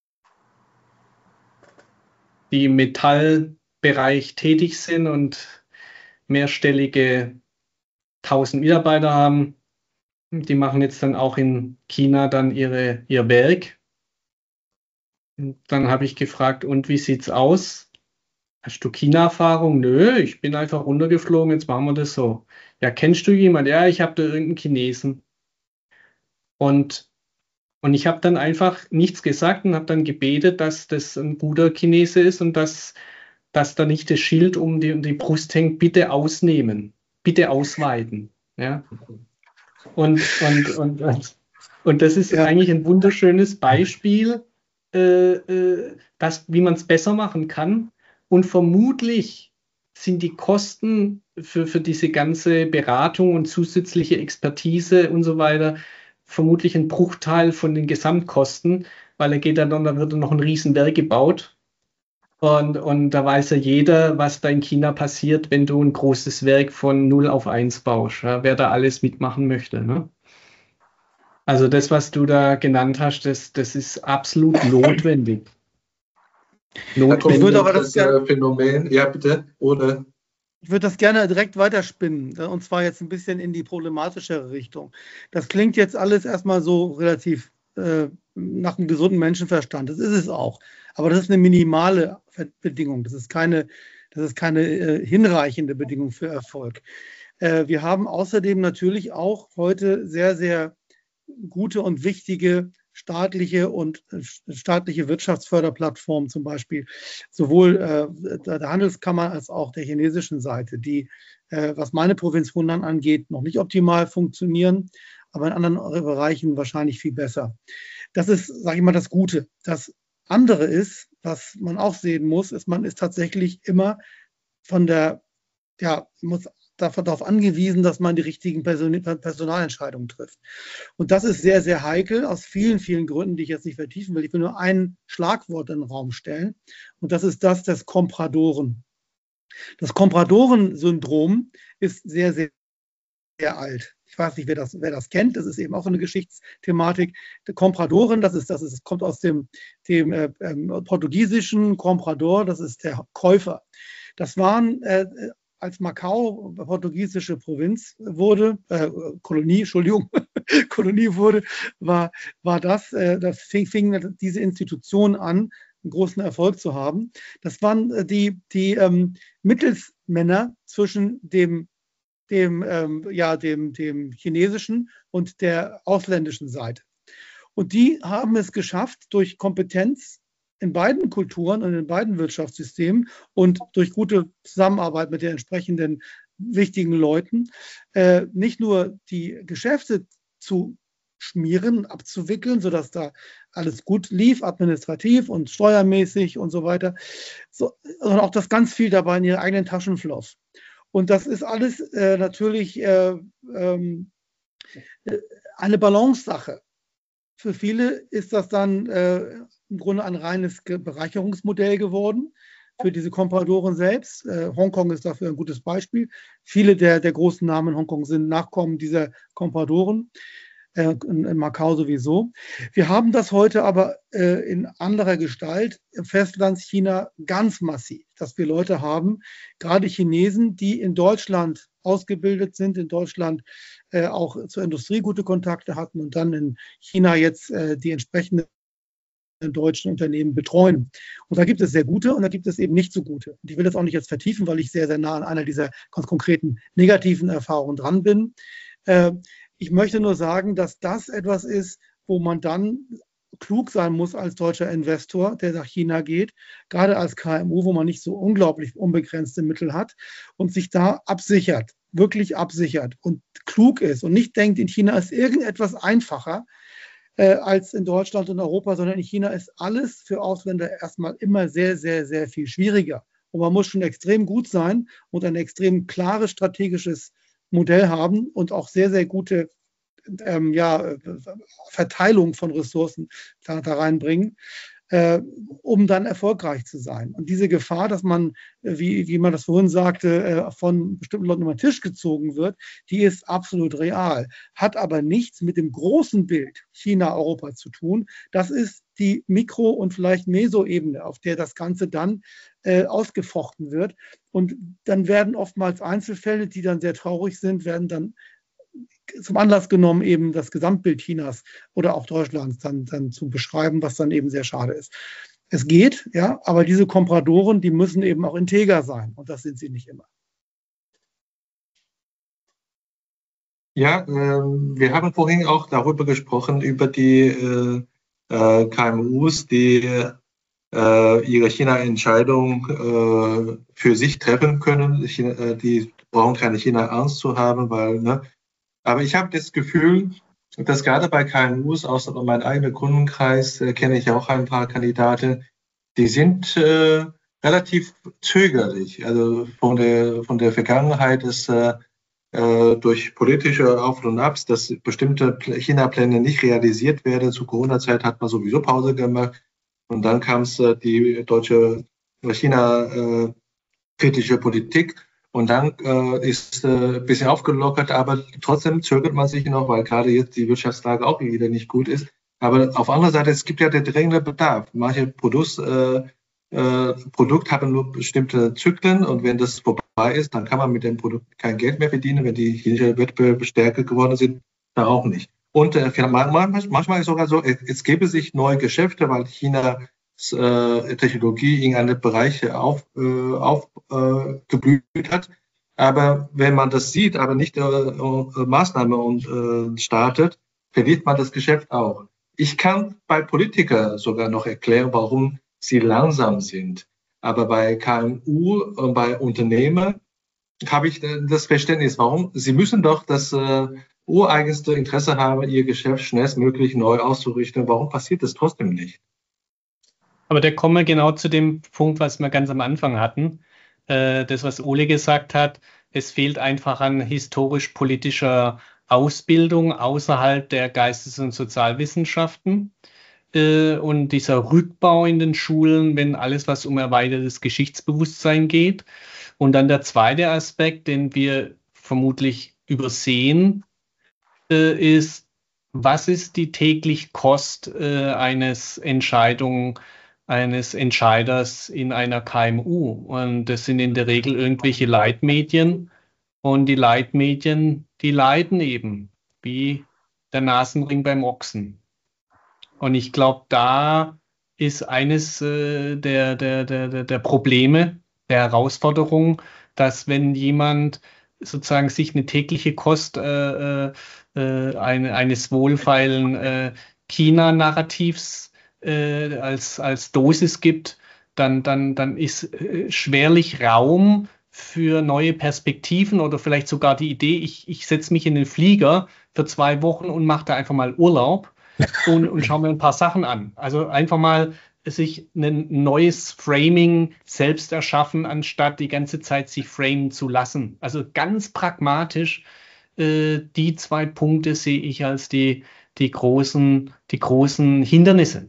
S1: die im Metallbereich tätig sind und mehrstellige tausend Mitarbeiter haben. Die machen jetzt dann auch in China dann ihre, ihr Werk. Und dann habe ich gefragt, und wie sieht's aus? Hast du China-Erfahrung? Nö, ich bin einfach runtergeflogen, jetzt machen wir das so. Ja, kennst du jemanden? Ja, ich habe da irgendeinen Chinesen. Und, und ich habe dann einfach nichts gesagt und habe dann gebetet, dass das ein guter Chinese ist und dass, dass da nicht das Schild um die, um die Brust hängt, bitte ausnehmen, bitte ausweiten. Ja? Und, und, und, und, und das ist ja eigentlich ein wunderschönes Beispiel, äh, äh, dass, wie man es besser machen kann. Und vermutlich sind die Kosten für, für diese ganze Beratung und zusätzliche Expertise und so weiter vermutlich ein Bruchteil von den Gesamtkosten, weil er geht dann, da wird dann noch ein Riesenwerk gebaut. Und, und da weiß ja jeder, was da in China passiert, wenn du ein großes Werk von null auf eins baust, ja, wer da alles mitmachen möchte. Ne? Also das, was du da genannt hast, das, das ist absolut notwendig.
S5: notwendig.
S3: Ich würde aber
S5: das,
S3: das gerne,
S5: äh, Phänomen, ja bitte, oder?
S3: Ich würde das gerne direkt weiterspinnen, und zwar jetzt ein bisschen in die problematischere Richtung. Das klingt jetzt alles erstmal so relativ äh, nach einem gesunden Menschenverstand. Das ist es auch. Aber das ist eine minimale Bedingung. Das ist keine, das ist keine äh, hinreichende Bedingung für Erfolg. Äh, wir haben außerdem natürlich auch heute sehr, sehr gute und wichtige staatliche und äh, staatliche Wirtschaftsförderplattformen, zum Beispiel sowohl äh, der Handelskammer als auch der chinesischen Seite, die, äh, was meine Provinz Hunan angeht, noch nicht optimal funktionieren, aber in anderen Bereichen wahrscheinlich viel besser. Das ist, sage ich mal, das Gute. Das andere ist, was man auch sehen muss, ist, man ist tatsächlich immer von der, ja, muss darauf angewiesen, dass man die richtigen Person Personalentscheidungen trifft. Und das ist sehr, sehr heikel aus vielen, vielen Gründen, die ich jetzt nicht vertiefen will. Ich will nur ein Schlagwort in den Raum stellen. Und das ist das des Kompradoren. Das Kompradoren-Syndrom ist sehr, sehr, sehr alt. Ich weiß nicht, wer das, wer das kennt. Das ist eben auch eine Geschichtsthematik. Der Kompradoren, das ist, das ist, das kommt aus dem, dem äh, äh, portugiesischen Comprador, das ist der Käufer. Das waren äh, als Macau portugiesische Provinz wurde, äh, Kolonie, Entschuldigung, Kolonie wurde, war, war das, äh, das fing, fing diese Institution an, einen großen Erfolg zu haben. Das waren die, die ähm, Mittelsmänner zwischen dem, dem, ähm, ja, dem, dem chinesischen und der ausländischen Seite. Und die haben es geschafft, durch Kompetenz in beiden Kulturen und in beiden Wirtschaftssystemen und durch gute Zusammenarbeit mit den entsprechenden wichtigen Leuten, äh, nicht nur die Geschäfte zu schmieren, abzuwickeln, sodass da alles gut lief, administrativ und steuermäßig und so weiter, so, sondern auch, dass ganz viel dabei in ihre eigenen Taschen floss. Und das ist alles äh, natürlich äh, ähm, eine Balance-Sache. Für viele ist das dann äh, im Grunde ein reines Bereicherungsmodell geworden für diese Kompradoren selbst. Äh, Hongkong ist dafür ein gutes Beispiel. Viele der, der großen Namen in Hongkong sind Nachkommen dieser Kompradoren, äh, in, in Macau sowieso. Wir haben das heute aber äh, in anderer Gestalt im Festlandschina ganz massiv, dass wir Leute haben, gerade Chinesen, die in Deutschland ausgebildet sind, in Deutschland äh, auch zur Industrie gute Kontakte hatten und dann in China jetzt äh, die entsprechenden deutschen Unternehmen betreuen. Und da gibt es sehr gute und da gibt es eben nicht so gute. Und ich will das auch nicht jetzt vertiefen, weil ich sehr, sehr nah an einer dieser ganz konkreten negativen Erfahrungen dran bin. Äh, ich möchte nur sagen, dass das etwas ist, wo man dann klug sein muss als deutscher Investor, der nach China geht, gerade als K M U, wo man nicht so unglaublich unbegrenzte Mittel hat und sich da absichert, wirklich absichert und klug ist und nicht denkt, in China ist irgendetwas einfacher äh, als in Deutschland und Europa, sondern in China ist alles für Ausländer erstmal immer sehr, sehr, sehr viel schwieriger. Und man muss schon extrem gut sein und ein extrem klares strategisches Modell haben und auch sehr, sehr gute Ähm, ja, Verteilung von Ressourcen da, da reinbringen, äh, um dann erfolgreich zu sein. Und diese Gefahr, dass man, wie, wie man das vorhin sagte, äh, von bestimmten Leuten über den Tisch gezogen wird, die ist absolut real, hat aber nichts mit dem großen Bild China-Europa zu tun. Das ist die Mikro- und vielleicht Meso-Ebene, auf der das Ganze dann äh, ausgefochten wird. Und dann werden oftmals Einzelfälle, die dann sehr traurig sind, werden dann zum Anlass genommen, eben das Gesamtbild Chinas oder auch Deutschlands dann, dann zu beschreiben, was dann eben sehr schade ist. Es geht, ja, aber diese Kompradoren, die müssen eben auch integer sein und das sind sie nicht immer.
S5: Ja, äh, wir haben vorhin auch darüber gesprochen, über die äh, äh, K M Us, die äh, ihre China-Entscheidung äh, für sich treffen können. China, äh, die brauchen keine China-Angst zu haben, weil, ne, aber ich habe das Gefühl, dass gerade bei K M Us, außer meinem eigenen Kundenkreis, äh, kenne ich auch ein paar Kandidaten, die sind äh, relativ zögerlich. Also von der, von der Vergangenheit ist äh, äh, durch politische Auf- und Abs, dass bestimmte China-Pläne nicht realisiert werden. Zu Corona-Zeit hat man sowieso Pause gemacht. Und dann kam es äh, die deutsche China-kritische äh, Politik. Und dann äh, ist äh, ein bisschen aufgelockert, aber trotzdem zögert man sich noch, weil gerade jetzt die Wirtschaftslage auch wieder nicht gut ist. Aber auf der anderen Seite, es gibt ja den dringenden Bedarf. Manche Produkte äh, Produkt haben nur bestimmte Zyklen und wenn das vorbei ist, dann kann man mit dem Produkt kein Geld mehr verdienen. Wenn die chinesischen Wettbewerber stärker geworden sind, dann auch nicht. Und äh, manchmal ist sogar so, es gäbe sich neue Geschäfte, weil China äh, Technologie in einem Bereich aufgeblüht auf, äh, hat. Aber wenn man das sieht, aber nicht äh, äh, Maßnahmen und, äh, startet, verliert man das Geschäft auch. Ich kann bei Politikern sogar noch erklären, warum sie langsam sind. Aber bei K M U und bei Unternehmen habe ich das Verständnis, warum. Sie müssen doch das äh, ureigenste Interesse haben, ihr Geschäft schnellstmöglich neu auszurichten. Warum passiert das trotzdem nicht?
S1: Aber da kommen wir genau zu dem Punkt, was wir ganz am Anfang hatten. Äh, das, was Ole gesagt hat, es fehlt einfach an historisch-politischer Ausbildung außerhalb der Geistes- und Sozialwissenschaften. Äh, und dieser Rückbau in den Schulen, wenn alles, was um erweitertes Geschichtsbewusstsein geht. Und dann der zweite Aspekt, den wir vermutlich übersehen, äh, ist, was ist die tägliche Kost äh, eines Entscheidung, eines Entscheiders in einer K M U? Und das sind in der Regel irgendwelche Leitmedien. Und die Leitmedien, die leiden eben, wie der Nasenring beim Ochsen. Und ich glaube, da ist eines äh, der, der, der, der Probleme, der Herausforderung, dass wenn jemand sozusagen sich eine tägliche Kost äh, äh, eine, eines wohlfeilen äh, China-Narrativs äh, als, als Dosis gibt, dann, dann, dann ist äh, schwerlich Raum für neue Perspektiven oder vielleicht sogar die Idee, ich, ich setze mich in den Flieger für zwei Wochen und mache da einfach mal Urlaub und, und schaue mir ein paar Sachen an. Also einfach mal sich ein neues Framing selbst erschaffen, anstatt die ganze Zeit sich framen zu lassen. Also ganz pragmatisch, äh, die zwei Punkte sehe ich als die, die, großen, die großen Hindernisse.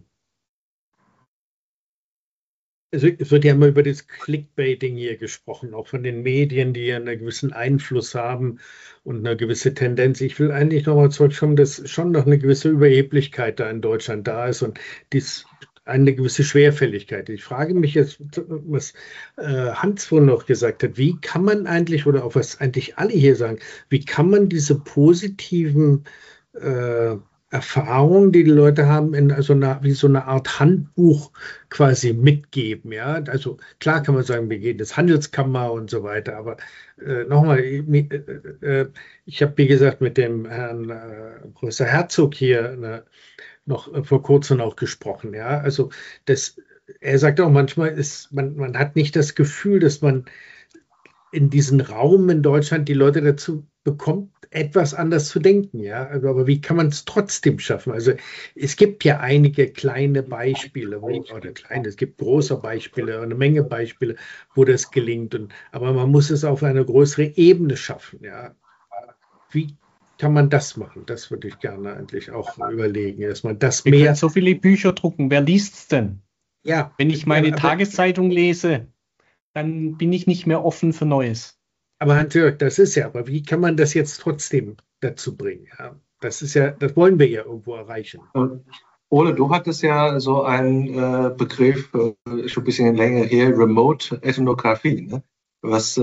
S6: Also es wird ja immer über das Clickbaiting hier gesprochen, auch von den Medien, die ja einen gewissen Einfluss haben und eine gewisse Tendenz. Ich will eigentlich nochmal zurückkommen, dass schon noch eine gewisse Überheblichkeit da in Deutschland da ist und dies eine gewisse Schwerfälligkeit. Ich frage mich jetzt, was äh, Hans vorhin noch gesagt hat, wie kann man eigentlich, oder auch was eigentlich alle hier sagen, wie kann man diese positiven äh, Erfahrungen, die die Leute haben, in also eine, wie so eine Art Handbuch quasi mitgeben. Ja? Also klar kann man sagen, wir gehen das Handelskammer und so weiter, aber äh, nochmal, äh, äh, ich habe, wie gesagt, mit dem Herrn äh, Professor Herzog hier eine, noch äh, vor kurzem auch gesprochen. Ja? Also das, er sagt auch manchmal, ist, man, man hat nicht das Gefühl, dass man in diesen Raum in Deutschland die Leute dazu bekommt, etwas anders zu denken, ja. Also, aber wie kann man es trotzdem schaffen? Also es gibt ja einige kleine Beispiele, wo, oder kleine, es gibt große Beispiele, eine Menge Beispiele, wo das gelingt. Und, aber man muss es auf eine größere Ebene schaffen, ja. Wie kann man das machen? Das würde ich gerne eigentlich auch überlegen, dass man das
S1: Wir
S6: mehr.
S1: können so viele Bücher drucken. Wer liest es denn?
S6: Ja.
S1: Wenn ich meine
S6: ja, aber,
S1: Tageszeitung lese, dann bin ich nicht mehr offen für Neues.
S6: Aber Hans-Jörg, das ist ja, aber wie kann man das jetzt trotzdem dazu bringen? Ja, das ist ja, das wollen wir ja irgendwo erreichen.
S5: Ole, du hattest ja so einen äh, Begriff, äh, schon ein bisschen länger her, Remote Ethnographie. Ne? Was, äh,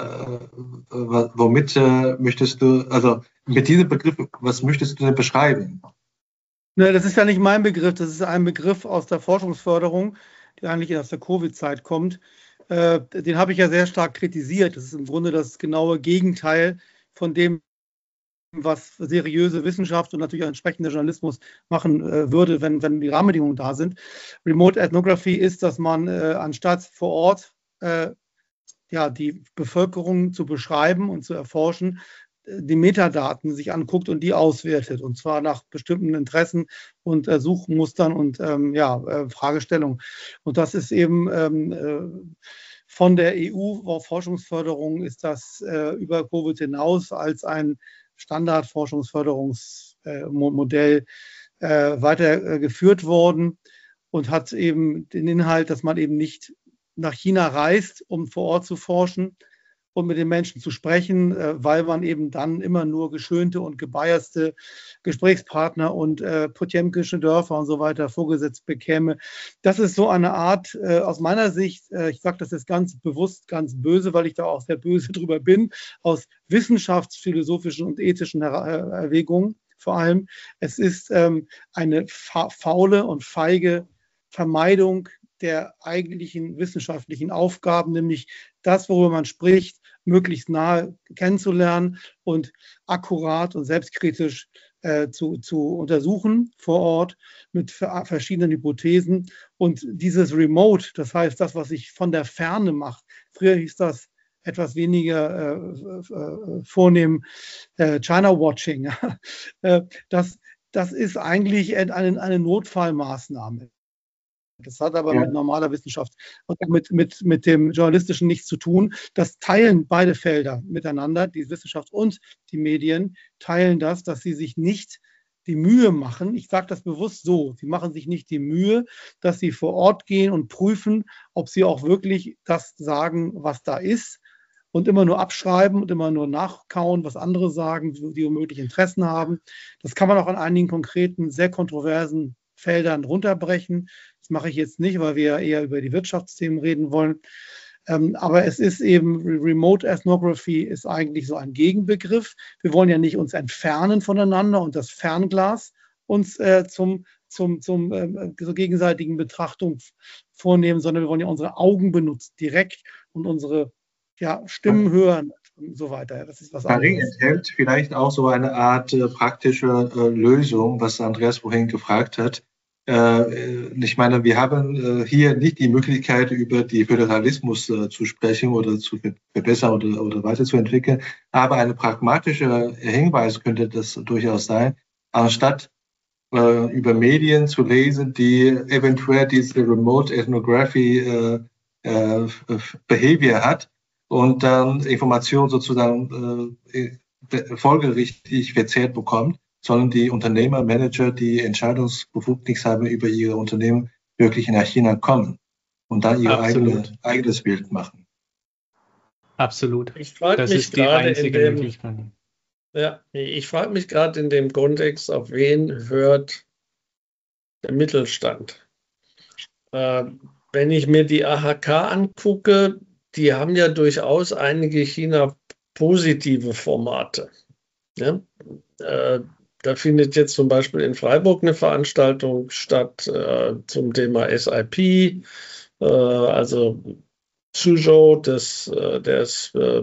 S5: womit äh, möchtest du, also mit diesem Begriff, was möchtest du denn beschreiben?
S3: Ne, das ist ja nicht mein Begriff, das ist ein Begriff aus der Forschungsförderung, der eigentlich aus der Covid-Zeit kommt. Äh, den habe ich ja sehr stark kritisiert. Das ist im Grunde das genaue Gegenteil von dem, was seriöse Wissenschaft und natürlich auch entsprechender Journalismus machen äh, würde, wenn, wenn die Rahmenbedingungen da sind. Remote Ethnography ist, dass man äh, anstatt vor Ort äh, ja, die Bevölkerung zu beschreiben und zu erforschen, die Metadaten sich anguckt und die auswertet, und zwar nach bestimmten Interessen und äh, Suchmustern und ähm, ja, äh, Fragestellungen. Und das ist eben ähm, äh, von der E U-Forschungsförderung ist das äh, über Covid hinaus als ein Standardforschungsförderungsmodell äh, weitergeführt äh, worden und hat eben den Inhalt, dass man eben nicht nach China reist, um vor Ort zu forschen, und mit den Menschen zu sprechen, äh, weil man eben dann immer nur geschönte und gebiaste Gesprächspartner und äh, Potjemkinsche Dörfer und so weiter vorgesetzt bekäme. Das ist so eine Art, äh, aus meiner Sicht, äh, ich sage das jetzt ganz bewusst, ganz böse, weil ich da auch sehr böse drüber bin, aus wissenschaftsphilosophischen und ethischen Her Erwägungen vor allem. Es ist ähm, eine fa faule und feige Vermeidung der eigentlichen wissenschaftlichen Aufgaben, nämlich das, worüber man spricht, möglichst nahe kennenzulernen und akkurat und selbstkritisch äh, zu, zu untersuchen vor Ort mit verschiedenen Hypothesen. Und dieses Remote, das heißt das, was ich von der Ferne mache, früher hieß das etwas weniger äh, äh, vornehm äh, China-Watching, äh, das, das ist eigentlich eine, eine Notfallmaßnahme. Das hat aber ja. mit normaler Wissenschaft und mit, mit, mit dem Journalistischen nichts zu tun. Das teilen beide Felder miteinander, die Wissenschaft und die Medien, teilen das, dass sie sich nicht die Mühe machen, ich sage das bewusst so, sie machen sich nicht die Mühe, dass sie vor Ort gehen und prüfen, ob sie auch wirklich das sagen, was da ist, und immer nur abschreiben und immer nur nachkauen, was andere sagen, die womöglich Interessen haben. Das kann man auch an einigen konkreten, sehr kontroversen Feldern runterbrechen. Das mache ich jetzt nicht, weil wir eher über die Wirtschaftsthemen reden wollen. Ähm, aber es ist eben, Remote Ethnography ist eigentlich so ein Gegenbegriff. Wir wollen ja nicht uns entfernen voneinander und das Fernglas uns äh, zum, zum, zum äh, zur gegenseitigen Betrachtung vornehmen, sondern wir wollen ja unsere Augen benutzen, direkt, und unsere ja, Stimmen hören und so weiter. Das ist was
S5: Paris enthält vielleicht auch so eine Art äh, praktische äh, Lösung, was Andreas vorhin gefragt hat. Äh, ich meine, wir haben äh, hier nicht die Möglichkeit, über die Föderalismus äh, zu sprechen oder zu verbessern oder, oder weiterzuentwickeln, aber ein pragmatischer Hinweis könnte das durchaus sein, anstatt äh, über Medien zu lesen, die eventuell diese Remote Ethnography äh, äh, Behavior hat, und dann Informationen sozusagen äh, folgerichtig verzehrt bekommt, sondern die Unternehmer, Manager, die Entscheidungsbefugnis haben über ihre Unternehmen, wirklich nach China kommen und dann ihr eigene, eigenes Bild machen.
S1: Absolut.
S2: Ich frage
S1: das
S2: mich
S1: ist die einzige
S2: dem,
S1: Möglichkeit.
S2: Ja, ich frage mich gerade in dem Kontext, auf wen hört der Mittelstand? Äh, wenn ich mir die A H K angucke, die haben ja durchaus einige China-positive Formate. Ja? Äh, da findet jetzt zum Beispiel in Freiburg eine Veranstaltung statt äh, zum Thema S I P, äh, also Suzhou, das, äh, des, äh,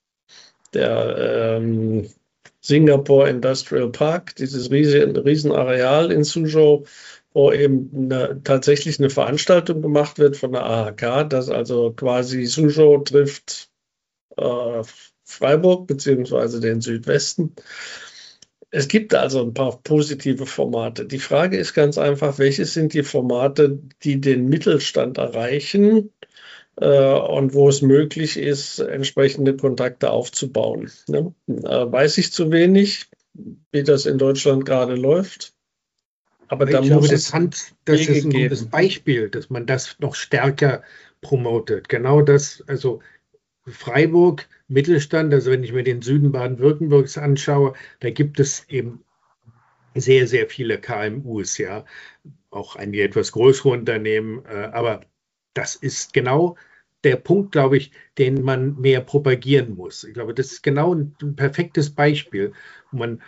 S2: der ähm, Singapore Industrial Park, dieses riesen, Riesenareal in Suzhou, wo eben eine, tatsächlich eine Veranstaltung gemacht wird von der A H K, dass also quasi Suzhou trifft äh, Freiburg beziehungsweise den Südwesten. Es gibt also ein paar positive Formate. Die Frage ist ganz einfach, welche sind die Formate, die den Mittelstand erreichen äh, und wo es möglich ist, entsprechende Kontakte aufzubauen. Ne? Äh, weiß ich zu wenig, wie das in Deutschland gerade läuft. Aber
S6: ich
S2: da
S6: glaube,
S2: muss
S6: das,
S2: es
S6: Hand, das ist ein gutes
S2: geben.
S6: Beispiel, dass man das noch stärker promotet. Genau das, also Freiburg, Mittelstand, also wenn ich mir den Süden Baden-Württembergs anschaue, da gibt es eben sehr, sehr viele K M Us, ja, auch einige etwas größere Unternehmen, äh, aber das ist genau der Punkt, glaube ich, den man mehr propagieren muss. Ich glaube, das ist genau ein, ein perfektes Beispiel, wo man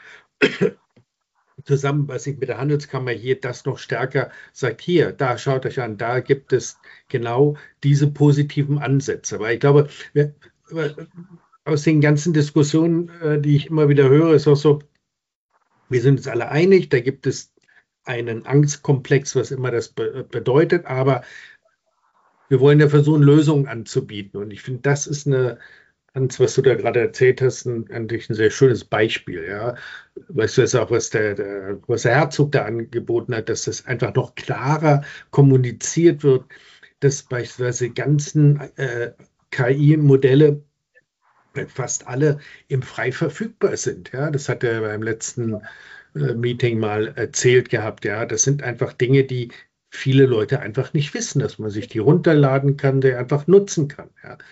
S6: zusammen, was ich mit der Handelskammer hier das noch stärker sagt, hier, da schaut euch an, da gibt es genau diese positiven Ansätze. Weil ich glaube, wir, aus den ganzen Diskussionen, die ich immer wieder höre, ist auch so, wir sind uns alle einig, da gibt es einen Angstkomplex, was immer das be bedeutet, aber wir wollen ja versuchen, Lösungen anzubieten. Und ich finde, das ist eine, Hans, was du da gerade erzählt hast, ein, eigentlich ein sehr schönes Beispiel. Ja. Weißt du, das ist auch, was der, der große Herzog da angeboten hat, dass das einfach noch klarer kommuniziert wird, dass beispielsweise die ganzen äh, K I-Modelle fast alle im frei verfügbar sind. Ja. Das hat er beim letzten äh, Meeting mal erzählt gehabt. Ja. Das sind einfach Dinge, die viele Leute einfach nicht wissen, dass man sich die runterladen kann, die einfach nutzen kann. Ja.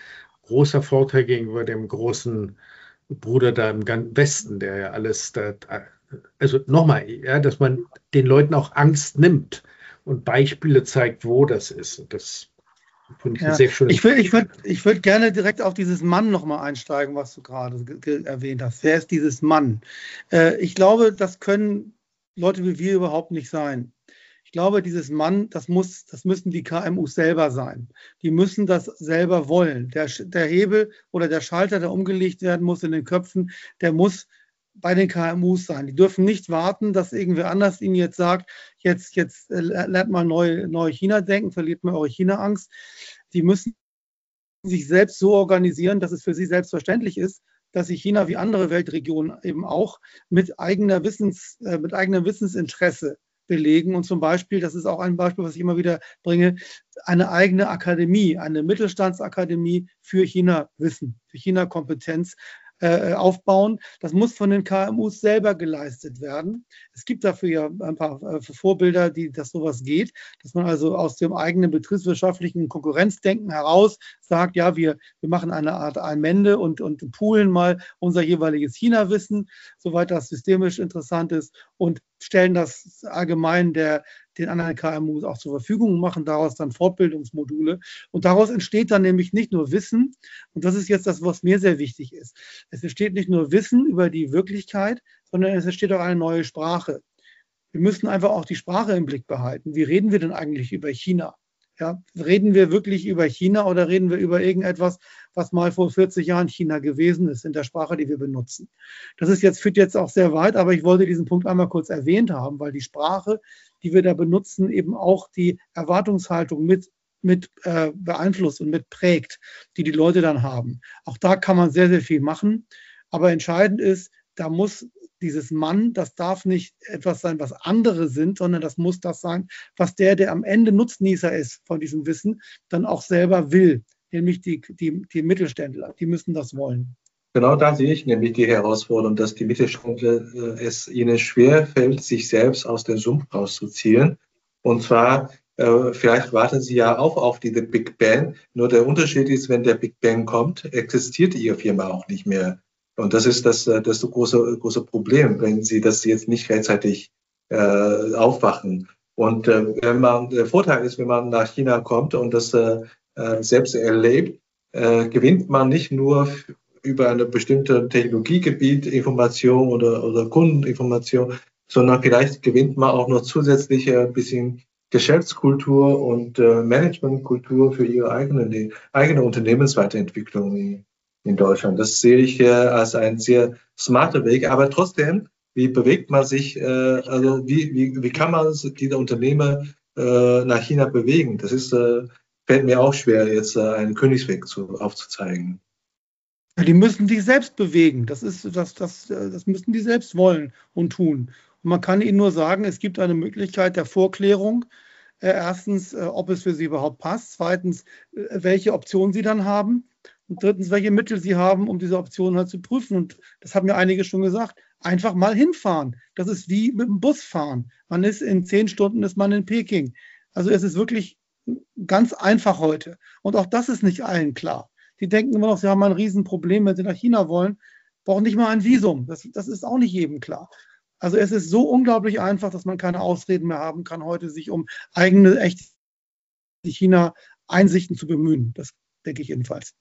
S6: großer Vorteil gegenüber dem großen Bruder da im Westen, der ja alles, da, also nochmal, ja, dass man den Leuten auch Angst nimmt und Beispiele zeigt, wo das ist. Und das finde ich
S3: Ja,
S6: sehr schön.
S3: ich würde ich würd, ich würd gerne direkt auf dieses Mann nochmal einsteigen, was du gerade erwähnt hast. Wer ist dieses Mann? Äh, ich glaube, das können Leute wie wir überhaupt nicht sein. Ich glaube, dieses Mann, das muss, das müssen die K M Us selber sein. Die müssen das selber wollen. Der, der Hebel oder der Schalter, der umgelegt werden muss in den Köpfen, der muss bei den K M Us sein. Die dürfen nicht warten, dass irgendwer anders ihnen jetzt sagt, jetzt, jetzt äh, lernt mal neu, neu China denken, verliert mal eure China-Angst. Die müssen sich selbst so organisieren, dass es für sie selbstverständlich ist, dass sich China wie andere Weltregionen eben auch mit eigener Wissens, äh, mit eigenem Wissensinteresse belegen. Und zum Beispiel, das ist auch ein Beispiel, was ich immer wieder bringe, eine eigene Akademie, eine Mittelstandsakademie für China-Wissen, für China-Kompetenz äh, aufbauen. Das muss von den K M Us selber geleistet werden. Es gibt dafür ja ein paar äh, Vorbilder, die, dass sowas geht, dass man also aus dem eigenen betriebswirtschaftlichen Konkurrenzdenken heraus sagt, ja, wir, wir machen eine Art Allmende und, und poolen mal unser jeweiliges China-Wissen, soweit das systemisch interessant ist, und stellen das allgemein der, den anderen K M Us auch zur Verfügung und machen daraus dann Fortbildungsmodule. Und daraus entsteht dann nämlich nicht nur Wissen, und das ist jetzt das, was mir sehr wichtig ist. Es entsteht nicht nur Wissen über die Wirklichkeit, sondern es entsteht auch eine neue Sprache. Wir müssen einfach auch die Sprache im Blick behalten. Wie reden wir denn eigentlich über China? Ja, reden wir wirklich über China oder reden wir über irgendetwas, was mal vor vierzig Jahren China gewesen ist, in der Sprache, die wir benutzen? Das ist jetzt, führt jetzt auch sehr weit, aber ich wollte diesen Punkt einmal kurz erwähnt haben, weil die Sprache, die wir da benutzen, eben auch die Erwartungshaltung mit, mit äh, beeinflusst und mit prägt, die die Leute dann haben. Auch da kann man sehr, sehr viel machen. Aber entscheidend ist, da muss dieses Mann, das darf nicht etwas sein, was andere sind, sondern das muss das sein, was der, der am Ende Nutznießer ist von diesem Wissen, dann auch selber will, nämlich die, die, die Mittelständler, die müssen das wollen.
S5: Genau da sehe ich nämlich die Herausforderung, dass die Mittelständler äh, es ihnen schwerfällt, sich selbst aus dem Sumpf rauszuziehen. Und zwar, äh, vielleicht warten sie ja auch auf diese Big Bang, nur der Unterschied ist, wenn der Big Bang kommt, existiert ihre Firma auch nicht mehr. Und das ist das, das große, große Problem, wenn sie das jetzt nicht rechtzeitig äh, aufwachen. Und äh, wenn man, der Vorteil ist, wenn man nach China kommt und das äh, selbst erlebt, äh, gewinnt man nicht nur über eine bestimmte Technologiegebiet Information oder, oder Kundeninformation, sondern vielleicht gewinnt man auch noch zusätzlich ein bisschen Geschäftskultur und äh, Managementkultur für ihre eigene, eigene Unternehmensweiterentwicklung in Deutschland. Das sehe ich äh, als ein sehr smarter Weg. Aber trotzdem, wie bewegt man sich, äh, also wie, wie, wie kann man diese Unternehmer äh, nach China bewegen? Das ist, äh, fällt mir auch schwer, jetzt äh, einen Königsweg zu, aufzuzeigen.
S3: Ja, die müssen sich selbst bewegen. Das ist, das, das, das müssen die selbst wollen und tun. Und man kann ihnen nur sagen, es gibt eine Möglichkeit der Vorklärung. Äh, erstens, äh, ob es für sie überhaupt passt. Zweitens, äh, welche Optionen sie dann haben. Und drittens, welche Mittel sie haben, um diese Optionen halt zu prüfen. Und das haben ja einige schon gesagt. Einfach mal hinfahren. Das ist wie mit dem Bus fahren. Man ist in zehn Stunden ist man in Peking. Also es ist wirklich ganz einfach heute. Und auch das ist nicht allen klar. Die denken immer noch, sie haben ein Riesenproblem, wenn sie nach China wollen, brauchen nicht mal ein Visum. Das, das ist auch nicht jedem klar. Also es ist so unglaublich einfach, dass man keine Ausreden mehr haben kann, heute sich um eigene, echte China-Einsichten zu bemühen. Das denke ich jedenfalls.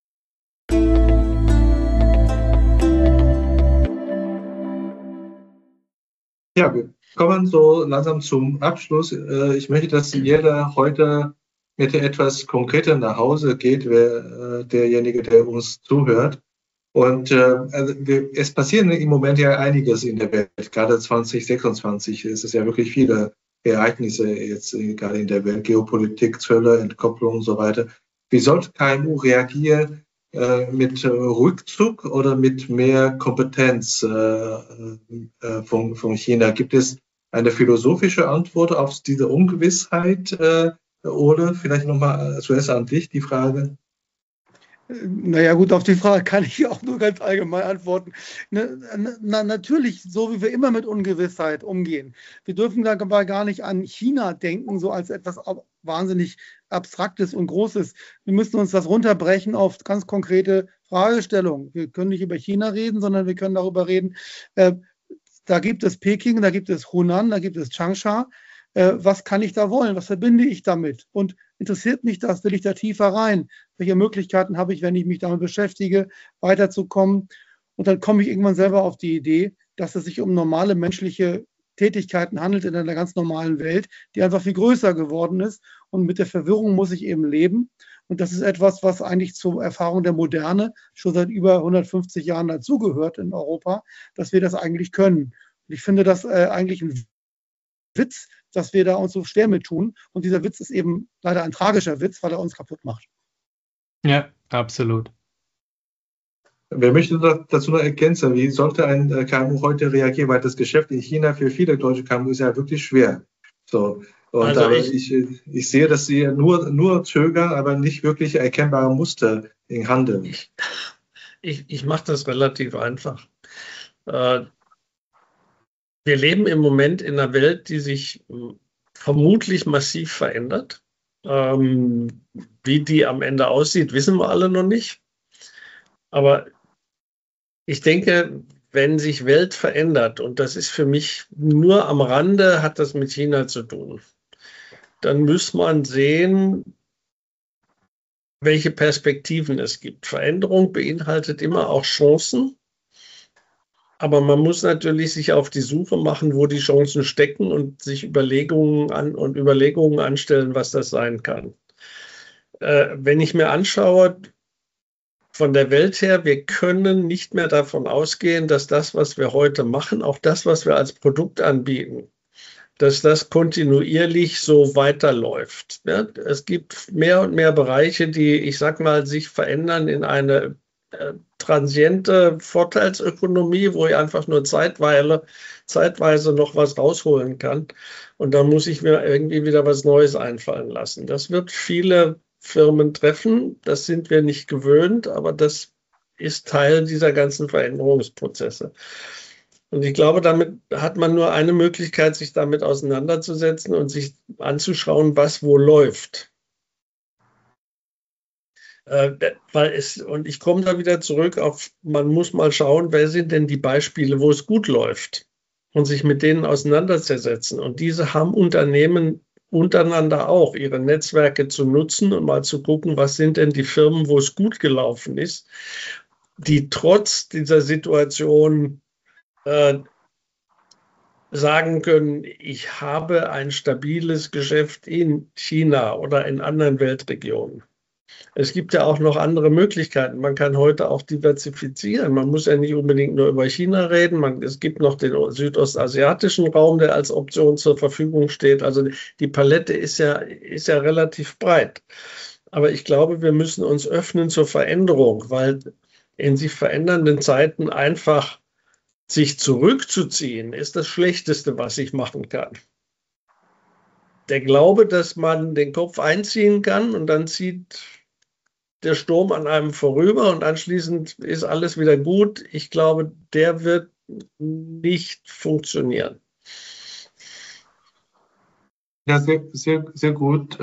S5: Ja, wir kommen so langsam zum Abschluss. Ich möchte, dass jeder heute mit etwas Konkreter nach Hause geht, wer, derjenige, der uns zuhört. Und äh, also wir, es passiert im Moment ja einiges in der Welt. Gerade zwanzig sechsundzwanzig ist es ja wirklich viele Ereignisse jetzt gerade in der Welt, Geopolitik, Zölle, Entkopplung und so weiter. Wie sollte K M U reagieren? Äh, mit Rückzug oder mit mehr Kompetenz äh, äh, von, von China? Gibt es eine philosophische Antwort auf diese Ungewissheit? Äh, Ole, vielleicht nochmal zuerst an dich die Frage.
S3: Naja, gut, auf die Frage kann ich auch nur ganz allgemein antworten. Na, natürlich, so wie wir immer mit Ungewissheit umgehen. Wir dürfen dabei gar nicht an China denken, so als etwas wahnsinnig Abstraktes und Großes. Wir müssen uns das runterbrechen auf ganz konkrete Fragestellungen. Wir können nicht über China reden, sondern wir können darüber reden, äh, da gibt es Peking, da gibt es Hunan, da gibt es Changsha. Äh, was kann ich da wollen? Was verbinde ich damit? Und interessiert mich das? Will ich da tiefer rein? Welche Möglichkeiten habe ich, wenn ich mich damit beschäftige, weiterzukommen? Und dann komme ich irgendwann selber auf die Idee, dass es sich um normale menschliche Tätigkeiten handelt in einer ganz normalen Welt, die einfach viel größer geworden ist. Und mit der Verwirrung muss ich eben leben. Und das ist etwas, was eigentlich zur Erfahrung der Moderne schon seit über hundertfünfzig Jahren dazugehört in Europa, dass wir das eigentlich können. Und ich finde das äh, eigentlich ein Witz, dass wir da uns so schwer mit tun. Und dieser Witz ist eben leider ein tragischer Witz, weil er uns kaputt macht.
S1: Ja, absolut.
S5: Wer möchte dazu noch ergänzen, wie sollte ein K M U heute reagieren? Weil das Geschäft in China für viele deutsche K M U ist ja wirklich schwer. So. Und
S2: Also
S5: aber
S2: ich,
S5: ich, ich sehe, dass sie nur, nur zögern, aber nicht wirklich erkennbare Muster im Handeln.
S2: ich, ich, ich mache das relativ einfach. Äh, Wir leben im Moment in einer Welt, die sich vermutlich massiv verändert. Ähm, wie die am Ende aussieht, wissen wir alle noch nicht. Aber ich denke, wenn sich Welt verändert, und das ist für mich nur am Rande, hat das mit China zu tun, dann muss man sehen, welche Perspektiven es gibt. Veränderung beinhaltet immer auch Chancen. Aber man muss natürlich sich auf die Suche machen, wo die Chancen stecken und sich Überlegungen an und Überlegungen anstellen, was das sein kann. Äh, wenn ich mir anschaue, von der Welt her, wir können nicht mehr davon ausgehen, dass das, was wir heute machen, auch das, was wir als Produkt anbieten, dass das kontinuierlich so weiterläuft. Ja, es gibt mehr und mehr Bereiche, die, ich sag mal, sich verändern in eine äh, transiente Vorteilsökonomie, wo ich einfach nur zeitweise, zeitweise noch was rausholen kann. Und dann muss ich mir irgendwie wieder was Neues einfallen lassen. Das wird viele Firmen treffen. Das sind wir nicht gewöhnt, aber das ist Teil dieser ganzen Veränderungsprozesse. Und ich glaube, damit hat man nur eine Möglichkeit, sich damit auseinanderzusetzen und sich anzuschauen, was wo läuft. Äh, weil es, und ich komme da wieder zurück auf, man muss mal schauen, wer sind denn die Beispiele, wo es gut läuft und sich mit denen auseinanderzusetzen. Und diese haben Unternehmen untereinander auch, ihre Netzwerke zu nutzen und mal zu gucken, was sind denn die Firmen, wo es gut gelaufen ist, die trotz dieser Situation äh, sagen können, ich habe ein stabiles Geschäft in China oder in anderen Weltregionen. Es gibt ja auch noch andere Möglichkeiten. Man kann heute auch diversifizieren. Man muss ja nicht unbedingt nur über China reden. Man, es gibt noch den südostasiatischen Raum, der als Option zur Verfügung steht. Also die Palette ist ja, ist ja relativ breit. Aber ich glaube, wir müssen uns öffnen zur Veränderung, weil in sich verändernden Zeiten einfach sich zurückzuziehen, ist das Schlechteste, was ich machen kann. Der Glaube, dass man den Kopf einziehen kann und dann zieht der Sturm an einem vorüber und anschließend ist alles wieder gut. Ich glaube, der wird nicht funktionieren.
S5: Ja, sehr, sehr, sehr gut.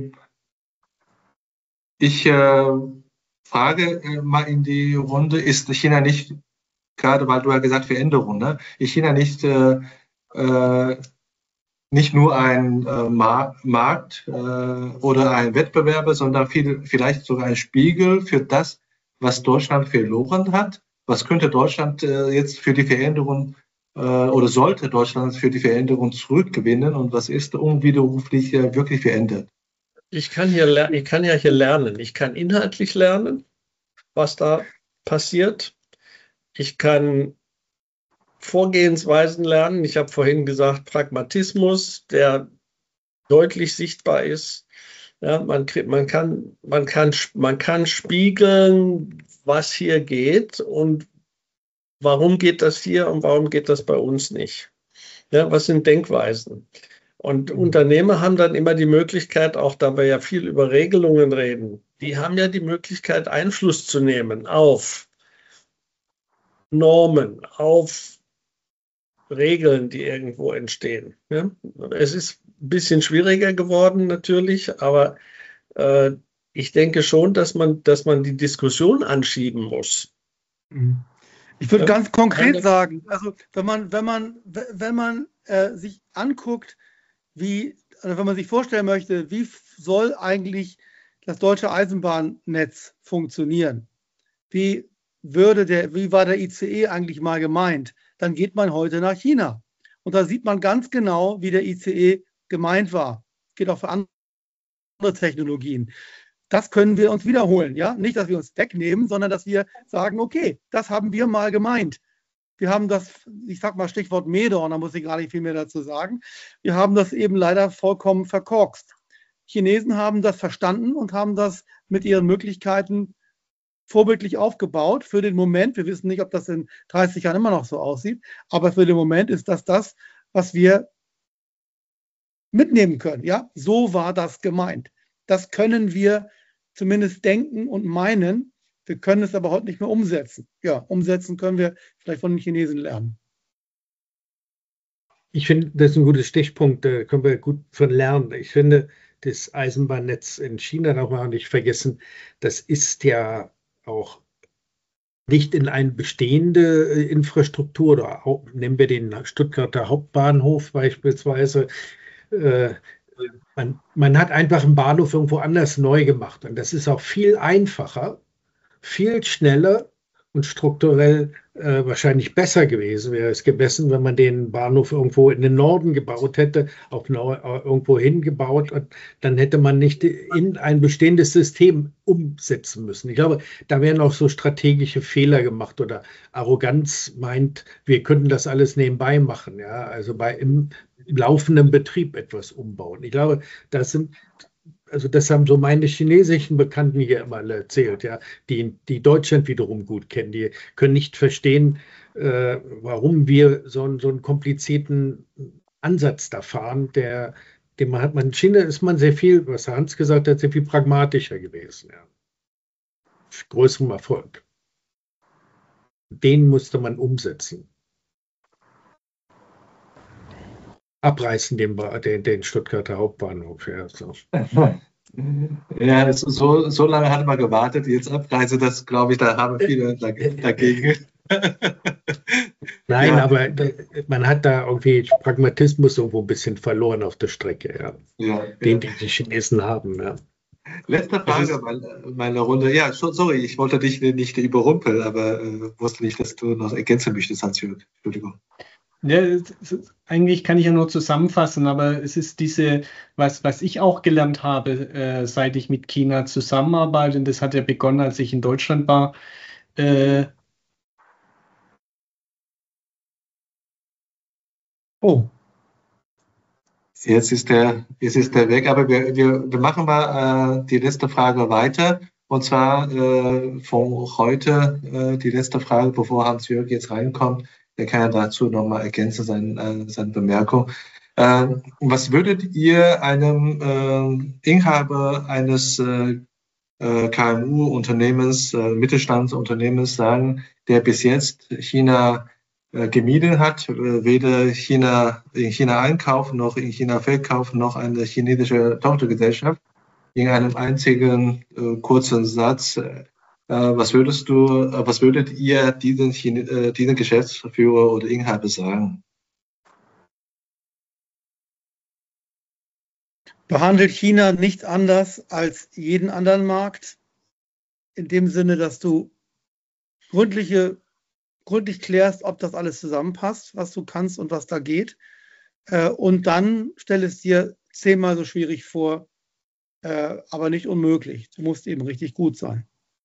S5: Ich äh, frage mal in die Runde, ist China nicht, gerade weil du ja gesagt Veränderung, ne? Ist China nicht äh, äh, nicht nur ein äh, Mar Markt äh, oder ein Wettbewerber, sondern viel, vielleicht sogar ein Spiegel für das, was Deutschland verloren hat? Was könnte Deutschland äh, jetzt für die Veränderung äh, oder sollte Deutschland für die Veränderung zurückgewinnen und was ist unwiderruflich äh, wirklich verändert?
S2: Ich kann, hier, ich kann ja hier lernen. Ich kann inhaltlich lernen, was da passiert. Ich kann Vorgehensweisen lernen. Ich habe vorhin gesagt, Pragmatismus, der deutlich sichtbar ist. Ja, man, man, kann, man, kann, man kann spiegeln, was hier geht und warum geht das hier und warum geht das bei uns nicht. Ja, was sind Denkweisen? Und Unternehmer haben dann immer die Möglichkeit, auch da wir ja viel über Regelungen reden, die haben ja die Möglichkeit, Einfluss zu nehmen auf Normen, auf Regeln, die irgendwo entstehen. Ja? Es ist ein bisschen schwieriger geworden natürlich, aber äh, ich denke schon, dass man, dass man die Diskussion anschieben muss.
S3: Ich würde
S2: Ja?
S3: ganz konkret sagen, also wenn man, wenn man, wenn man äh, sich anguckt, wie, also wenn man sich vorstellen möchte, wie soll eigentlich das deutsche Eisenbahnnetz funktionieren? Wie würde der, wie war der I C E eigentlich mal gemeint? Dann geht man heute nach China. Und da sieht man ganz genau, wie der I C E gemeint war. Geht auch für andere Technologien. Das können wir uns wiederholen. Ja? Nicht, dass wir uns wegnehmen, sondern dass wir sagen, okay, das haben wir mal gemeint. Wir haben das, ich sag mal Stichwort Medorn, da muss ich gar nicht viel mehr dazu sagen. Wir haben das eben leider vollkommen verkorkst. Chinesen haben das verstanden und haben das mit ihren Möglichkeiten vorbildlich aufgebaut für den Moment. Wir wissen nicht, ob das in dreißig Jahren immer noch so aussieht, aber für den Moment ist das das, was wir mitnehmen können. Ja, so war das gemeint. Das können wir zumindest denken und meinen. Wir können es aber heute nicht mehr umsetzen. Ja, umsetzen können wir vielleicht von den Chinesen lernen.
S6: Ich finde, das ist ein guter Stichpunkt, da können wir gut von lernen. Ich finde, das Eisenbahnnetz in China, darf man auch nicht vergessen, das ist ja auch nicht in eine bestehende Infrastruktur, oder auch, nehmen wir den Stuttgarter Hauptbahnhof beispielsweise. Äh, man, man hat einfach einen Bahnhof irgendwo anders neu gemacht. Und das ist auch viel einfacher, viel schneller und strukturell äh, wahrscheinlich besser gewesen wäre es gewesen, wenn man den Bahnhof irgendwo in den Norden gebaut hätte, auch neu, äh, irgendwo hingebaut, und dann hätte man nicht in ein bestehendes System umsetzen müssen. Ich glaube, da wären auch so strategische Fehler gemacht, oder Arroganz meint, wir könnten das alles nebenbei machen, ja, also bei im, im laufenden Betrieb etwas umbauen. Ich glaube, das sind Also das haben so meine chinesischen Bekannten hier immer alle erzählt, ja, die, die Deutschland wiederum gut kennen. Die können nicht verstehen, äh, warum wir so, einen- so einen komplizierten Ansatz da fahren. Der, den man hat man in China ist man sehr viel, was Hans gesagt hat, sehr viel pragmatischer gewesen, ja. Mit größerem Erfolg. Den musste man umsetzen. Abreißen den, Ba- den, den Stuttgarter Hauptbahnhof, ja. So.
S5: Ja, das, so, so lange hat man gewartet, jetzt Abreise, das glaube ich, da haben viele dag- dagegen.
S6: Nein,
S5: Ja.
S6: aber da- man hat da irgendwie Pragmatismus irgendwo ein bisschen verloren auf der Strecke, ja.
S5: Ja,
S6: Den,
S5: ja.
S6: den die Chinesen haben, ja.
S5: Letzte Frage meiner meine Runde. Ja, so- sorry, ich wollte dich nicht überrumpeln, aber äh, wusste nicht, dass du noch ergänzen möchtest, Hans-Jürg. Entschuldigung.
S1: Ja, es ist- eigentlich kann ich ja nur zusammenfassen, aber es ist diese, was, was ich auch gelernt habe, äh, seit ich mit China zusammenarbeite, und das hat ja begonnen, als ich in Deutschland war. Äh, oh,
S5: Jetzt ist der, jetzt ist der weg, aber wir, wir, wir machen mal äh, die letzte Frage weiter. Und zwar äh, von heute äh, die letzte Frage, bevor Hans-Jürg jetzt reinkommt. Der kann ja dazu nochmal ergänzen, sein, äh, seine Bemerkung. Äh, was würdet ihr einem äh, Inhaber eines äh, äh, K M U-Unternehmens, äh, Mittelstandsunternehmens sagen, der bis jetzt China äh, gemieden hat, äh, weder China in China einkaufen noch in China verkaufen, noch eine chinesische Tochtergesellschaft, in einem einzigen äh, kurzen Satz. Äh, was würdest du, äh, was würdet ihr diesen, Chine, äh, diesen Geschäftsführer oder Inhaber sagen?
S3: Behandelt China nicht anders als jeden anderen Markt, in dem Sinne, dass du gründliche, gründlich klärst, ob das alles zusammenpasst, was du kannst und was da geht. Äh, und dann stell es dir zehnmal so schwierig vor, äh, aber nicht unmöglich. Du musst eben richtig gut sein.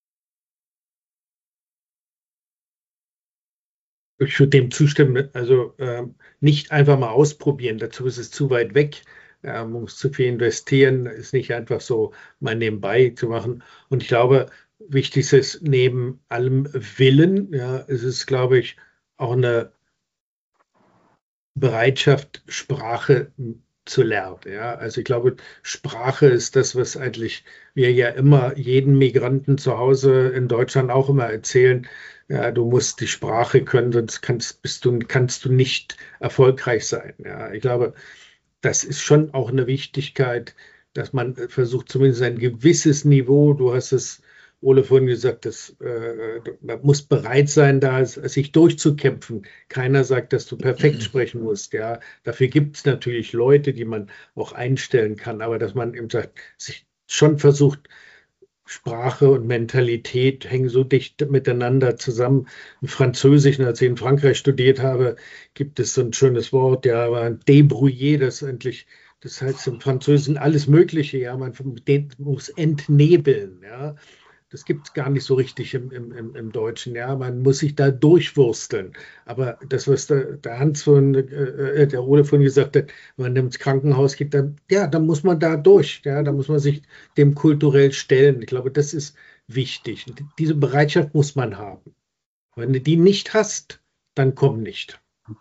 S6: Ich würde dem zustimmen, also ähm, nicht einfach mal ausprobieren, dazu ist es zu weit weg. Äh, man muss zu viel investieren, ist nicht einfach so mal nebenbei zu machen. Und ich glaube, wichtig ist neben allem Willen, ja, ist es, glaube ich, auch eine Bereitschaft, Sprache zu lernen. Ja? Also ich glaube, Sprache ist das, was eigentlich wir ja immer jeden Migranten zu Hause in Deutschland auch immer erzählen. Ja, du musst die Sprache können, sonst kannst, bist du, kannst du nicht erfolgreich sein. Ja? Ich glaube, das ist schon auch eine Wichtigkeit, dass man versucht, zumindest ein gewisses Niveau, du hast es, Ole, vorhin gesagt, dass, äh, man muss bereit sein, da sich durchzukämpfen. Keiner sagt, dass du perfekt sprechen musst. Ja, dafür gibt es natürlich Leute, die man auch einstellen kann, aber dass man eben sagt, sich schon versucht, Sprache und Mentalität hängen so dicht miteinander zusammen. Im Französischen, als ich in Frankreich studiert habe, gibt es so ein schönes Wort, ja, aber débrouiller, das endlich, das heißt im Französischen alles Mögliche, ja, man muss entnebeln, ja. Das gibt es gar nicht so richtig im, im, im Deutschen, ja. Man muss sich da durchwursteln. Aber das, was der, der Hans von, äh, der Ole von gesagt hat, wenn man ins Krankenhaus geht, dann, ja, dann muss man da durch, ja, da muss man sich dem kulturell stellen. Ich glaube, das ist wichtig. Diese Bereitschaft muss man haben. Wenn du die nicht hast, dann komm nicht.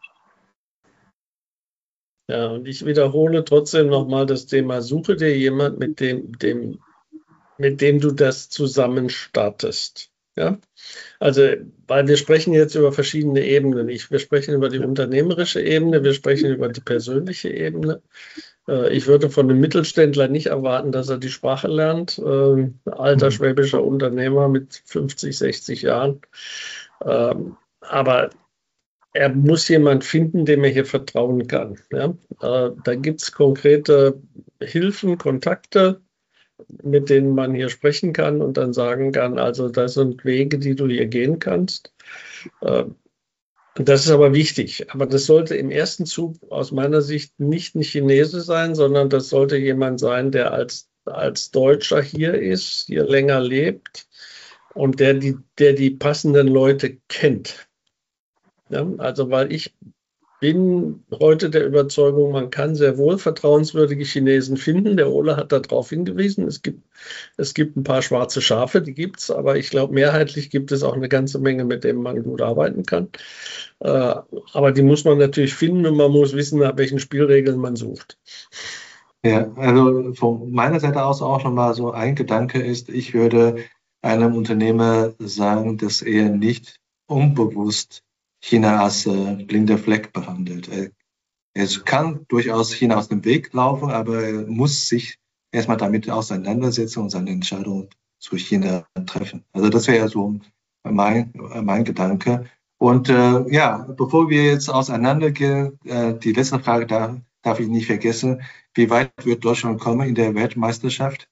S2: Ja, und ich wiederhole trotzdem nochmal das Thema, suche dir jemand, mit dem, dem mit dem du das zusammen startest. Ja? Also, weil wir sprechen jetzt über verschiedene Ebenen. Ich, wir sprechen über die unternehmerische Ebene, wir sprechen über die persönliche Ebene. Äh, ich würde von einem Mittelständler nicht erwarten, dass er die Sprache lernt. Äh, alter schwäbischer Unternehmer mit fünfzig, sechzig Jahren. Äh, aber er muss jemanden finden, dem er hier vertrauen kann. Ja? Äh, da gibt es konkrete Hilfen, Kontakte, mit denen man hier sprechen kann und dann sagen kann, also das sind Wege, die du hier gehen kannst. Das ist aber wichtig. Aber das sollte im ersten Zug aus meiner Sicht nicht ein Chinese sein, sondern das sollte jemand sein, der als, als Deutscher hier ist, hier länger lebt und der die, der die passenden Leute kennt. Ja, also weil ich bin heute der Überzeugung, man kann sehr wohl vertrauenswürdige Chinesen finden. Der Ole hat darauf hingewiesen. Es gibt, es gibt ein paar schwarze Schafe, die gibt es, aber ich glaube, mehrheitlich gibt es auch eine ganze Menge, mit denen man gut arbeiten kann. Äh, aber die muss man natürlich finden und man muss wissen, nach welchen Spielregeln man sucht.
S5: Ja, also von meiner Seite aus auch nochmal so ein Gedanke ist, ich würde einem Unternehmer sagen, dass er nicht unbewusst China als äh, blinder Fleck behandelt. Er, er kann durchaus China aus dem Weg laufen, aber er muss sich erstmal damit auseinandersetzen und seine Entscheidung zu China treffen. Also das wäre so mein, mein Gedanke. Und äh, ja, bevor wir jetzt auseinandergehen, äh, die letzte Frage da, darf ich nicht vergessen. Wie weit wird Deutschland kommen in der Weltmeisterschaft?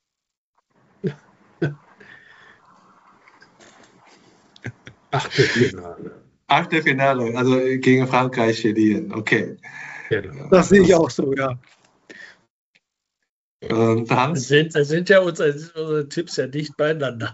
S6: Achtelfinale.
S5: Achtelfinale, also gegen Frankreich verlieren. Okay.
S3: Das sehe ich auch so, ja.
S5: Und Hans?
S2: Das sind, das sind ja unsere, unsere Tipps ja dicht beieinander.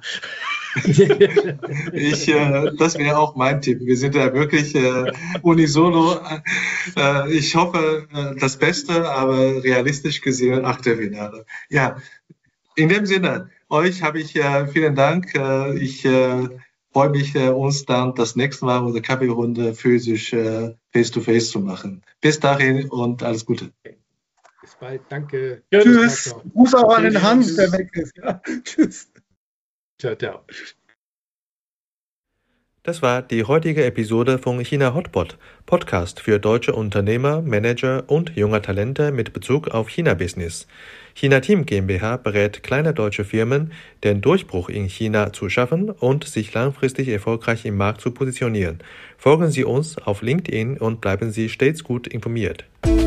S5: ich, äh, das wäre auch mein Tipp. Wir sind ja wirklich äh, unisono. Äh, ich hoffe, äh, das Beste, aber realistisch gesehen Achtelfinale. Ja, in dem Sinne, euch habe ich äh, vielen Dank. Äh, ich äh, freue mich, äh, uns dann das nächste Mal unsere Kaffeerunde physisch äh, face-to-face zu machen. Bis dahin und alles Gute.
S6: Bis bald, danke.
S3: Ja, tschüss. Gruß auch an den Hans, der weg ist. Ja, tschüss.
S6: Ciao, ciao.
S4: Das war die heutige Episode von China Hotpot, Podcast für deutsche Unternehmer, Manager und junge Talente mit Bezug auf China-Business. China Team GmbH berät kleine deutsche Firmen, den Durchbruch in China zu schaffen und sich langfristig erfolgreich im Markt zu positionieren. Folgen Sie uns auf LinkedIn und bleiben Sie stets gut informiert.